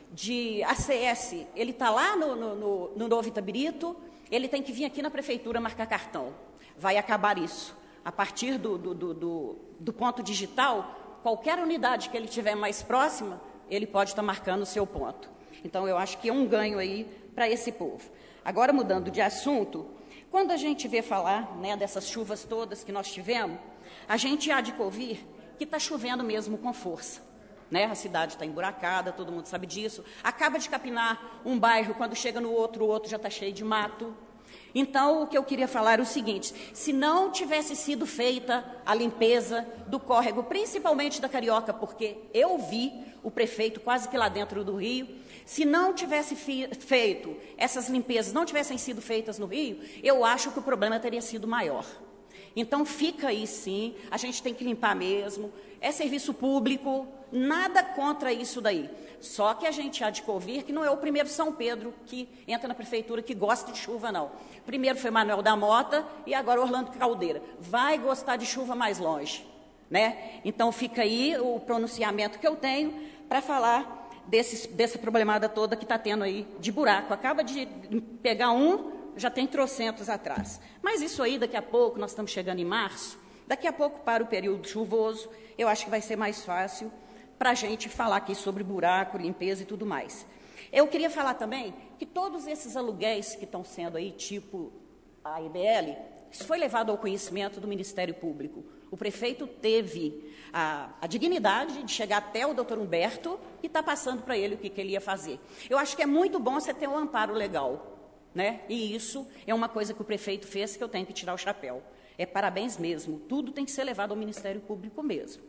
de A C S, ele está lá no, no, no, no Novo Itabirito, ele tem que vir aqui na prefeitura marcar cartão. Vai acabar isso. A partir do, do, do, do, do ponto digital, qualquer unidade que ele tiver mais próxima, ele pode estar marcando o seu ponto. Então, eu acho que é um ganho aí para esse povo. Agora, mudando de assunto, quando a gente vê falar, né, dessas chuvas todas que nós tivemos, a gente há de ouvir que está chovendo mesmo com força. Né? A cidade está emburacada, todo mundo sabe disso. Acaba de capinar um bairro, quando chega no outro, o outro já está cheio de mato. Então, o que eu queria falar é o seguinte: se não tivesse sido feita a limpeza do córrego, principalmente da Carioca, porque eu vi o prefeito quase que lá dentro do rio, se não tivesse feito, essas limpezas não tivessem sido feitas no rio, eu acho que o problema teria sido maior. Então, fica aí sim, a gente tem que limpar mesmo, é serviço público, nada contra isso daí. Só que a gente há de ouvir que não é o primeiro São Pedro que entra na prefeitura que gosta de chuva, não. Primeiro foi Manuel da Mota e agora Orlando Caldeira. Vai gostar de chuva mais longe, né? Então, fica aí o pronunciamento que eu tenho para falar desse, dessa problemada toda que está tendo aí de buraco. Acaba de pegar um, já tem trocentos atrás. Mas isso aí, daqui a pouco, nós estamos chegando em março, daqui a pouco, para o período chuvoso, eu acho que vai ser mais fácil para a gente falar aqui sobre buraco, limpeza e tudo mais. Eu queria falar também que todos esses aluguéis que estão sendo aí, tipo a I B L, isso foi levado ao conhecimento do Ministério Público. O prefeito teve a, a dignidade de chegar até o doutor Humberto e está passando para ele o que, que ele ia fazer. Eu acho que é muito bom você ter um amparo legal, né? E isso é uma coisa que o prefeito fez que eu tenho que tirar o chapéu. É parabéns mesmo, tudo tem que ser levado ao Ministério Público mesmo.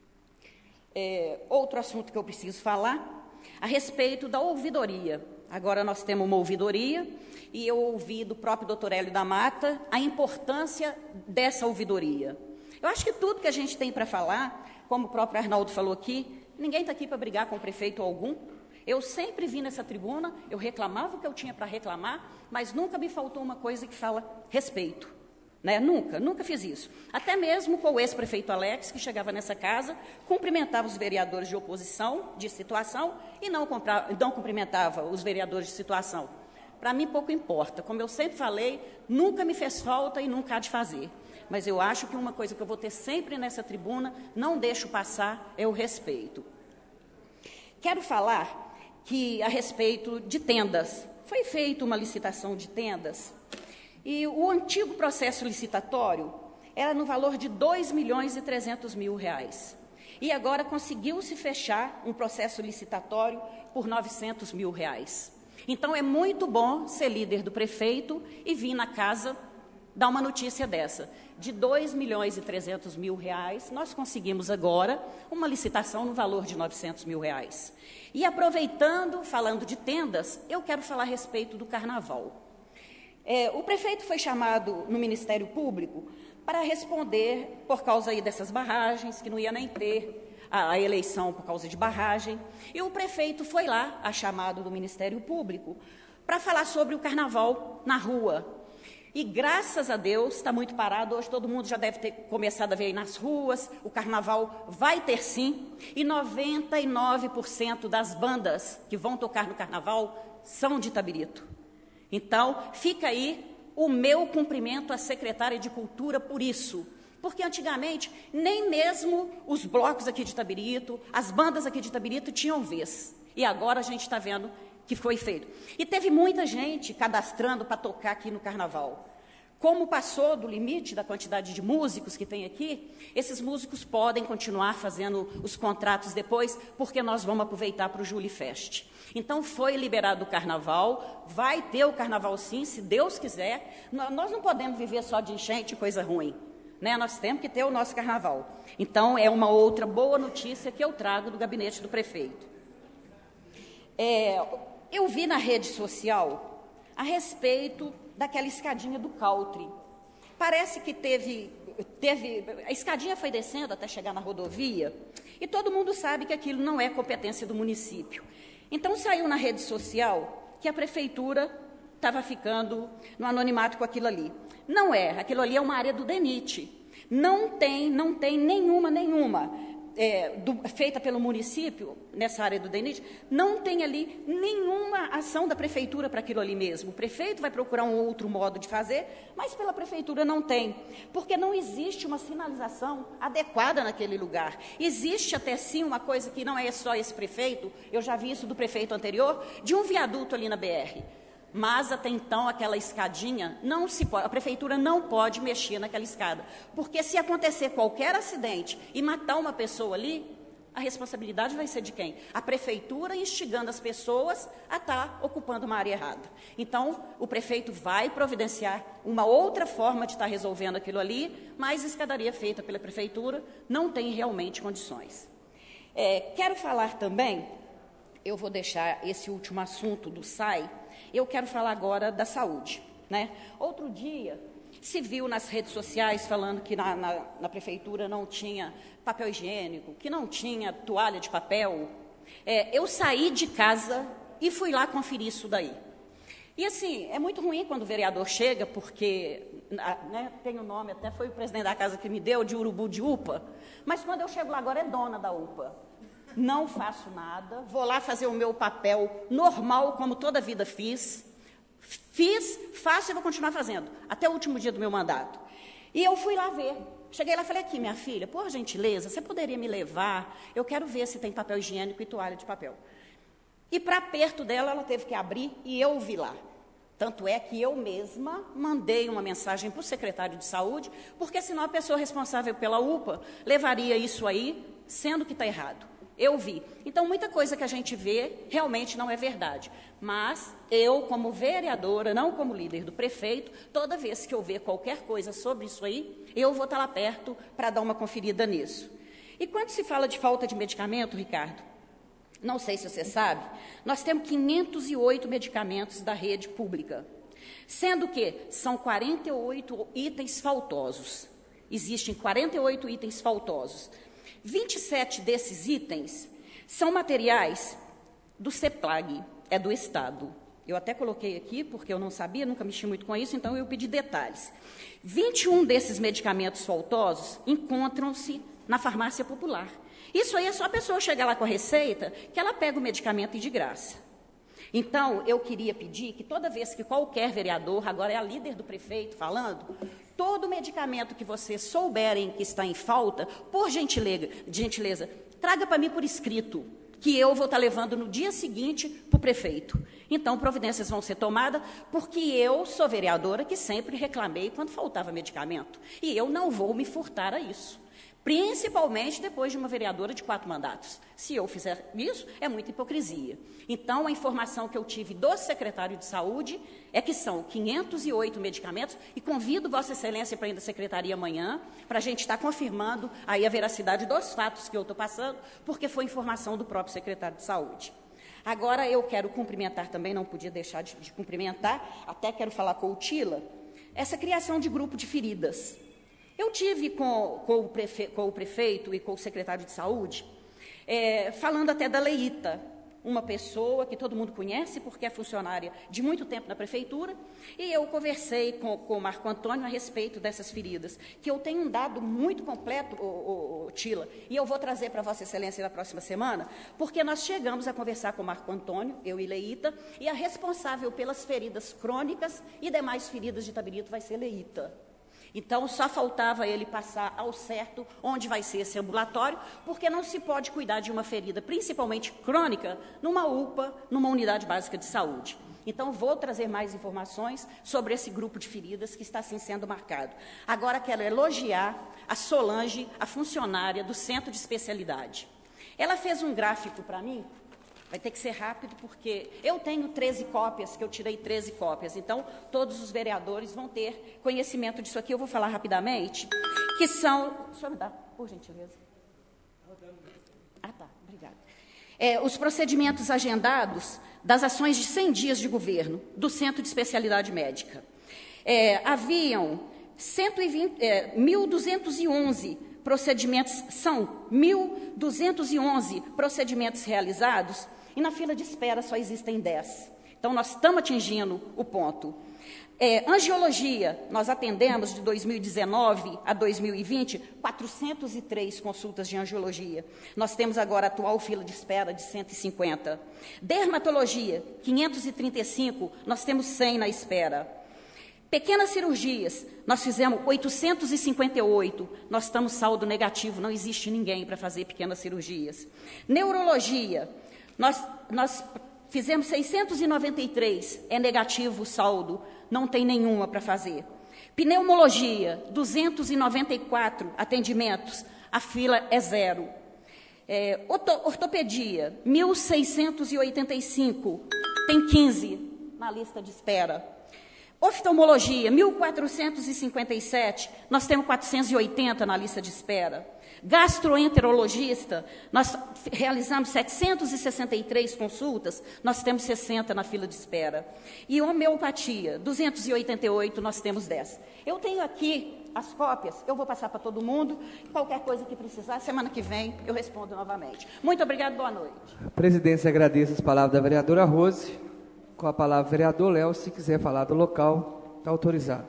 É, outro assunto que eu preciso falar, a respeito da ouvidoria. Agora nós temos uma ouvidoria, e eu ouvi do próprio doutor Hélio da Mata a importância dessa ouvidoria. Eu acho que tudo que a gente tem para falar, como o próprio Arnaldo falou aqui, ninguém está aqui para brigar com o prefeito algum. Eu sempre vim nessa tribuna, eu reclamava o que eu tinha para reclamar, mas nunca me faltou uma coisa que fala respeito. Né? Nunca, nunca fiz isso. Até mesmo com o ex-prefeito Alex, que chegava nessa casa, cumprimentava os vereadores de oposição, de situação, e não, comprava, não cumprimentava os vereadores de situação. Para mim, pouco importa. Como eu sempre falei, nunca me fez falta e nunca há de fazer. Mas eu acho que uma coisa que eu vou ter sempre nessa tribuna, não deixo passar, é o respeito. Quero falar que, a respeito de tendas, foi feita uma licitação de tendas. E o antigo processo licitatório era no valor de dois milhões e trezentos mil reais. E agora conseguiu-se fechar um processo licitatório por novecentos mil reais. Então, é muito bom ser líder do prefeito e vir na casa dar uma notícia dessa. De dois milhões e trezentos mil reais, nós conseguimos agora uma licitação no valor de novecentos mil reais. E aproveitando, falando de tendas, eu quero falar a respeito do carnaval. É, o prefeito foi chamado no Ministério Público para responder por causa aí dessas barragens, que não ia nem ter a, a eleição por causa de barragem. E o prefeito foi lá, a chamado do Ministério Público, para falar sobre o carnaval na rua. E, graças a Deus, está muito parado. Hoje todo mundo já deve ter começado a ver aí nas ruas. O carnaval vai ter sim. E noventa e nove por cento das bandas que vão tocar no carnaval são de Itabirito. Então, fica aí o meu cumprimento à secretária de Cultura por isso. Porque, antigamente, nem mesmo os blocos aqui de Itabirito, as bandas aqui de Itabirito tinham vez. E agora a gente está vendo que foi feito. E teve muita gente cadastrando para tocar aqui no carnaval. Como passou do limite da quantidade de músicos que tem aqui, esses músicos podem continuar fazendo os contratos depois, porque nós vamos aproveitar para o Juli Fest. Então, foi liberado o carnaval, vai ter o carnaval sim, se Deus quiser. Nós não podemos viver só de enchente e coisa ruim, né? Nós temos que ter o nosso carnaval. Então, é uma outra boa notícia que eu trago do gabinete do prefeito. É... Eu vi na rede social a respeito daquela escadinha do Country. Parece que teve, teve... A escadinha foi descendo até chegar na rodovia, e todo mundo sabe que aquilo não é competência do município. Então, saiu na rede social que a prefeitura estava ficando no anonimato com aquilo ali. Não é, aquilo ali é uma área do D E N I T. Não tem, não tem nenhuma, nenhuma... É, do, feita pelo município, nessa área do D E N I T, não tem ali nenhuma ação da prefeitura para aquilo ali mesmo. O prefeito vai procurar um outro modo de fazer, mas pela prefeitura não tem, porque não existe uma sinalização adequada naquele lugar. Existe até sim uma coisa que não é só esse prefeito, eu já vi isso do prefeito anterior, de um viaduto ali na B R. Mas, até então, aquela escadinha, não se pode, a prefeitura não pode mexer naquela escada. Porque se acontecer qualquer acidente e matar uma pessoa ali, a responsabilidade vai ser de quem? A prefeitura instigando as pessoas a estar ocupando uma área errada. Então, o prefeito vai providenciar uma outra forma de estar resolvendo aquilo ali, mas a escadaria feita pela prefeitura não tem realmente condições. É, quero falar também, eu vou deixar esse último assunto do S A I, eu quero falar agora da saúde, né? Outro dia, se viu nas redes sociais falando que na, na, na prefeitura não tinha papel higiênico, que não tinha toalha de papel. É, eu saí de casa e fui lá conferir isso daí. E, assim, é muito ruim quando o vereador chega, porque, né, tem o nome, até foi o presidente da casa que me deu, de urubu de UPA, mas quando eu chego lá agora é dona da UPA. Não faço nada, vou lá fazer o meu papel normal, como toda a vida fiz. Fiz, faço e vou continuar fazendo, até o último dia do meu mandato. E eu fui lá ver. Cheguei lá e falei, aqui, minha filha, por gentileza, você poderia me levar? Eu quero ver se tem papel higiênico e toalha de papel. E, para perto dela, ela teve que abrir e eu vi lá. Tanto é que eu mesma mandei uma mensagem para o secretário de saúde, porque senão a pessoa responsável pela UPA levaria isso aí, sendo que está errado. Eu vi. Então, muita coisa que a gente vê realmente não é verdade. Mas eu, como vereadora, não como líder do prefeito, toda vez que eu ver qualquer coisa sobre isso aí, eu vou estar lá perto para dar uma conferida nisso. E quando se fala de falta de medicamento, Ricardo, não sei se você sabe, nós temos quinhentos e oito medicamentos da rede pública, sendo que são quarenta e oito itens faltosos. Existem quarenta e oito itens faltosos. vinte e sete desses itens são materiais do CEPLAG, é do Estado. Eu até coloquei aqui, porque eu não sabia, nunca mexi muito com isso, então eu pedi detalhes. vinte e um desses medicamentos faltosos encontram-se na farmácia popular. Isso aí é só a pessoa chegar lá com a receita, que ela pega o medicamento e de graça. Então, eu queria pedir que toda vez que qualquer vereador, agora é a líder do prefeito falando, todo medicamento que vocês souberem que está em falta, por gentileza, gentileza traga para mim por escrito, que eu vou estar levando no dia seguinte para o prefeito. Então, providências vão ser tomadas, porque eu sou vereadora que sempre reclamei quando faltava medicamento. E eu não vou me furtar a isso. principalmente depois de uma vereadora de quatro mandatos. Se eu fizer isso, é muita hipocrisia. Então, a informação que eu tive do secretário de Saúde é que são quinhentos e oito medicamentos, e convido Vossa Excelência para ir da Secretaria amanhã, para a gente estar confirmando aí a veracidade dos fatos que eu estou passando, porque foi informação do próprio secretário de Saúde. Agora, eu quero cumprimentar também, não podia deixar de, de cumprimentar, até quero falar com o Tila, essa criação de grupo de feridas. Eu tive com, com, o prefe, com o prefeito e com o secretário de Saúde, é, falando até da Leíta, uma pessoa que todo mundo conhece, porque é funcionária de muito tempo na prefeitura, e eu conversei com, com o Marco Antônio a respeito dessas feridas, que eu tenho um dado muito completo, o, o, o Tila, e eu vou trazer para Vossa Excelência na próxima semana, porque nós chegamos a conversar com o Marco Antônio, eu e Leíta, e a responsável pelas feridas crônicas e demais feridas de tabirito vai ser Leíta. Então, só faltava ele passar ao certo onde vai ser esse ambulatório, porque não se pode cuidar de uma ferida, principalmente crônica, numa U P A, numa unidade básica de saúde. Então, vou trazer mais informações sobre esse grupo de feridas que está assim sendo marcado. Agora, quero elogiar a Solange, a funcionária do Centro de Especialidade. Ela fez um gráfico para mim. Vai ter que ser rápido, porque eu tenho treze cópias, que eu tirei treze cópias. Então, todos os vereadores vão ter conhecimento disso aqui. Eu vou falar rapidamente, que são... O senhor me dá, por gentileza. Ah, tá, obrigada. É, os procedimentos agendados das ações de cem dias de governo do Centro de Especialidade Médica. É, haviam cento e vinte, é, mil duzentos e onze procedimentos, são mil duzentos e onze procedimentos realizados, e na fila de espera só existem dez. Então, nós estamos atingindo o ponto. É, angiologia, nós atendemos de dois mil e dezenove a dois mil e vinte, quatrocentas e três consultas de angiologia. Nós temos agora a atual fila de espera de cento e cinquenta. Dermatologia, quinhentos e trinta e cinco, nós temos cem na espera. Pequenas cirurgias, nós fizemos oitocentos e cinquenta e oito, nós estamos saldo negativo, não existe ninguém para fazer pequenas cirurgias. Neurologia, nós, nós fizemos seiscentos e noventa e três, é negativo o saldo, não tem nenhuma para fazer. Pneumologia, duzentos e noventa e quatro atendimentos, a fila é zero. É, ortopedia, mil seiscentos e oitenta e cinco, tem quinze na lista de espera. Oftalmologia, mil quatrocentos e cinquenta e sete, nós temos quatrocentos e oitenta na lista de espera. Gastroenterologista, nós realizamos setecentos e sessenta e três consultas, nós temos sessenta na fila de espera. E homeopatia, duzentos e oitenta e oito, nós temos dez. Eu tenho aqui as cópias, eu vou passar para todo mundo, qualquer coisa que precisar, semana que vem eu respondo novamente. Muito obrigado, boa noite. A presidência agradece as palavras da vereadora Rose. Com a palavra o vereador Léo, se quiser falar do local, está autorizado.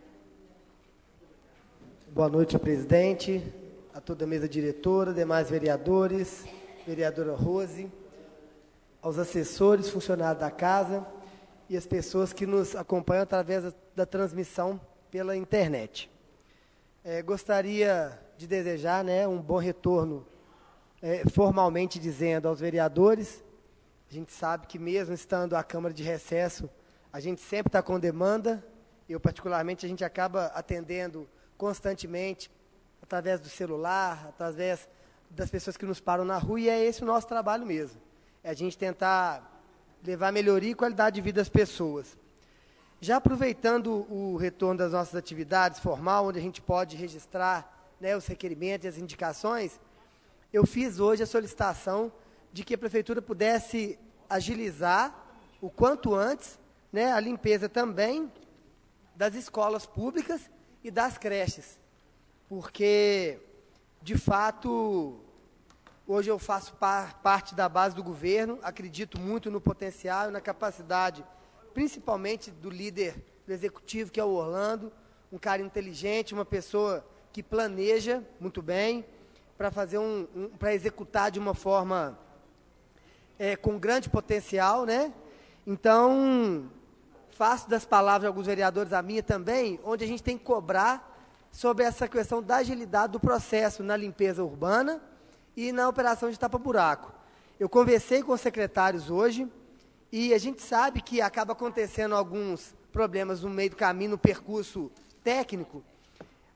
Boa noite, presidente, a toda a mesa diretora, demais vereadores, vereadora Rose, aos assessores, funcionários da casa e as pessoas que nos acompanham através da, da transmissão pela internet. É, gostaria de desejar, né, um bom retorno, é, formalmente dizendo aos vereadores. A gente sabe que mesmo estando a Câmara de recesso, a gente sempre está com demanda. Eu, particularmente, a gente acaba atendendo constantemente, através do celular, através das pessoas que nos param na rua, e é esse o nosso trabalho mesmo. É a gente tentar levar melhoria e qualidade de vida às pessoas. Já aproveitando o retorno das nossas atividades formal, onde a gente pode registrar, né, os requerimentos e as indicações, eu fiz hoje a solicitação de que a Prefeitura pudesse agilizar o quanto antes, né, a limpeza também das escolas públicas e das creches. Porque, de fato, hoje eu faço par, parte da base do governo, acredito muito no potencial e na capacidade, principalmente do líder do executivo, que é o Orlando, um cara inteligente, uma pessoa que planeja muito bem, para fazer um, um para executar de uma forma É, com grande potencial, né? Então, faço das palavras de alguns vereadores a minha também, onde a gente tem que cobrar sobre essa questão da agilidade do processo na limpeza urbana e na operação de tapa-buraco. Eu conversei com os secretários hoje e a gente sabe que acaba acontecendo alguns problemas no meio do caminho, no percurso técnico.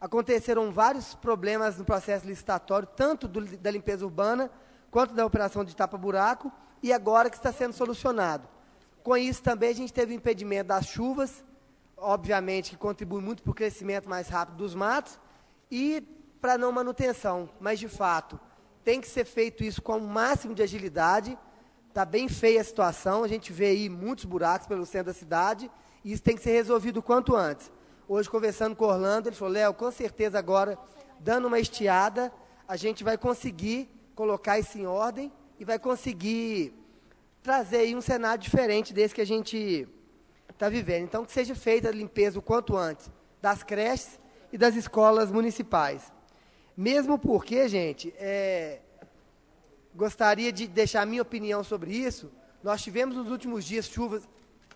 aconteceram vários problemas no processo licitatório, tanto do, da limpeza urbana, quanto da operação de tapa-buraco, e agora que está sendo solucionado. Com isso também a gente teve o impedimento das chuvas, obviamente que contribui muito para o crescimento mais rápido dos matos, e para não manutenção, mas de fato tem que ser feito isso com o máximo de agilidade. Está bem feia a situação, a gente vê aí muitos buracos pelo centro da cidade, e isso tem que ser resolvido o quanto antes. Hoje, conversando com o Orlando, ele falou, Léo, com certeza agora, dando uma estiada, a gente vai conseguir colocar isso em ordem e vai conseguir trazer aí um cenário diferente desse que a gente está vivendo. Então, que seja feita a limpeza o quanto antes das creches e das escolas municipais. Mesmo porque, gente, é, gostaria de deixar a minha opinião sobre isso, nós tivemos nos últimos dias chuvas,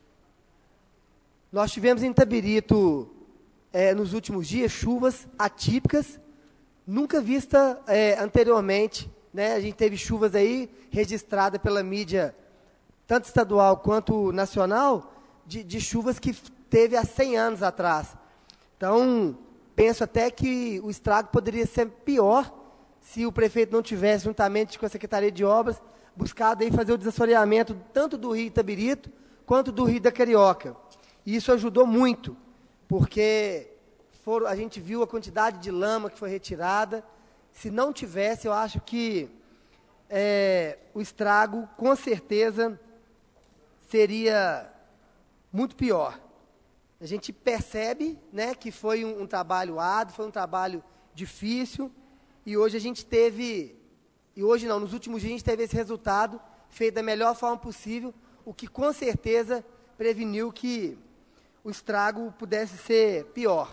nós tivemos em Itabirito, é, nos últimos dias, chuvas atípicas, nunca vista é, anteriormente, né? A gente teve chuvas aí, registradas pela mídia, tanto estadual quanto nacional, de, de chuvas que teve há cem anos atrás. Então, penso até que o estrago poderia ser pior se o prefeito não tivesse, juntamente com a Secretaria de Obras, buscado aí fazer o desassoreamento tanto do rio Itabirito quanto do rio da Carioca. E isso ajudou muito, porque foram, a gente viu a quantidade de lama que foi retirada. Se não tivesse, eu acho que é, o estrago, com certeza, seria muito pior. A gente percebe, né, que foi um, um trabalho árduo, foi um trabalho difícil, e hoje a gente teve, e hoje não, nos últimos dias a gente teve esse resultado feito da melhor forma possível, o que com certeza preveniu que o estrago pudesse ser pior.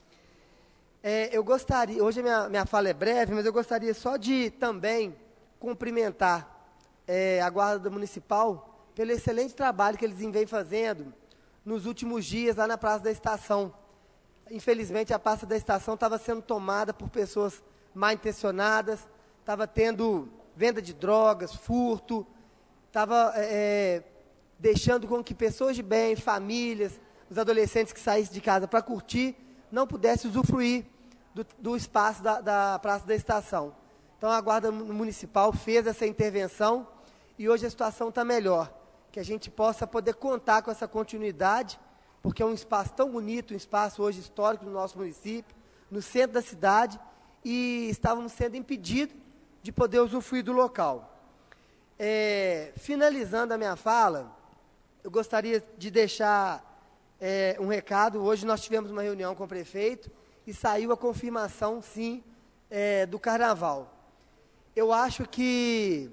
É, eu gostaria, hoje a minha, minha fala é breve, mas eu gostaria só de também cumprimentar é, a Guarda Municipal pelo excelente trabalho que eles vêm fazendo nos últimos dias lá na Praça da Estação. Infelizmente, a Praça da Estação estava sendo tomada por pessoas mal intencionadas, estava tendo venda de drogas, furto, estava é, deixando com que pessoas de bem, famílias, os adolescentes que saíssem de casa para curtir, não pudessem usufruir do, do espaço da, da Praça da Estação. Então, a Guarda Municipal fez essa intervenção e hoje a situação está melhor. Que a gente possa poder contar com essa continuidade, porque é um espaço tão bonito, um espaço hoje histórico do nosso município, no centro da cidade, e estávamos sendo impedidos de poder usufruir do local. É, finalizando a minha fala, eu gostaria de deixar é, um recado. Hoje nós tivemos uma reunião com o prefeito e saiu a confirmação, sim, é, do carnaval. Eu acho que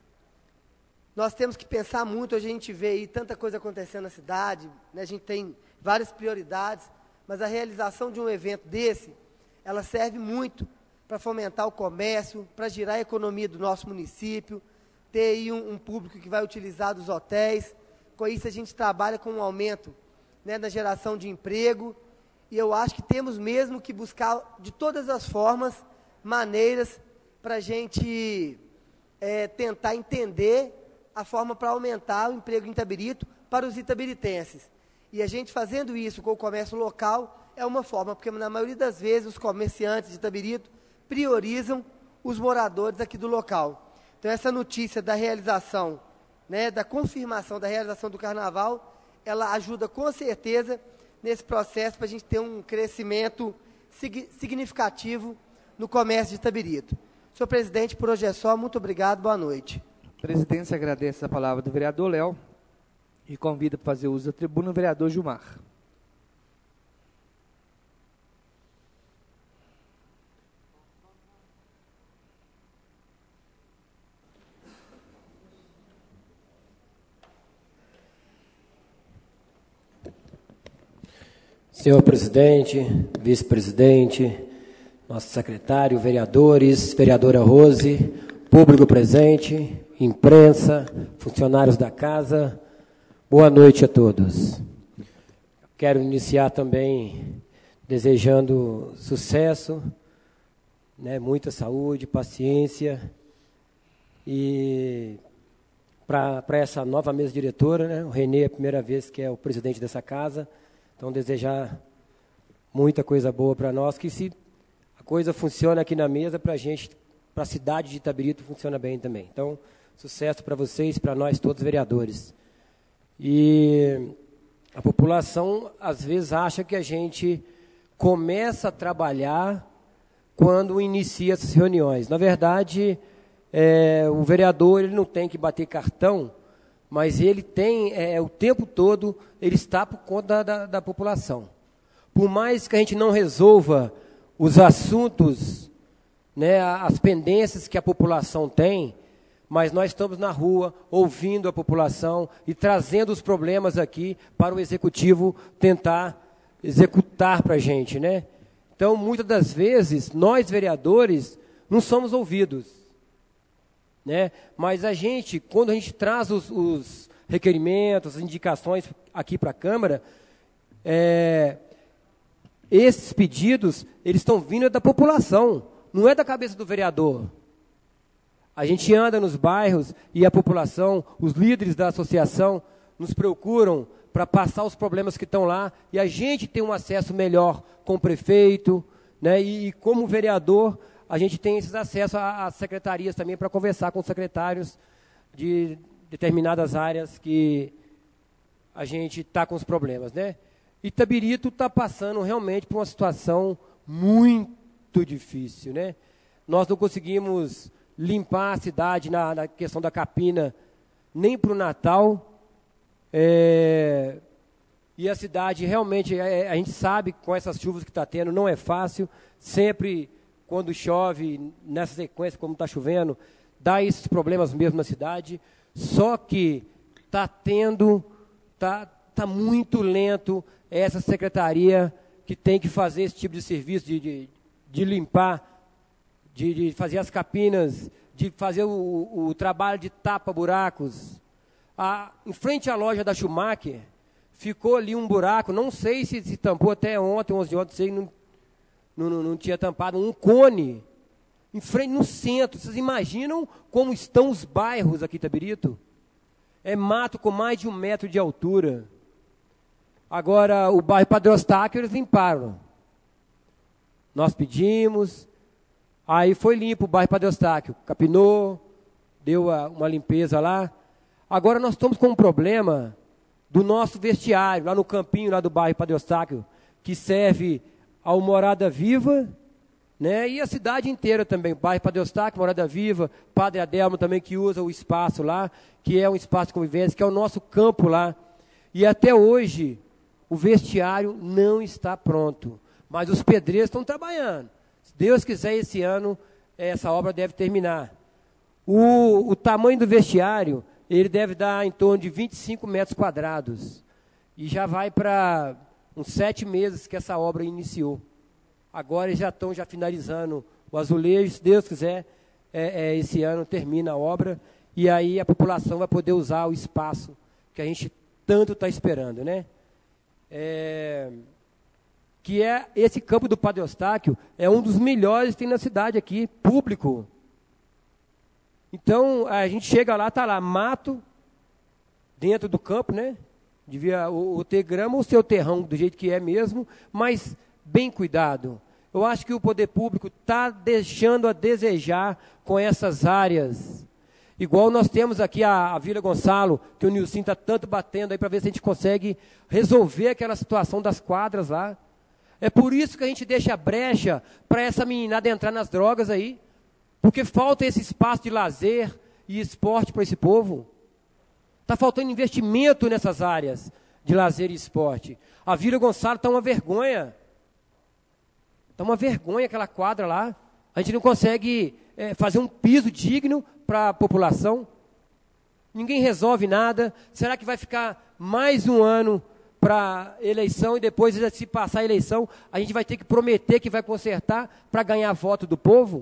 nós temos que pensar muito. Hoje a gente vê aí tanta coisa acontecendo na cidade, né? A gente tem várias prioridades, mas a realização de um evento desse, ela serve muito para fomentar o comércio, para girar a economia do nosso município, ter aí um, um público que vai utilizar dos hotéis. Com isso a gente trabalha com um aumento, né, na geração de emprego, e eu acho que temos mesmo que buscar de todas as formas, maneiras para a gente é, tentar entender a forma para aumentar o emprego em Itabirito para os itabiritenses. E a gente fazendo isso com o comércio local é uma forma, porque na maioria das vezes os comerciantes de Itabirito priorizam os moradores aqui do local. Então, essa notícia da realização, né, da confirmação da realização do carnaval, ela ajuda com certeza nesse processo para a gente ter um crescimento sig- significativo no comércio de Itabirito. Senhor presidente, por hoje é só. Muito obrigado, boa noite. A presidência agradece a palavra do vereador Léo e convida para fazer uso da tribuna o vereador Gilmar. Senhor presidente, vice-presidente, nosso secretário, vereadores, vereadora Rose, público presente, imprensa, funcionários da casa, boa noite a todos. Quero iniciar também desejando sucesso, né, muita saúde, paciência, e para essa nova mesa diretora, né, o Renê é a primeira vez que é o presidente dessa casa, então desejar muita coisa boa para nós, que se coisa funciona aqui na mesa, para a gente, para a cidade de Itabirito, funciona bem também. Então, sucesso para vocês, para nós todos, vereadores. E a população, às vezes, acha que a gente começa a trabalhar quando inicia essas reuniões. Na verdade, é, o vereador ele não tem que bater cartão, mas ele tem, é, o tempo todo, ele está por conta da, da, da população. Por mais que a gente não resolva os assuntos, né, as pendências que a população tem, mas nós estamos na rua, ouvindo a população e trazendo os problemas aqui para o executivo tentar executar para a gente, né? Então, muitas das vezes, nós vereadores não somos ouvidos, né? Mas a gente, quando a gente traz os, os requerimentos, as indicações aqui para a Câmara, é, esses pedidos, eles estão vindo da população, não é da cabeça do vereador. A gente anda nos bairros e a população, os líderes da associação, nos procuram para passar os problemas que estão lá, e a gente tem um acesso melhor com o prefeito, né? E, e como vereador, a gente tem esses acessos às secretarias também para conversar com os secretários de determinadas áreas que a gente está com os problemas, né? Itabirito está passando realmente por uma situação muito difícil, né? Nós não conseguimos limpar a cidade na, na questão da capina, nem para o Natal. É, e a cidade realmente, é, a gente sabe com essas chuvas que está tendo, não é fácil. Sempre quando chove, nessa sequência, como está chovendo, dá esses problemas mesmo na cidade. Só que está tendo, está tá muito lento essa secretaria que tem que fazer esse tipo de serviço, de, de, de limpar, de, de fazer as capinas, de fazer o, o trabalho de tapa-buracos. A, em frente à loja da Schumacher, ficou ali um buraco, não sei se se tampou até ontem, onze de ontem, sei, não, não, não, não tinha tampado, um cone, em frente, no centro. Vocês imaginam como estão os bairros aqui em Itabirito? É mato com mais de um metro de altura. Agora, o bairro Padre Eustáquio, eles limparam. Nós pedimos... Aí foi limpo o bairro Padre Eustáquio, capinou, deu a, uma limpeza lá. Agora nós estamos com um problema do nosso vestiário, lá no campinho lá do bairro Padre Eustáquio, que serve ao Morada Viva, né, e a cidade inteira também, o bairro Padre Eustáquio, Morada Viva, Padre Adelmo também, que usa o espaço lá, que é um espaço de convivência, que é o nosso campo lá. E até hoje, o vestiário não está pronto, mas os pedreiros estão trabalhando. Se Deus quiser, esse ano, essa obra deve terminar. O, o tamanho do vestiário, ele deve dar em torno de vinte e cinco metros quadrados. E já vai para uns sete meses que essa obra iniciou. Agora eles já estão já finalizando o azulejo. Se Deus quiser, é, é, esse ano termina a obra. E aí a população vai poder usar o espaço que a gente tanto está esperando, né? É... que é esse campo do Padre Eustáquio, é um dos melhores que tem na cidade aqui, público. Então, a gente chega lá, está lá, mato, dentro do campo, né? Devia ou, ou ter grama ou ser o terrão, do jeito que é mesmo, mas bem cuidado. Eu acho que o poder público está deixando a desejar com essas áreas. Igual nós temos aqui a, a Vila Gonçalo, que o Nilcinho está tanto batendo aí para ver se a gente consegue resolver aquela situação das quadras lá. É por isso que a gente deixa brecha para essa meninada entrar nas drogas aí. Porque falta esse espaço de lazer e esporte para esse povo. Está faltando investimento nessas áreas de lazer e esporte. A Vila Gonçalo está uma vergonha. Está uma vergonha aquela quadra lá. A gente não consegue é, fazer um piso digno para a população. Ninguém resolve nada. Será que vai ficar mais um ano para eleição e depois, se passar a eleição, a gente vai ter que prometer que vai consertar para ganhar voto do povo?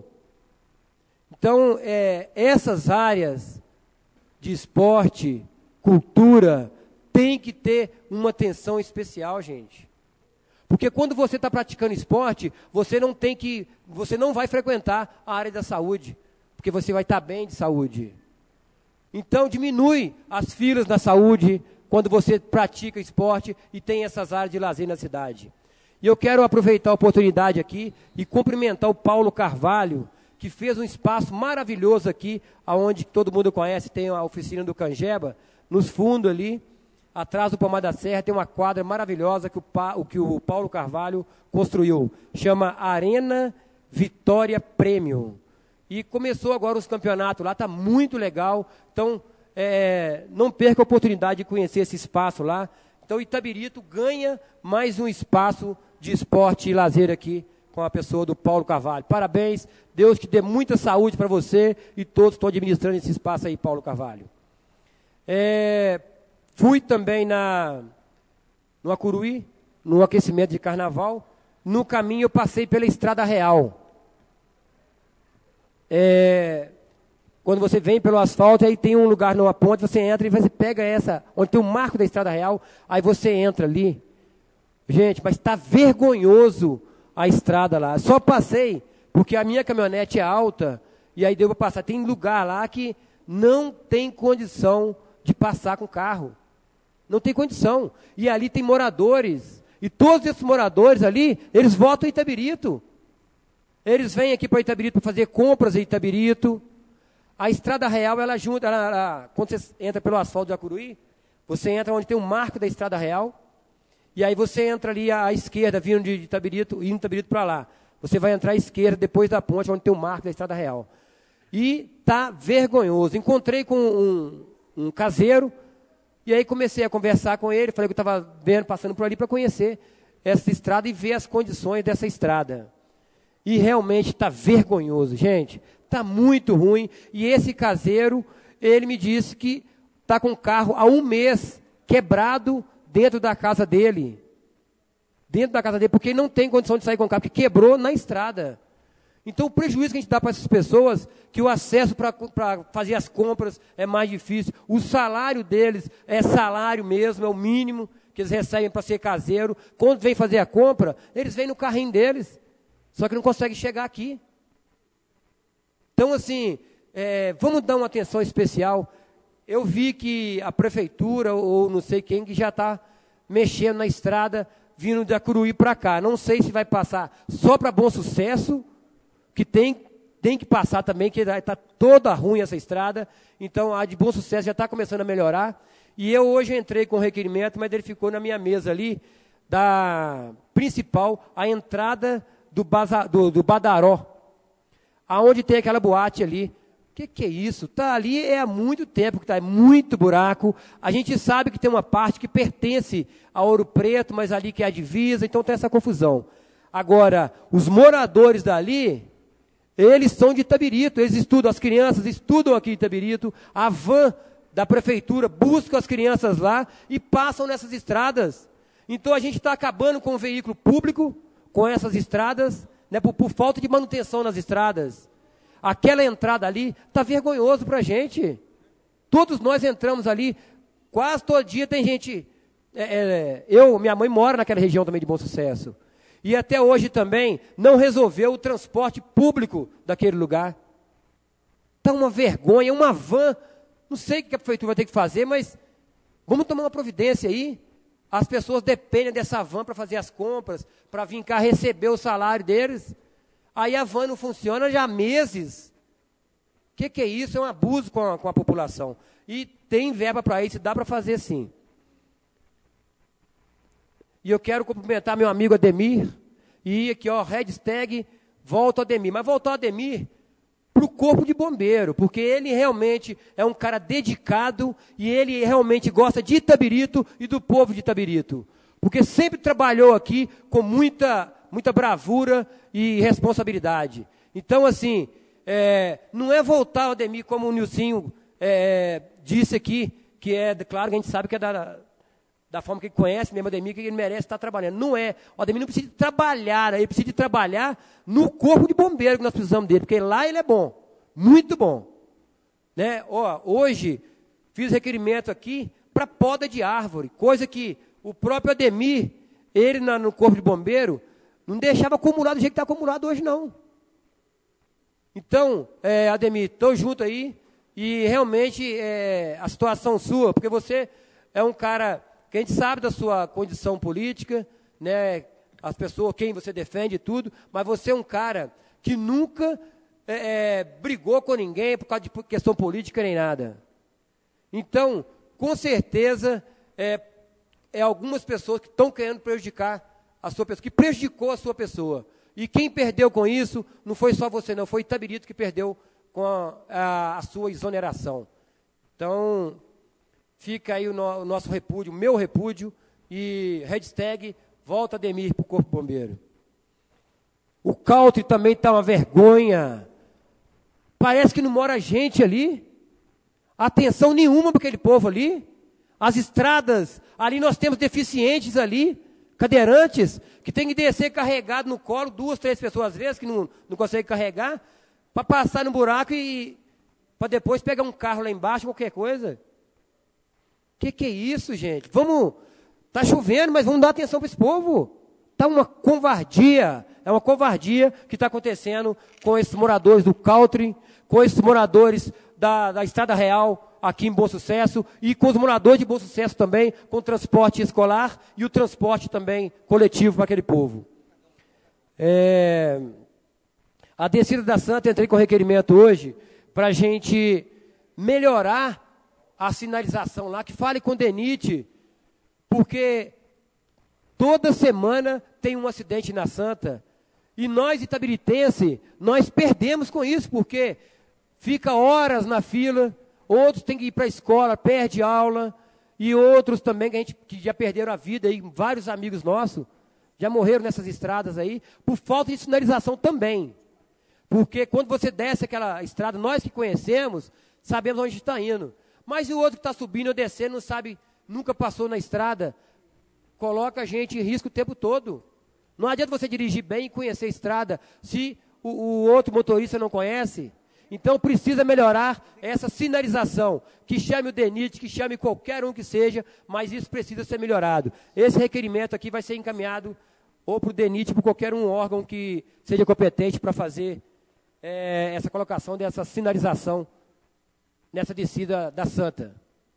Então, é, essas áreas de esporte, cultura, tem que ter uma atenção especial, gente. Porque quando você está praticando esporte, você não tem que, você não vai frequentar a área da saúde, porque você vai estar bem de saúde. Então, diminui as filas na saúde quando você pratica esporte e tem essas áreas de lazer na cidade. E eu quero aproveitar a oportunidade aqui e cumprimentar o Paulo Carvalho, que fez um espaço maravilhoso aqui, onde todo mundo conhece, tem a oficina do Canjeba, nos fundos ali, atrás do Pomar da Serra, tem uma quadra maravilhosa que o, pa, que o Paulo Carvalho construiu. Chama Arena Vitória Premium. E começou agora os campeonatos lá, está muito legal. Então, é, não perca a oportunidade de conhecer esse espaço lá. Então, Itabirito ganha mais um espaço de esporte e lazer aqui com a pessoa do Paulo Carvalho. Parabéns, Deus que dê muita saúde para você e todos que estão administrando esse espaço aí, Paulo Carvalho. É, fui também na, no Acuruí, no aquecimento de carnaval. No caminho eu passei pela Estrada Real. É, quando você vem pelo asfalto, aí tem um lugar numa ponte, você entra e você pega essa, onde tem o marco da Estrada Real, aí você entra ali. Gente, mas está vergonhoso a estrada lá. Só passei porque a minha caminhonete é alta e aí deu para passar. Tem lugar lá que não tem condição de passar com carro. Não tem condição. E ali tem moradores. E todos esses moradores ali, eles votam em Itabirito. Eles vêm aqui para Itabirito para fazer compras em Itabirito. A Estrada Real, ela junta, ela, ela, quando você entra pelo asfalto de Acuruí, você entra onde tem o marco da Estrada Real, e aí você entra ali à esquerda, vindo de Itabirito, indo de Itabirito para lá. Você vai entrar à esquerda, depois da ponte, onde tem o marco da Estrada Real. E tá vergonhoso. Encontrei com um, um caseiro, e aí comecei a conversar com ele, falei que eu estava vendo, passando por ali para conhecer essa estrada e ver as condições dessa estrada. E realmente está vergonhoso, gente. Está muito ruim. E esse caseiro, ele me disse que está com o carro há um mês quebrado dentro da casa dele. Dentro da casa dele, porque ele não tem condição de sair com o carro, porque quebrou na estrada. Então, o prejuízo que a gente dá para essas pessoas, que o acesso para fazer as compras é mais difícil, o salário deles é salário mesmo, é o mínimo que eles recebem para ser caseiro. Quando vem fazer a compra, eles vêm no carrinho deles, só que não conseguem chegar aqui. Então, assim, é, vamos dar uma atenção especial. Eu vi que a prefeitura, ou não sei quem, que já está mexendo na estrada, vindo de Acuruí para cá. Não sei se vai passar só para Bom Sucesso, que tem, tem que passar também, que está toda ruim essa estrada. Então, a de Bom Sucesso já está começando a melhorar. E eu hoje entrei com o requerimento, mas ele ficou na minha mesa ali, da principal, a entrada do, Baza, do, do Badaró, aonde tem aquela boate ali. O que, que é isso? Está ali é há muito tempo que está, é muito buraco. A gente sabe que tem uma parte que pertence a Ouro Preto, mas ali que é a divisa, então tem essa confusão. Agora, os moradores dali, eles são de Itabirito, eles estudam, as crianças estudam aqui em Itabirito, a van da prefeitura busca as crianças lá e passam nessas estradas. Então a gente está acabando com o veículo público, com essas estradas, né, por, por falta de manutenção nas estradas. Aquela entrada ali está vergonhoso para a gente. Todos nós entramos ali, quase todo dia tem gente... É, é, eu, minha mãe mora naquela região também de Bom Sucesso. E até hoje também não resolveu o transporte público daquele lugar. Está uma vergonha, uma van. Não sei o que a prefeitura vai ter que fazer, mas vamos tomar uma providência aí. As pessoas dependem dessa van para fazer as compras, para vir cá receber o salário deles. Aí a van não funciona já há meses. O que, que é isso? É um abuso com a, com a população. E tem verba para isso, dá para fazer sim. E eu quero cumprimentar meu amigo Ademir. E aqui, ó, hashtag volta Ademir. Mas voltar Ademir para o corpo de bombeiro, porque ele realmente é um cara dedicado e ele realmente gosta de Itabirito e do povo de Itabirito. Porque sempre trabalhou aqui com muita, muita bravura e responsabilidade. Então, assim, é, não é voltar o Ademir como o Nilcinho é, disse aqui, que é, claro que a gente sabe que é da... da forma que ele conhece mesmo o Ademir, que ele merece estar trabalhando. Não é. O Ademir não precisa de trabalhar, ele precisa de trabalhar no corpo de bombeiro que nós precisamos dele, porque lá ele é bom, muito bom. Né? Ó, hoje, fiz requerimento aqui para poda de árvore, coisa que o próprio Ademir, ele na, no corpo de bombeiro, não deixava acumulado do jeito que está acumulado hoje, não. Então, é, Ademir, estou junto aí, e realmente é, a situação sua, porque você é um cara... que a gente sabe da sua condição política, né, as pessoas, quem você defende e tudo, mas você é um cara que nunca é, é, brigou com ninguém por causa de questão política nem nada. Então, com certeza, é, é algumas pessoas que estão querendo prejudicar a sua pessoa, que prejudicou a sua pessoa. E quem perdeu com isso não foi só você, não, foi Itabirito que perdeu com a, a, a sua exoneração. Então, fica aí o, no, o nosso repúdio, o meu repúdio, e hashtag volta Ademir para o Corpo Bombeiro. O Country também está uma vergonha. Parece que não mora gente ali. Atenção nenhuma para aquele povo ali. As estradas, ali nós temos deficientes ali, cadeirantes, que tem que descer carregado no colo, duas, três pessoas às vezes, que não, não conseguem carregar, para passar no buraco e para depois pegar um carro lá embaixo, qualquer coisa. O que, que é isso, gente? Vamos, está chovendo, mas vamos dar atenção para esse povo. Está uma covardia, é uma covardia que está acontecendo com esses moradores do Country, com esses moradores da, da Estrada Real, aqui em Bom Sucesso, e com os moradores de Bom Sucesso também, com o transporte escolar e o transporte também coletivo para aquele povo. É, a descida da Santa, entrei com requerimento hoje, para a gente melhorar a sinalização lá, que fale com o DENIT, porque toda semana tem um acidente na Santa, e nós, itabiritense, nós perdemos com isso, porque fica horas na fila, outros têm que ir para a escola, perde aula, e outros também que, a gente, que já perderam a vida, aí, vários amigos nossos já morreram nessas estradas aí, por falta de sinalização também. Porque quando você desce aquela estrada, nós que conhecemos, sabemos onde está indo. Mas o outro que está subindo ou descendo, não sabe, nunca passou na estrada, coloca a gente em risco o tempo todo. Não adianta você dirigir bem e conhecer a estrada, se o, o outro motorista não conhece. Então precisa melhorar essa sinalização, que chame o DENIT, que chame qualquer um que seja, mas isso precisa ser melhorado. Esse requerimento aqui vai ser encaminhado ou para o DENIT, para qualquer um órgão que seja competente para fazer é, essa colocação dessa sinalização nessa descida da Santa.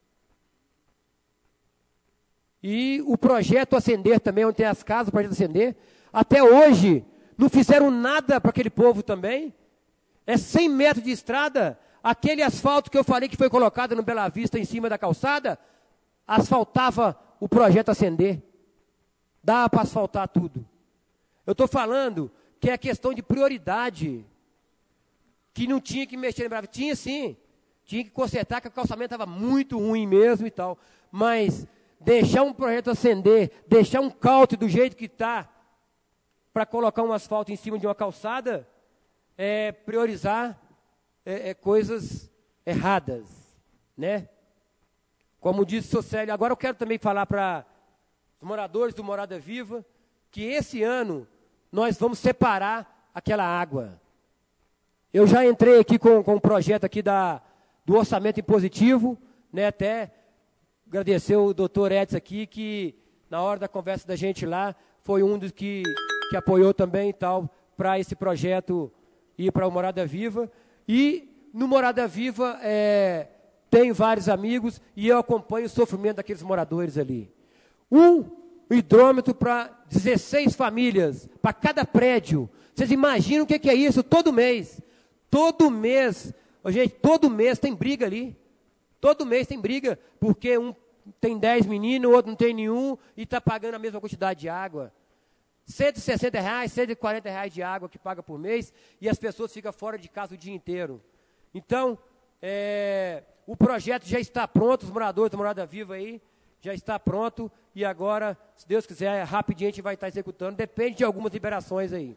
E o projeto Ascender também, onde tem as casas, o projeto Ascender, até hoje não fizeram nada para aquele povo também. É cem metros de estrada, aquele asfalto que eu falei que foi colocado no Bela Vista em cima da calçada, asfaltava o projeto Ascender. Dá para asfaltar tudo. Eu estou falando que é questão de prioridade, que não tinha que mexer em Bela Vista. Tinha sim, tinha que consertar, que o calçamento estava muito ruim mesmo e tal, mas deixar um projeto Ascender, deixar um Country do jeito que está, para colocar um asfalto em cima de uma calçada, é priorizar é, é, coisas erradas, né? Como disse o Socélio, agora eu quero também falar para os moradores do Morada Viva, que esse ano nós vamos separar aquela água. Eu já entrei aqui com, com um projeto aqui da, do orçamento impositivo, né? Até agradecer o doutor Edson aqui, que na hora da conversa da gente lá, foi um dos que, que apoiou também e tal, para esse projeto ir para o Morada Viva. E no Morada Viva é, tem vários amigos e eu acompanho o sofrimento daqueles moradores ali. Um hidrômetro para dezesseis famílias, para cada prédio. Vocês imaginam o que, que é isso? Todo mês. Todo mês, gente, todo mês tem briga ali. Todo mês tem briga, porque um tem dez meninos, o outro não tem nenhum e está pagando a mesma quantidade de água. cento e sessenta reais, cento e quarenta reais de água que paga por mês, e as pessoas ficam fora de casa o dia inteiro. Então, é, o projeto já está pronto, os moradores da Morada Viva aí, já está pronto, e agora, se Deus quiser, rapidinho a gente vai estar executando, depende de algumas liberações aí.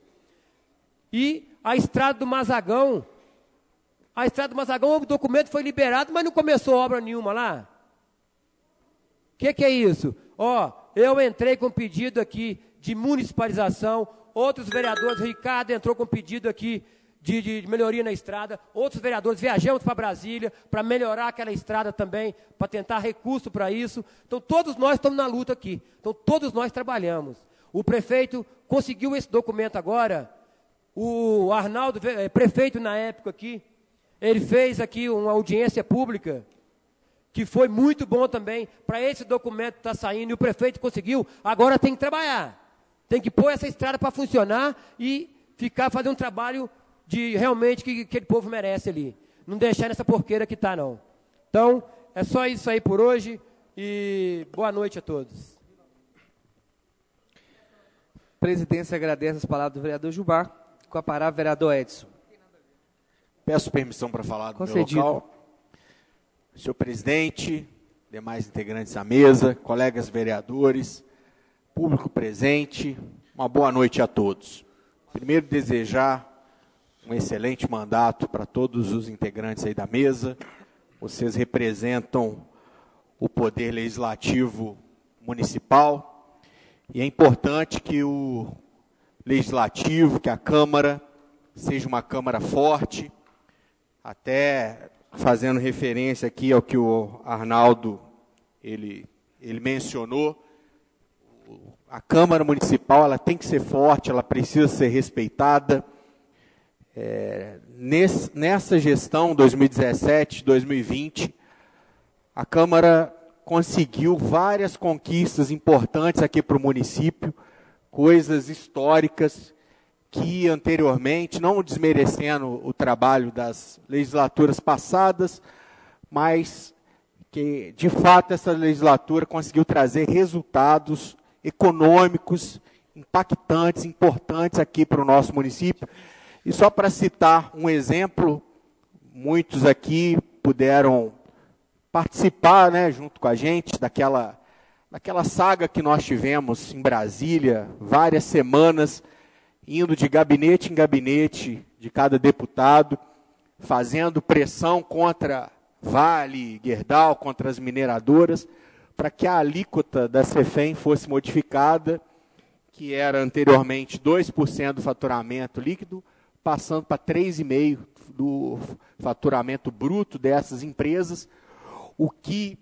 E a estrada do Mazagão, a estrada do Mazagão, o documento foi liberado, mas não começou obra nenhuma lá. O que, que é isso? Ó, eu entrei com pedido aqui de municipalização, outros vereadores, Ricardo entrou com pedido aqui de, de melhoria na estrada, outros vereadores viajamos para Brasília para melhorar aquela estrada também, para tentar recurso para isso. Então, todos nós estamos na luta aqui. Então, todos nós trabalhamos. O prefeito conseguiu esse documento agora, o Arnaldo, prefeito na época aqui, ele fez aqui uma audiência pública, que foi muito bom também, para esse documento estar saindo, e o prefeito conseguiu, agora tem que trabalhar. Tem que pôr essa estrada para funcionar e ficar fazendo um trabalho de realmente que aquele povo merece ali. Não deixar nessa porqueira que está, não. Então, é só isso aí por hoje e boa noite a todos. A presidência agradece as palavras do vereador Gilmar. Com a palavra, vereador Edson. Peço permissão para falar do Concedido. meu local. Senhor presidente, demais integrantes da mesa, colegas vereadores, público presente, uma boa noite a todos. Primeiro, desejar um excelente mandato para todos os integrantes aí da mesa. Vocês representam o poder legislativo municipal e é importante que o legislativo, que a Câmara, seja uma Câmara forte, até fazendo referência aqui ao que o Arnaldo ele, ele mencionou. A Câmara Municipal ela tem que ser forte, ela precisa ser respeitada. É, nesse, nessa gestão dois mil e dezessete, dois mil e vinte, a Câmara conseguiu várias conquistas importantes aqui para o município, coisas históricas que anteriormente, não desmerecendo o trabalho das legislaturas passadas, mas que de fato essa legislatura conseguiu trazer resultados econômicos impactantes, importantes aqui para o nosso município. E só para citar um exemplo, muitos aqui puderam participar, né, junto com a gente, daquela, daquela saga que nós tivemos em Brasília, várias semanas, indo de gabinete em gabinete de cada deputado, fazendo pressão contra Vale, Gerdau, contra as mineradoras, para que a alíquota da Cefem fosse modificada, que era anteriormente dois por cento do faturamento líquido, passando para três vírgula cinco por cento do faturamento bruto dessas empresas, o que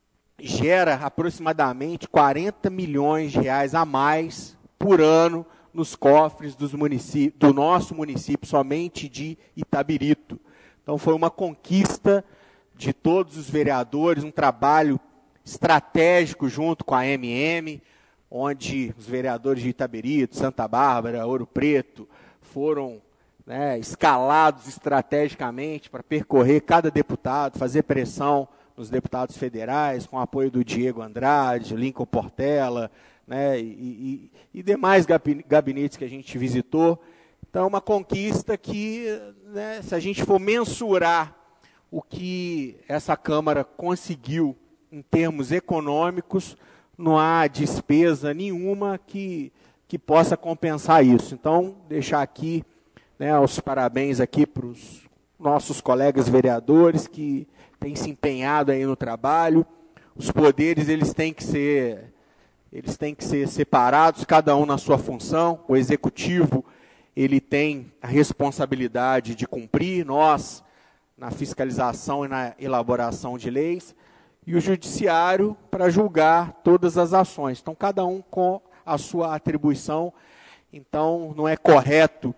gera aproximadamente quarenta milhões de reais a mais por ano nos cofres dos municípios, do nosso município, somente de Itabirito. Então, foi uma conquista de todos os vereadores, um trabalho estratégico junto com a M M, onde os vereadores de Itabirito, Santa Bárbara, Ouro Preto, foram, né, escalados estrategicamente para percorrer cada deputado, fazer pressão nos deputados federais, com o apoio do Diego Andrade, Lincoln Portela, né, e, e, e demais gabinetes que a gente visitou. Então, uma conquista que, né, se a gente for mensurar o que essa Câmara conseguiu em termos econômicos, não há despesa nenhuma que, que possa compensar isso. Então, deixar aqui, né, os parabéns aqui para os nossos colegas vereadores que têm se empenhado aí no trabalho. Os poderes, eles têm que ser, eles têm que ser separados, cada um na sua função. O executivo, ele tem a responsabilidade de cumprir, nós, na fiscalização e na elaboração de leis, e o judiciário para julgar todas as ações. Então, cada um com a sua atribuição. Então, não é correto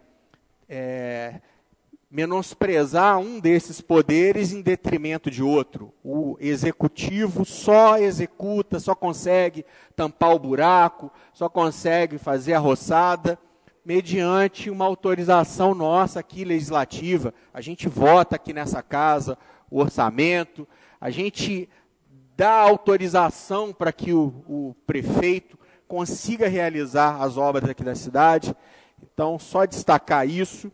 é, menosprezar um desses poderes em detrimento de outro. O executivo só executa, só consegue tampar o buraco, só consegue fazer a roçada, mediante uma autorização nossa aqui, legislativa. A gente vota aqui nessa casa o orçamento, a gente dá autorização para que o, o prefeito consiga realizar as obras aqui da cidade. Então, só destacar isso.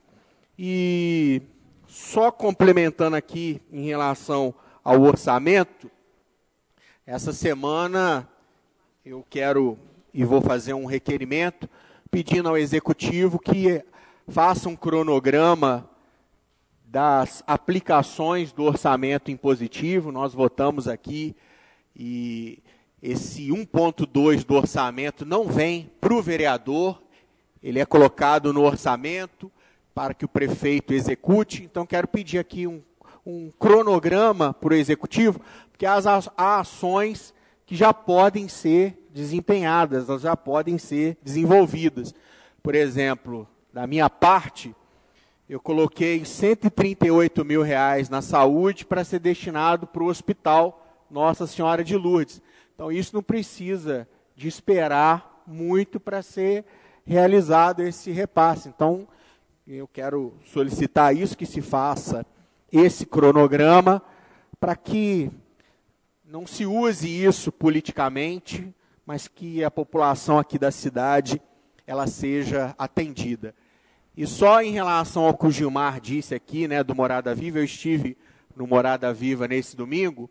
E só complementando aqui em relação ao orçamento, essa semana eu quero e vou fazer um requerimento pedindo ao Executivo que faça um cronograma das aplicações do orçamento impositivo. Nós votamos aqui e esse um ponto dois do orçamento não vem para o vereador, ele é colocado no orçamento para que o prefeito execute. Então, quero pedir aqui um, um cronograma para o Executivo, porque as, há ações que já podem ser desempenhadas, elas já podem ser desenvolvidas. Por exemplo, da minha parte, eu coloquei cento e trinta e oito mil reais na saúde para ser destinado para o Hospital Nossa Senhora de Lourdes. Então, isso não precisa de esperar muito para ser realizado esse repasse. Então, eu quero solicitar isso, que se faça esse cronograma, para que não se use isso politicamente, mas que a população aqui da cidade ela seja atendida. E só em relação ao que o Gilmar disse aqui, né, do Morada Viva, eu estive no Morada Viva nesse domingo,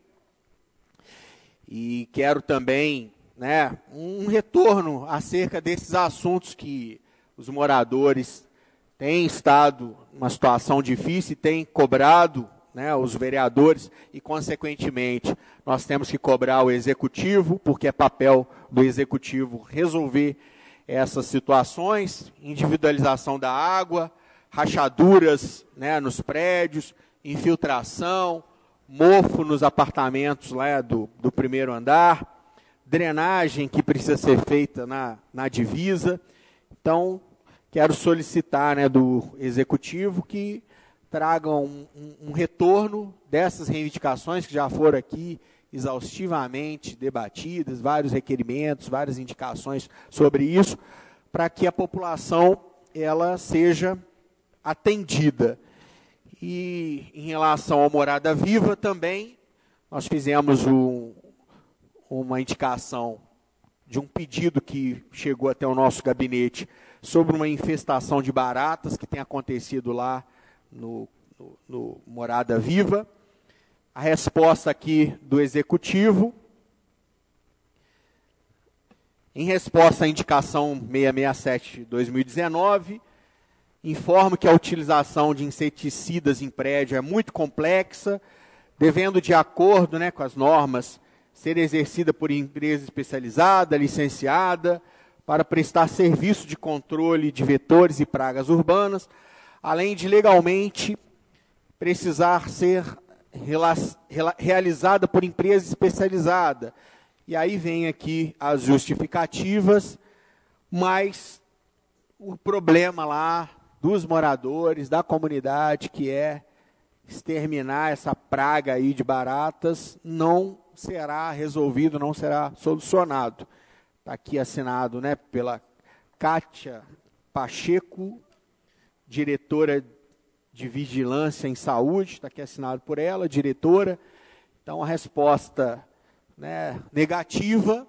e quero também, né, um retorno acerca desses assuntos que os moradores têm estado numa situação difícil e têm cobrado, né, os vereadores, e, consequentemente, nós temos que cobrar o Executivo, porque é papel do Executivo resolver essas situações, individualização da água, rachaduras, né, nos prédios, infiltração, mofo nos apartamentos lá do, do primeiro andar, drenagem que precisa ser feita na, na divisa. Então, quero solicitar, né, do Executivo que tragam um, um, um retorno dessas reivindicações que já foram aqui exaustivamente debatidas, vários requerimentos, várias indicações sobre isso, para que a população ela seja atendida. E em relação ao Morada Viva também, nós fizemos um, uma indicação de um pedido que chegou até o nosso gabinete sobre uma infestação de baratas que tem acontecido lá no, no, no Morada Viva. A resposta aqui do Executivo, em resposta à indicação seiscentos e sessenta e sete de dois mil e dezenove, informo que a utilização de inseticidas em prédio é muito complexa, devendo, de acordo, né, com as normas, ser exercida por empresa especializada, licenciada, para prestar serviço de controle de vetores e pragas urbanas, além de legalmente precisar ser realizada por empresa especializada. E aí vem aqui as justificativas, mas o problema lá dos moradores, da comunidade, que é exterminar essa praga aí de baratas, não será resolvido, não será solucionado. Está aqui assinado, né, pela Kátia Pacheco, diretora de Vigilância em Saúde, está aqui assinado por ela, diretora. Então, a resposta, né, negativa.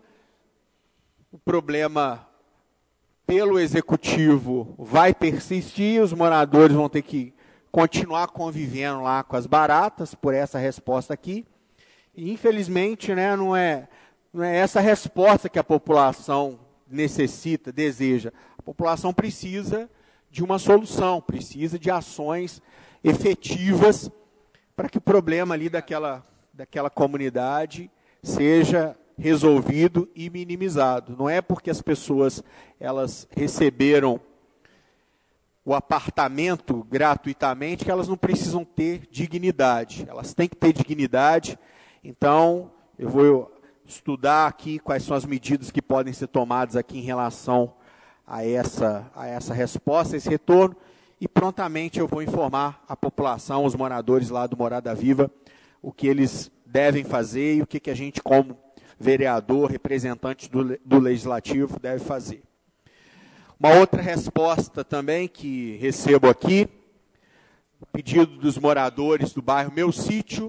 O problema pelo Executivo vai persistir, os moradores vão ter que continuar convivendo lá com as baratas, por essa resposta aqui. E, infelizmente, né, não é, não é essa resposta que a população necessita, deseja. A população precisa de uma solução, precisa de ações efetivas para que o problema ali daquela, daquela comunidade seja resolvido e minimizado. Não é porque as pessoas elas receberam o apartamento gratuitamente que elas não precisam ter dignidade. Elas têm que ter dignidade. Então, eu vou estudar aqui quais são as medidas que podem ser tomadas aqui em relação a essa, a essa resposta, a esse retorno, e prontamente eu vou informar a população, os moradores lá do Morada Viva, o que eles devem fazer e o que, que a gente, como vereador, representante do, do Legislativo, deve fazer. Uma outra resposta também que recebo aqui, pedido dos moradores do bairro Meu Sítio,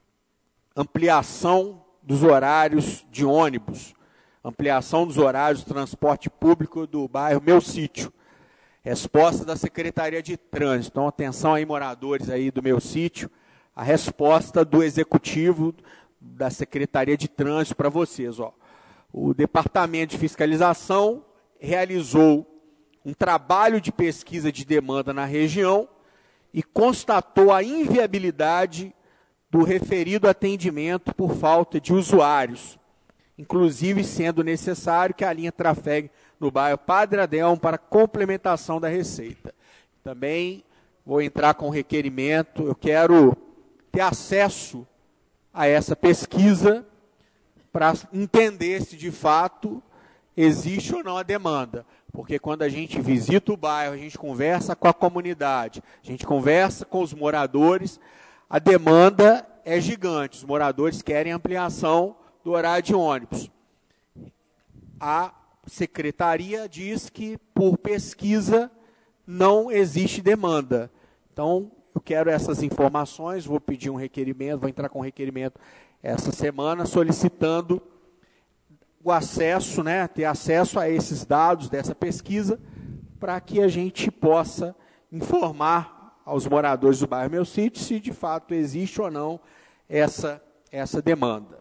ampliação dos horários de ônibus, ampliação dos horários de transporte público do bairro Meu Sítio. Resposta da Secretaria de Trânsito. Então, atenção aí, moradores aí do Meu Sítio, a resposta do Executivo da Secretaria de Trânsito para vocês. Ó. O Departamento de Fiscalização realizou um trabalho de pesquisa de demanda na região e constatou a inviabilidade do referido atendimento por falta de usuários, inclusive sendo necessário que a linha trafegue no bairro Padre Adelmo para complementação da receita. Também vou entrar com requerimento, eu quero ter acesso a essa pesquisa para entender se de fato existe ou não a demanda. Porque quando a gente visita o bairro, a gente conversa com a comunidade, a gente conversa com os moradores, a demanda é gigante. Os moradores querem ampliação do horário de ônibus. A secretaria diz que, por pesquisa, não existe demanda. Então, eu quero essas informações, vou pedir um requerimento, vou entrar com um requerimento essa semana, solicitando o acesso, né, ter acesso a esses dados dessa pesquisa, para que a gente possa informar aos moradores do bairro Meu Sítio se de fato existe ou não essa, essa demanda.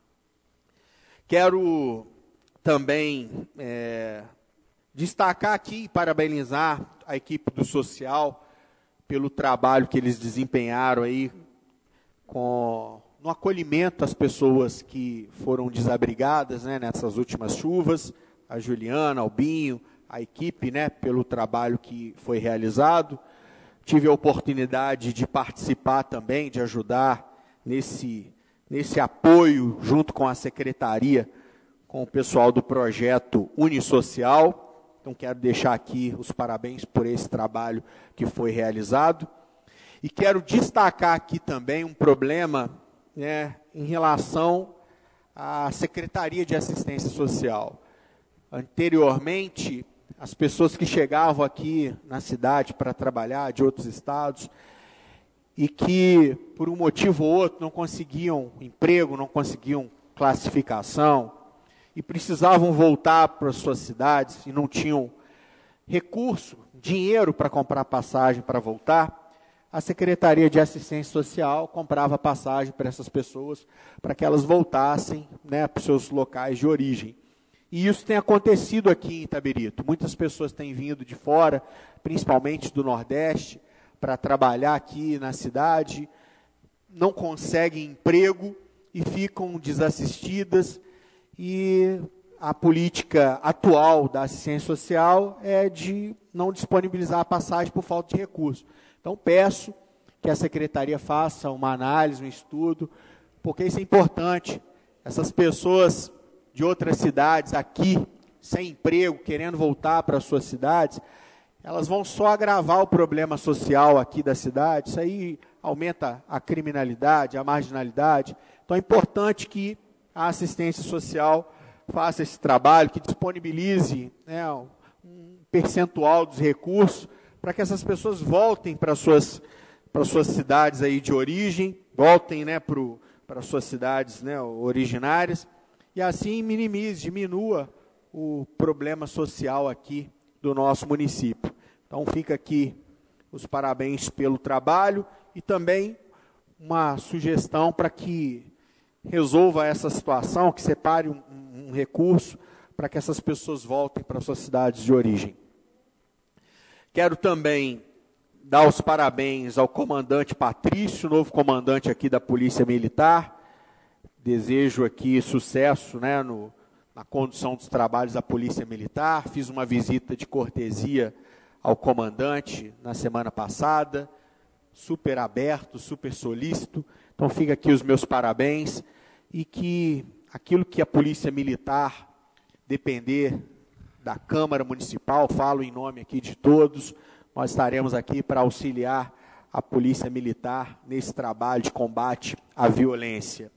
Quero também é, destacar aqui e parabenizar a equipe do social pelo trabalho que eles desempenharam aí com, no acolhimento às pessoas que foram desabrigadas, né, nessas últimas chuvas, a Juliana, Albinho, a equipe, né, pelo trabalho que foi realizado. Tive a oportunidade de participar também, de ajudar nesse, nesse apoio, junto com a secretaria, com o pessoal do projeto Unisocial. Então, quero deixar aqui os parabéns por esse trabalho que foi realizado. E quero destacar aqui também um problema, né, em relação à Secretaria de Assistência Social. Anteriormente, as pessoas que chegavam aqui na cidade para trabalhar, de outros estados, e que, por um motivo ou outro, não conseguiam emprego, não conseguiam classificação, e precisavam voltar para as suas cidades, e não tinham recurso, dinheiro para comprar passagem para voltar, a Secretaria de Assistência Social comprava passagem para essas pessoas, para que elas voltassem, né, para os seus locais de origem. E isso tem acontecido aqui em Itabirito. Muitas pessoas têm vindo de fora, principalmente do Nordeste, para trabalhar aqui na cidade, não conseguem emprego e ficam desassistidas. E a política atual da assistência social é de não disponibilizar a passagem por falta de recursos. Então, peço que a Secretaria faça uma análise, um estudo, porque isso é importante. Essas pessoas de outras cidades aqui, sem emprego, querendo voltar para as suas cidades, elas vão só agravar o problema social aqui da cidade. Isso aí aumenta a criminalidade, a marginalidade. Então, é importante que a assistência social faça esse trabalho, que disponibilize, né, um percentual dos recursos para que essas pessoas voltem para suas para suas cidades aí de origem, voltem, né, para as suas cidades, né, originárias, e assim minimize, diminua o problema social aqui do nosso município. Então fica aqui os parabéns pelo trabalho e também uma sugestão para que resolva essa situação, que separe um, um recurso para que essas pessoas voltem para suas cidades de origem. Quero também dar os parabéns ao comandante Patrício, novo comandante aqui da Polícia Militar. Desejo aqui sucesso, né, no, na condução dos trabalhos da Polícia Militar. Fiz uma visita de cortesia ao comandante na semana passada, super aberto, super solícito. Então fica aqui os meus parabéns, e que aquilo que a Polícia Militar depender da Câmara Municipal, falo em nome aqui de todos, nós estaremos aqui para auxiliar a Polícia Militar nesse trabalho de combate à violência.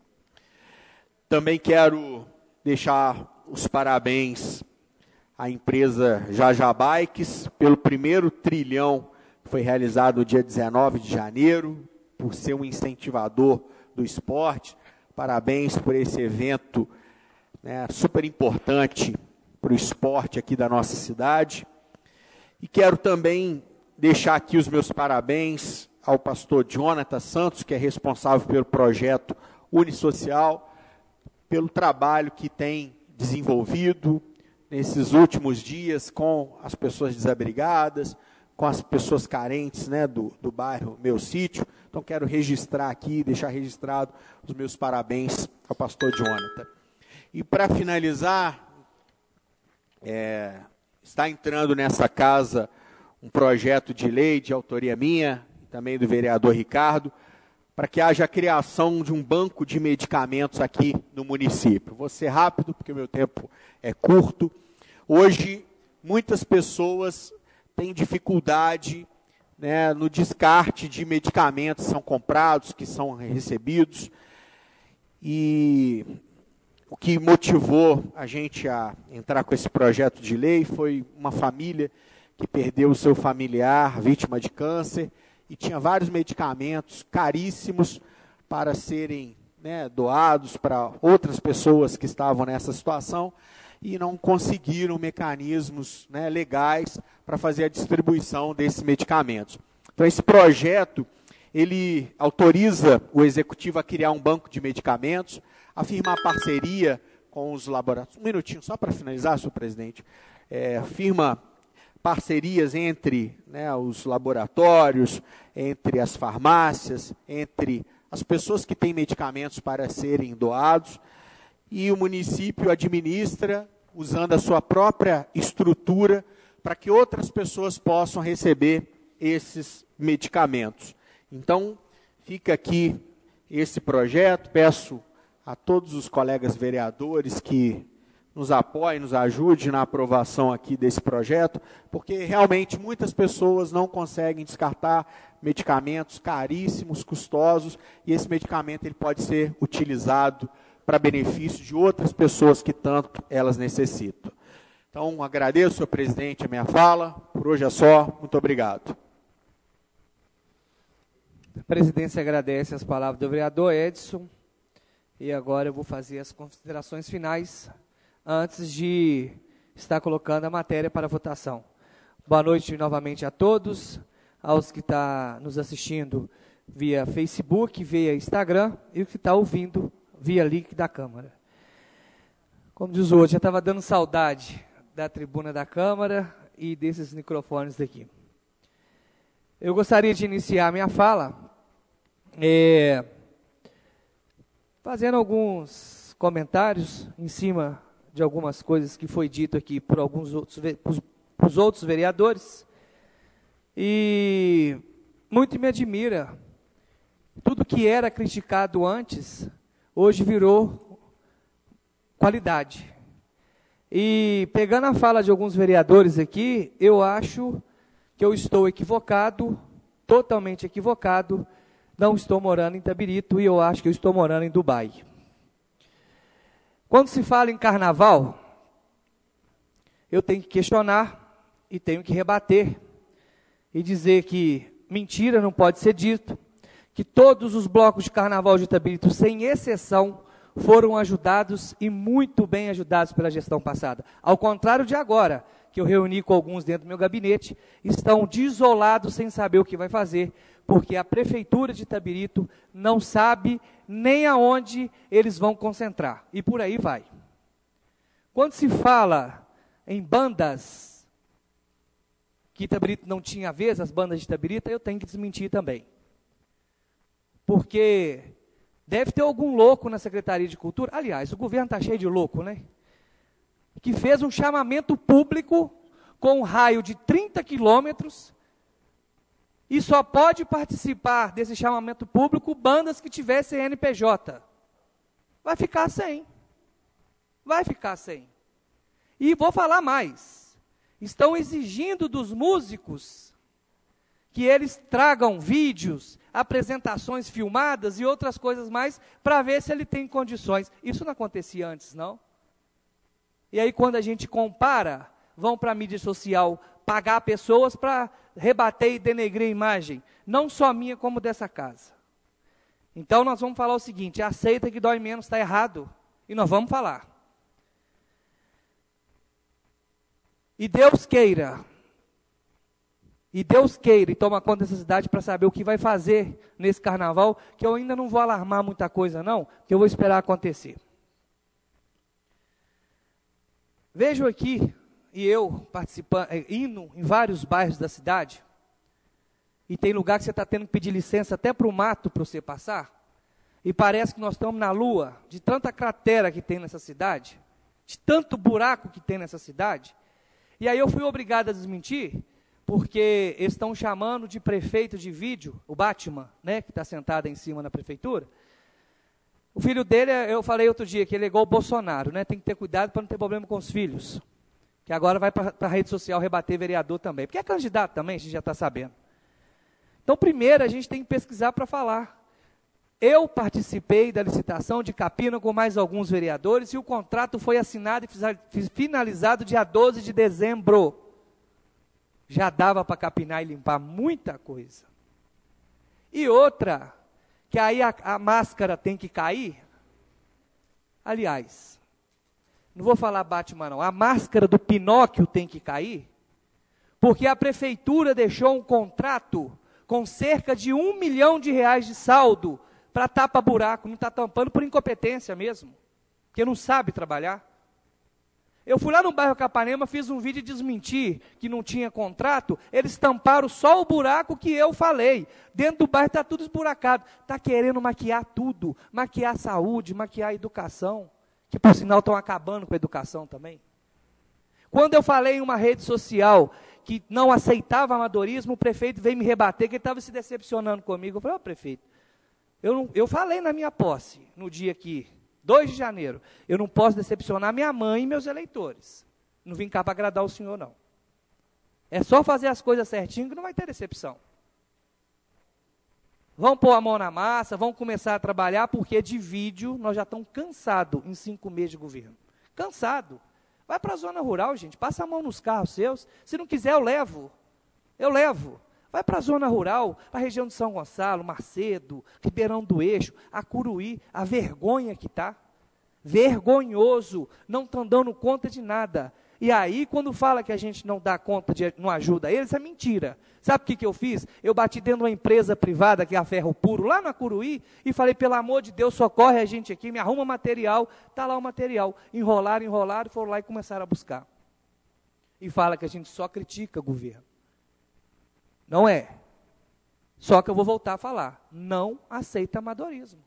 Também quero deixar os parabéns à empresa Jajá Bikes pelo primeiro trilhão que foi realizado no dia dezenove de janeiro, por ser um incentivador do esporte. Parabéns por esse evento, né, super importante para o esporte aqui da nossa cidade. E quero também deixar aqui os meus parabéns ao pastor Jonathan Santos, que é responsável pelo projeto Unisocial, pelo trabalho que tem desenvolvido nesses últimos dias com as pessoas desabrigadas, com as pessoas carentes, né, do, do bairro Meu Sítio. Então, quero registrar aqui, deixar registrado os meus parabéns ao pastor Jonathan. E, para finalizar, é, está entrando nessa casa um projeto de lei de autoria minha, também do vereador Ricardo, para que haja a criação de um banco de medicamentos aqui no município. Vou ser rápido, porque o meu tempo é curto. Hoje, muitas pessoas têm dificuldade, né, no descarte de medicamentos que são comprados, que são recebidos, e o que motivou a gente a entrar com esse projeto de lei foi uma família que perdeu o seu familiar, vítima de câncer, e tinha vários medicamentos caríssimos para serem, né, doados para outras pessoas que estavam nessa situação e não conseguiram mecanismos, né, legais para fazer a distribuição desses medicamentos. Então, esse projeto, ele autoriza o Executivo a criar um banco de medicamentos, a firmar parceria com os laboratórios. Um minutinho, só para finalizar, senhor presidente. É, firma parcerias entre, né, os laboratórios, entre as farmácias, entre as pessoas que têm medicamentos para serem doados, e o município administra, usando a sua própria estrutura, para que outras pessoas possam receber esses medicamentos. Então, fica aqui esse projeto, peço a todos os colegas vereadores que nos apoiem, nos ajudem na aprovação aqui desse projeto, porque realmente muitas pessoas não conseguem descartar medicamentos caríssimos, custosos, e esse medicamento ele pode ser utilizado para benefício de outras pessoas que tanto elas necessitam. Então, agradeço, senhor presidente, a minha fala. Por hoje é só. Muito obrigado. A presidência agradece as palavras do vereador Edson. E agora eu vou fazer as considerações finais, antes de estar colocando a matéria para votação. Boa noite novamente a todos, aos que estão nos assistindo via Facebook, via Instagram, e o que está ouvindo via link da Câmara. Como diz o outro, já estava dando saudade da tribuna da Câmara e desses microfones daqui. Eu gostaria de iniciar a minha fala é, fazendo alguns comentários em cima de algumas coisas que foi dito aqui por alguns outros, por os outros vereadores, e muito me admira, tudo que era criticado antes, hoje virou qualidade. E pegando a fala de alguns vereadores aqui, eu acho que eu estou equivocado, totalmente equivocado, não estou morando em Itabirito e eu acho que eu estou morando em Dubai. Quando se fala em carnaval, eu tenho que questionar e tenho que rebater e dizer que mentira não pode ser dito, que todos os blocos de carnaval de Itabirito, sem exceção, foram ajudados e muito bem ajudados pela gestão passada. Ao contrário de agora, que eu reuni com alguns dentro do meu gabinete, estão desolados sem saber o que vai fazer, porque a prefeitura de Itabirito não sabe nem aonde eles vão concentrar. E por aí vai. Quando se fala em bandas que Itabirito não tinha vez, as bandas de Itabirito, eu tenho que desmentir também. Porque deve ter algum louco na Secretaria de Cultura, aliás, o governo está cheio de louco, né? Que fez um chamamento público com um raio de trinta quilômetros e só pode participar desse chamamento público bandas que tivessem N P J. Vai ficar sem. Vai ficar sem. E vou falar mais. Estão exigindo dos músicos que eles tragam vídeos, apresentações filmadas e outras coisas mais para ver se ele tem condições. Isso não acontecia antes, não? E aí, quando a gente compara, vão para a mídia social pagar pessoas para rebater e denegrir a imagem, não só minha, como dessa casa. Então, nós vamos falar o seguinte: aceita que dói menos, está errado, e nós vamos falar. E Deus queira, e Deus queira, e toma conta dessa cidade para saber o que vai fazer nesse carnaval, que eu ainda não vou alarmar muita coisa, não, que eu vou esperar acontecer. Vejo aqui, e eu participando, indo em vários bairros da cidade, e tem lugar que você está tendo que pedir licença até para o mato para você passar, e parece que nós estamos na lua, de tanta cratera que tem nessa cidade, de tanto buraco que tem nessa cidade, e aí eu fui obrigado a desmentir, porque eles estão chamando de prefeito de vídeo, o Batman, né, que está sentado em cima na prefeitura. O filho dele, eu falei outro dia, que ele é igual o Bolsonaro, né? Tem que ter cuidado para não ter problema com os filhos. Que agora vai para a rede social rebater vereador também. Porque é candidato também, a gente já está sabendo. Então, primeiro, a gente tem que pesquisar para falar. Eu participei da licitação de Capina com mais alguns vereadores e o contrato foi assinado e finalizado dia doze de dezembro. Já dava para capinar e limpar muita coisa. E outra, que aí a, a máscara tem que cair. Aliás, não vou falar Batman não, a máscara do Pinóquio tem que cair, porque a prefeitura deixou um contrato com cerca de um milhão de reais de saldo para tapa buraco, não está tampando por incompetência mesmo, porque não sabe trabalhar. Eu fui lá no bairro Capanema, fiz um vídeo de desmentir que não tinha contrato, eles tamparam só o buraco que eu falei. Dentro do bairro está tudo esburacado. Está querendo maquiar tudo, maquiar a saúde, maquiar a educação, que por sinal estão acabando com a educação também. Quando eu falei em uma rede social que não aceitava amadorismo, o prefeito veio me rebater, que ele estava se decepcionando comigo. Eu falei, ó, prefeito, eu, não, eu falei na minha posse, no dia que... dois de janeiro, eu não posso decepcionar minha mãe e meus eleitores. Não vim cá para agradar o senhor, não. É só fazer as coisas certinho que não vai ter decepção. Vão pôr a mão na massa, vão começar a trabalhar, porque de vídeo nós já estamos cansados em cinco meses de governo. Cansado. Vai para a zona rural, gente, passa a mão nos carros seus. Se não quiser, eu levo. Eu levo. Vai para a zona rural, para a região de São Gonçalo, Macedo, Ribeirão do Eixo, Acuruí, a vergonha que está. Vergonhoso, não estão dando conta de nada. E aí, quando fala que a gente não dá conta, de, não ajuda eles, é mentira. Sabe o que, que eu fiz? Eu bati dentro de uma empresa privada, que é a Ferro Puro, lá no Acuruí, e falei, pelo amor de Deus, socorre a gente aqui, me arruma material. Está lá o material. Enrolaram, enrolaram, foram lá e começaram a buscar. E fala que a gente só critica o governo. Não é. Só que eu vou voltar a falar. Não aceita amadorismo.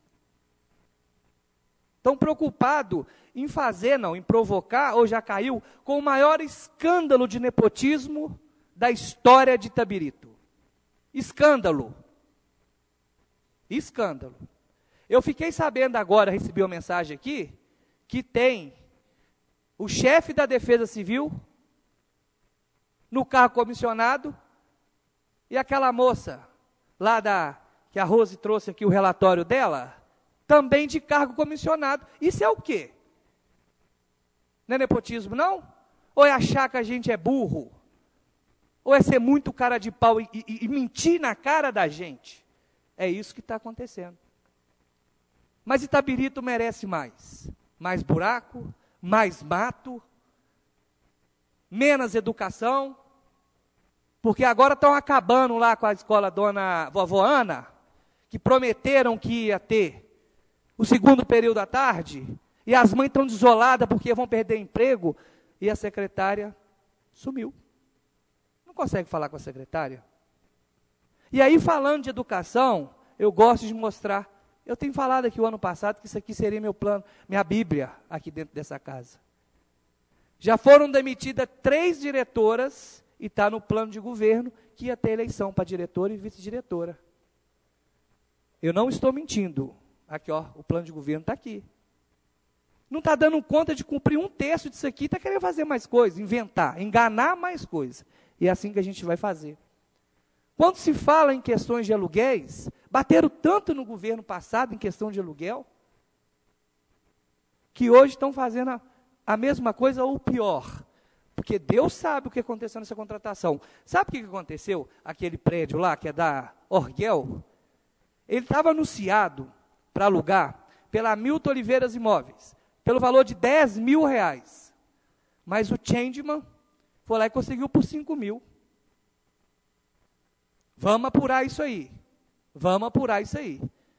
Estão preocupados em fazer, não, em provocar, ou já caiu, com o maior escândalo de nepotismo da história de Itabirito. Escândalo. Escândalo. Eu fiquei sabendo agora, recebi uma mensagem aqui, que tem o chefe da Defesa Civil no cargo comissionado, e aquela moça, lá da, que a Rose trouxe aqui o relatório dela, também de cargo comissionado. Isso é o quê? Não é nepotismo, não? Ou é achar que a gente é burro? Ou é ser muito cara de pau e, e, e mentir na cara da gente? É isso que está acontecendo. Mas Itabirito merece mais. Mais buraco, mais mato, menos educação. Porque agora estão acabando lá com a escola Dona Vovó Ana, que prometeram que ia ter o segundo período à tarde, e as mães estão desoladas porque vão perder emprego, e a secretária sumiu. Não consegue falar com a secretária? E aí, falando de educação, eu gosto de mostrar, eu tenho falado aqui o ano passado que isso aqui seria meu plano, minha Bíblia, aqui dentro dessa casa. Já foram demitidas três diretoras, e está no plano de governo que ia ter eleição para diretora e vice-diretora. Eu não estou mentindo. Aqui, ó, o plano de governo está aqui. Não está dando conta de cumprir um terço disso aqui, está querendo fazer mais coisas, inventar, enganar mais coisas. E é assim que a gente vai fazer. Quando se fala em questões de aluguéis, bateram tanto no governo passado em questão de aluguel, que hoje estão fazendo a, a mesma coisa ou pior. Porque Deus sabe o que aconteceu nessa contratação. Sabe o que aconteceu? Aquele prédio lá, que é da Orguel, ele estava anunciado para alugar pela Milton Oliveiras Imóveis, pelo valor de dez mil reais. Mas o Changeman foi lá e conseguiu por cinco mil. Vamos apurar isso aí. Vamos apurar isso aí.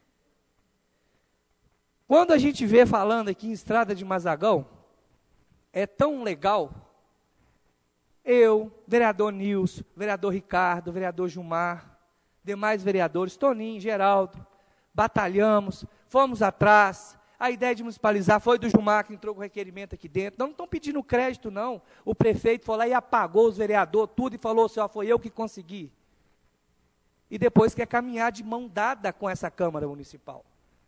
Quando a gente vê falando aqui em Estrada de Mazagão, é tão legal. Eu, vereador Nilson, vereador Ricardo, vereador Gilmar, demais vereadores, Toninho, Geraldo, batalhamos, fomos atrás. A ideia de municipalizar foi do Gilmar, que entrou com requerimento aqui dentro. Não estão pedindo crédito, não. O prefeito foi lá e apagou os vereadores, tudo, e falou assim, ó, foi eu que consegui. E depois quer caminhar de mão dada com essa Câmara Municipal.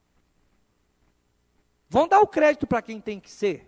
Vão dar o crédito para quem tem que ser.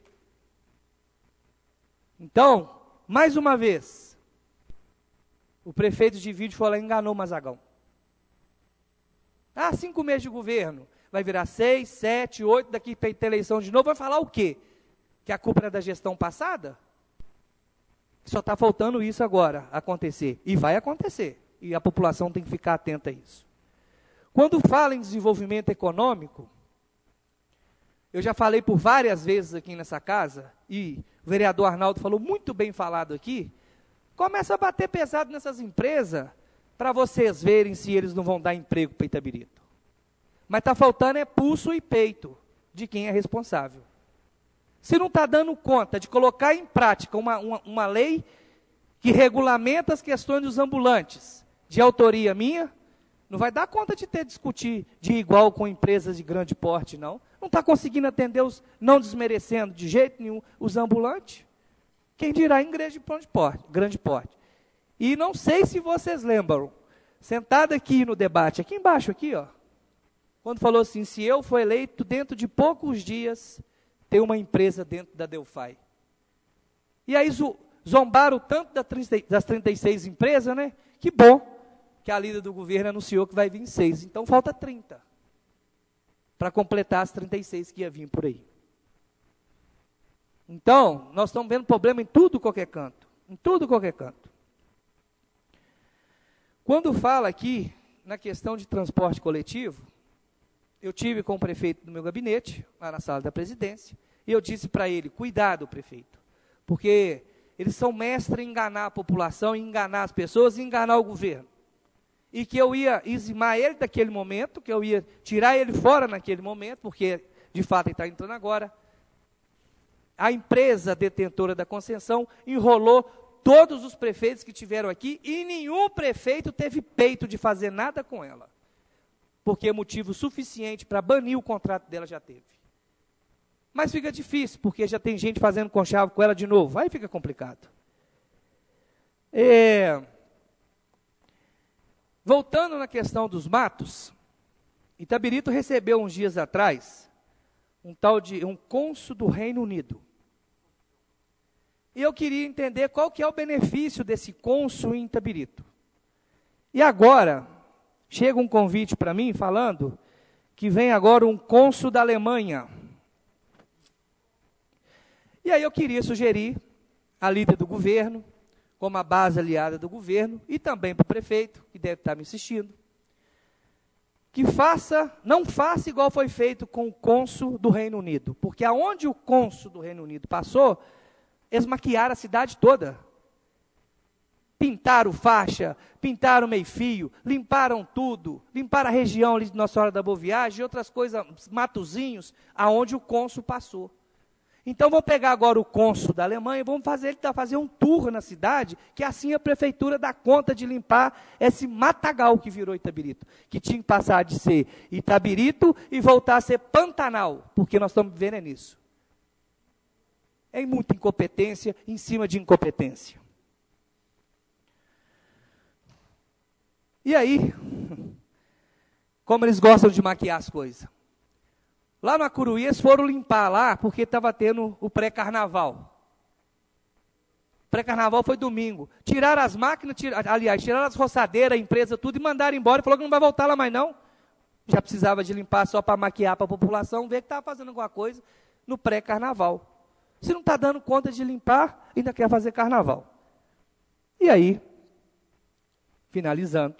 Então, mais uma vez, o prefeito de vídeo foi lá e enganou o Mazagão. Ah, cinco meses de governo, vai vai virar seis, sete, oito, daqui para ter eleição de novo, vai falar o quê? Que a culpa era da gestão passada? Só está faltando isso agora acontecer. E vai acontecer. E a população tem que ficar atenta a isso. Quando fala em desenvolvimento econômico, eu já falei por várias vezes aqui nessa casa, e o vereador Arnaldo falou muito bem falado aqui, começa a bater pesado nessas empresas, para vocês verem se eles não vão dar emprego para Itabirito. Mas está faltando é pulso e peito de quem é responsável. Se não está dando conta de colocar em prática uma, uma, uma lei que regulamenta as questões dos ambulantes, de autoria minha, não vai dar conta de ter discutir de igual com empresas de grande porte, não. Não está conseguindo atender os, não desmerecendo de jeito nenhum, os ambulantes. Quem dirá em igreja de grande porte, grande porte. E não sei se vocês lembram, sentado aqui no debate, aqui embaixo, aqui, ó, quando falou assim, se eu for eleito, dentro de poucos dias, ter uma empresa dentro da Delphi. E aí zombaram tanto das trinta e seis empresas, né? Que bom que a líder do governo anunciou que vai vir seis. Então falta trinta. Para completar as trinta e seis que ia vir por aí. Então, nós estamos vendo problema em tudo qualquer canto. Em tudo qualquer canto. Quando fala aqui na questão de transporte coletivo, eu tive com o prefeito do meu gabinete, lá na sala da presidência, e eu disse para ele, cuidado, prefeito, porque eles são mestres em enganar a população, em enganar as pessoas e enganar o governo. E que eu ia eximar ele daquele momento, que eu ia tirar ele fora naquele momento, porque, de fato, ele está entrando agora. A empresa detentora da concessão enrolou todos os prefeitos que tiveram aqui, e nenhum prefeito teve peito de fazer nada com ela. Porque motivo suficiente para banir o contrato dela já teve. Mas fica difícil, porque já tem gente fazendo conchavo com ela de novo. Aí fica complicado. É, voltando na questão dos matos, Itabirito recebeu uns dias atrás um tal de um cônsul do Reino Unido. E eu queria entender qual que é o benefício desse cônsul em Itabirito. E agora chega um convite para mim falando que vem agora um cônsul da Alemanha. E aí eu queria sugerir à líder do governo, como a base aliada do governo, e também para o prefeito, que deve estar me assistindo, que faça, não faça igual foi feito com o cônsul do Reino Unido, porque aonde o cônsul do Reino Unido passou, eles maquiaram a cidade toda. Pintaram faixa, pintaram meio-fio, limparam tudo, limparam a região ali de Nossa Senhora da Boa Viagem e outras coisas, matozinhos, aonde o cônsul passou. Então, vamos pegar agora o cônsul da Alemanha e vamos fazer ele fazer um tour na cidade, que assim a prefeitura dá conta de limpar esse matagal que virou Itabirito, que tinha que passar de ser Itabirito e voltar a ser Pantanal, porque nós estamos vivendo nisso. É muita incompetência em cima de incompetência. E aí, como eles gostam de maquiar as coisas. Lá no Acuruí, eles foram limpar lá, porque estava tendo o pré-carnaval. O pré-carnaval foi domingo. Tiraram as máquinas, tira, aliás, tiraram as roçadeiras, a empresa, tudo, e mandaram embora. E falou que não vai voltar lá mais não. Já precisava de limpar só para maquiar para a população, ver que estava fazendo alguma coisa no pré-carnaval. Se não está dando conta de limpar, ainda quer fazer carnaval. E aí, finalizando,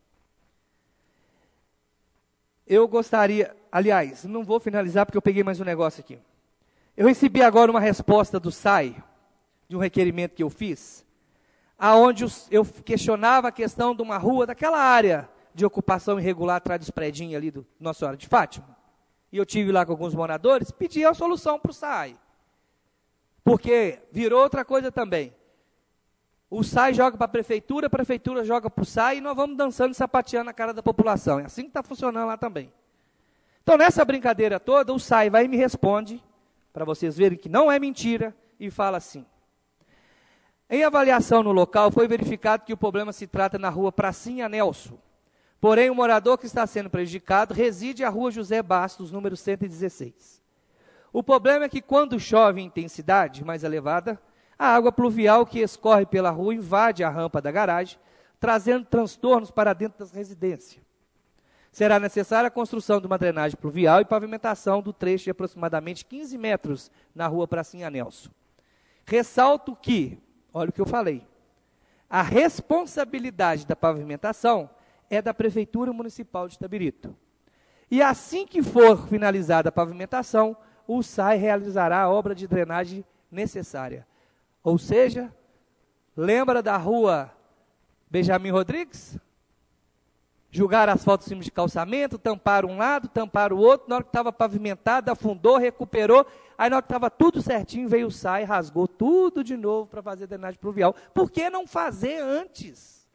eu gostaria, aliás, não vou finalizar porque eu peguei mais um negócio aqui. Eu recebi agora uma resposta do S A I, de um requerimento que eu fiz, aonde eu questionava a questão de uma rua, daquela área de ocupação irregular atrás dos predinhos ali do Nossa Senhora de Fátima. E eu tive lá com alguns moradores, pedi a solução para o S A I. Porque virou outra coisa também. O S A I joga para a prefeitura, a prefeitura joga para o S A I e nós vamos dançando e sapateando na cara da população. É assim que está funcionando lá também. Então, nessa brincadeira toda, o S A I vai e me responde, para vocês verem que não é mentira, e fala assim. Em avaliação no local, foi verificado que o problema se trata na rua Pracinha Nelson. Porém, o morador que está sendo prejudicado reside à rua José Bastos, número cento e dezesseis. O problema é que quando chove em intensidade mais elevada, a água pluvial que escorre pela rua invade a rampa da garagem, trazendo transtornos para dentro das residências. Será necessária a construção de uma drenagem pluvial e pavimentação do trecho de aproximadamente quinze metros na rua Pracinha Nelson. Ressalto que, olha o que eu falei, a responsabilidade da pavimentação é da Prefeitura Municipal de Itabirito. E assim que for finalizada a pavimentação, o S A I realizará a obra de drenagem necessária. Ou seja, lembra da rua Benjamin Rodrigues? Julgaram asfalto em cima de calçamento, tamparam um lado, tamparam o outro, na hora que estava pavimentado, afundou, recuperou, aí na hora que estava tudo certinho, veio o S A I, rasgou tudo de novo para fazer drenagem pluvial. Por que não fazer antes?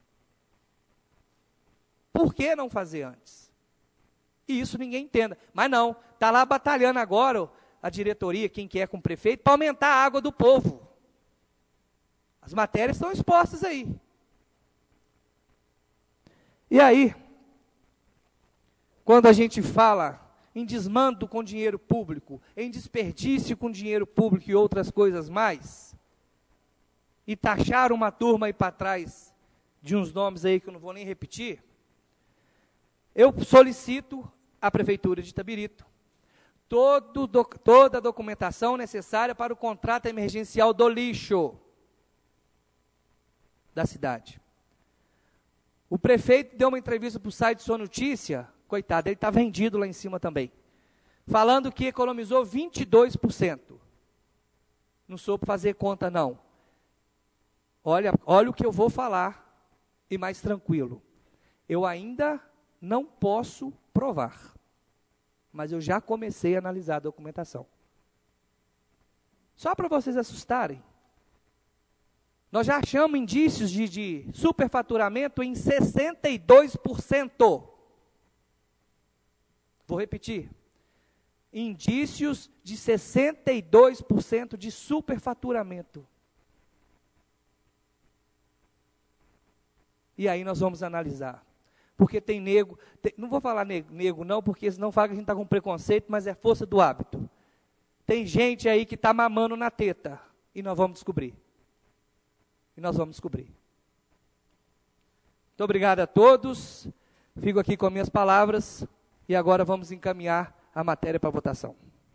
Por que não fazer antes? E isso ninguém entenda. Mas não, está lá batalhando agora a diretoria, quem quer com o prefeito, para aumentar a água do povo. As matérias estão expostas aí. E aí, quando a gente fala em desmando com dinheiro público, em desperdício com dinheiro público e outras coisas mais, e taxar uma turma aí para trás de uns nomes aí que eu não vou nem repetir, eu solicito à Prefeitura de Itabirito todo, do, toda a documentação necessária para o contrato emergencial do lixo da cidade. O prefeito deu uma entrevista para o site Sua Notícia, coitado, ele está vendido lá em cima também, falando que economizou vinte e dois por cento. Não soube fazer conta, não. Olha, olha o que eu vou falar, e mais tranquilo. Eu ainda não posso provar, mas eu já comecei a analisar a documentação. Só para vocês assustarem, nós já achamos indícios de, de superfaturamento em sessenta e dois por cento. Vou repetir. Indícios de sessenta e dois por cento de superfaturamento. E aí nós vamos analisar. Porque tem nego, tem, não vou falar nego, nego não, porque senão fala que a gente está com preconceito, mas é força do hábito. Tem gente aí que está mamando na teta, e nós vamos descobrir. E nós vamos descobrir. Muito obrigado a todos. Fico aqui com as minhas palavras. E agora vamos encaminhar a matéria para votação.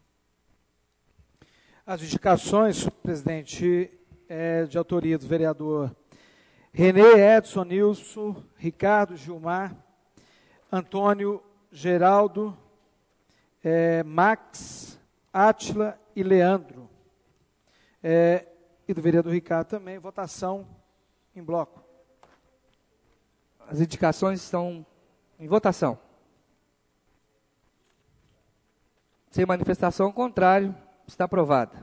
As indicações, presidente, é de autoria do vereador Renê, Edson, Nilson, Ricardo, Gilmar, Antônio, Geraldo, é, Max, Átila e Leandro. É, e do vereador Ricardo também, votação em bloco. As indicações estão em votação. Sem manifestação, ao contrário, está aprovada.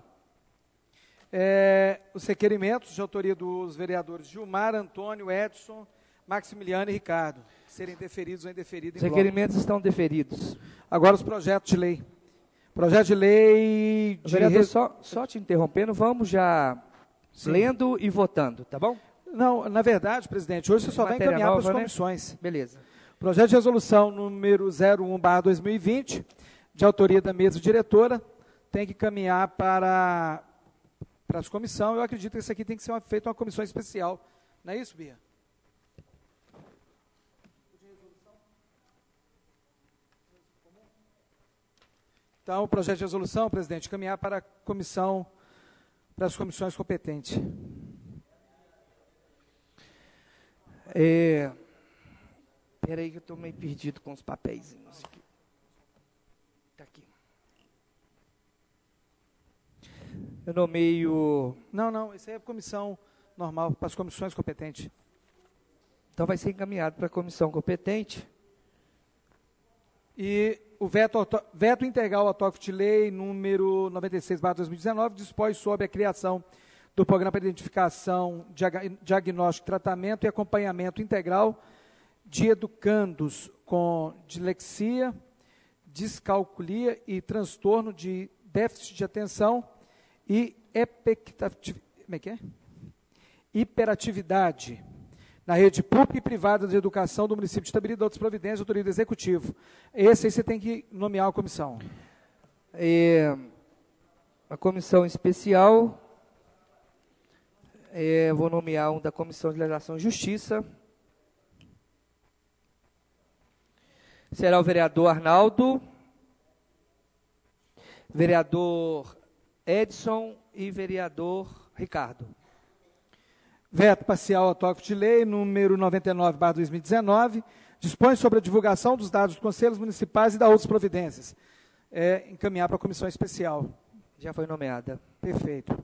É, os requerimentos de autoria dos vereadores Gilmar, Antônio, Edson, Maximiliano e Ricardo, serem deferidos ou indeferidos em bloco. Os requerimentos estão deferidos. Agora os projetos de lei. Projeto de lei... De vereador, re... só, só te interrompendo, vamos já... Sim. Lendo e votando, tá bom? Não, na verdade, presidente, hoje você só vai encaminhar para as comissões. Né? Beleza. Projeto de resolução número zero um barra dois mil e vinte, de autoria da mesa diretora, tem que caminhar para, para as comissões. Eu acredito que isso aqui tem que ser uma, feito uma comissão especial. Não é isso, Bia? Então, o projeto de resolução, presidente, caminhar para a comissão... para as comissões competentes. É, espera aí que eu estou meio perdido com os papeizinhos aqui. Está aqui. Eu nomeio... Não, não, isso aí é comissão normal, para as comissões competentes. Então vai ser encaminhado para a comissão competente. E o veto, veto integral ao toque de lei número noventa e seis barra dois mil e dezenove dispõe sobre a criação do programa para identificação, diagnóstico, tratamento e acompanhamento integral de educandos com dislexia, descalculia e transtorno de déficit de atenção e como é que é? hiperatividade na rede pública e privada de educação do município de Itabirito, de outras providências, autoria do executivo. Esse aí você tem que nomear a comissão. É, a comissão especial, é, vou nomear um da Comissão de Legislação e Justiça. será o vereador Arnaldo, vereador Edson e vereador Ricardo. Veto parcial ao toque de lei, número noventa e nove barra dois mil e dezenove, dispõe sobre a divulgação dos dados dos conselhos municipais e da outras providências. É, encaminhar para a comissão especial. Já foi nomeada. Perfeito.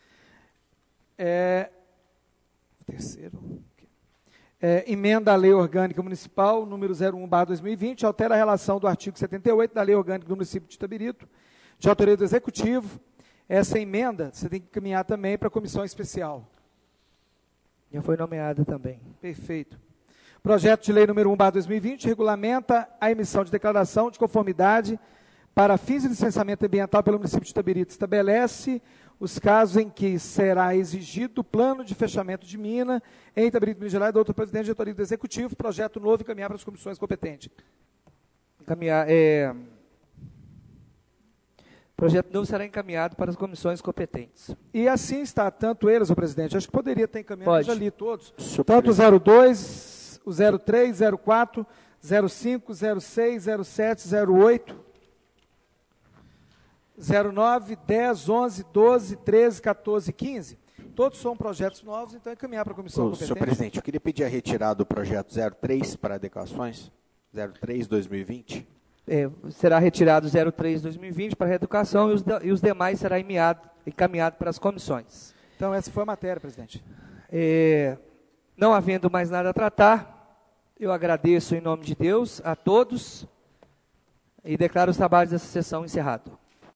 É, terceiro. É, emenda à Lei Orgânica Municipal, número zero um barra dois mil e vinte, altera a relação do artigo setenta e oito da Lei Orgânica do município de Itabirito, de autoria do Executivo. Essa emenda você tem que encaminhar também para a comissão especial. Já foi nomeada também. Perfeito. Projeto de lei número um barra dois mil e vinte regulamenta a emissão de declaração de conformidade para fins de licenciamento ambiental pelo município de Itabirito. Estabelece os casos em que será exigido plano de fechamento de mina em Itabirito, Minas Gerais, da outra presidente de diretoria do Executivo, projeto novo encaminhar para as comissões competentes. Encaminhar, é... Projeto novo será encaminhado para as comissões competentes. E assim está, tanto eles, o presidente, acho que poderia ter encaminhado, eu já li todos, Super tanto o zero dois, o zero três, zero quatro, zero cinco, zero seis, zero sete, zero oito, zero nove, dez, onze, doze, treze, quatorze, quinze. Todos são projetos novos, então encaminhar para a comissão Ô, competente. senhor presidente, eu queria pedir a retirada do projeto zero três para adequações, zero três dois mil e vinte. É, será retirado zero três dois mil e vinte para a reeducação e os, de, e os demais será encaminhado, encaminhado para as comissões. Então, essa foi a matéria, presidente. É, não havendo mais nada a tratar, eu agradeço em nome de Deus a todos e declaro os trabalhos dessa sessão encerrado.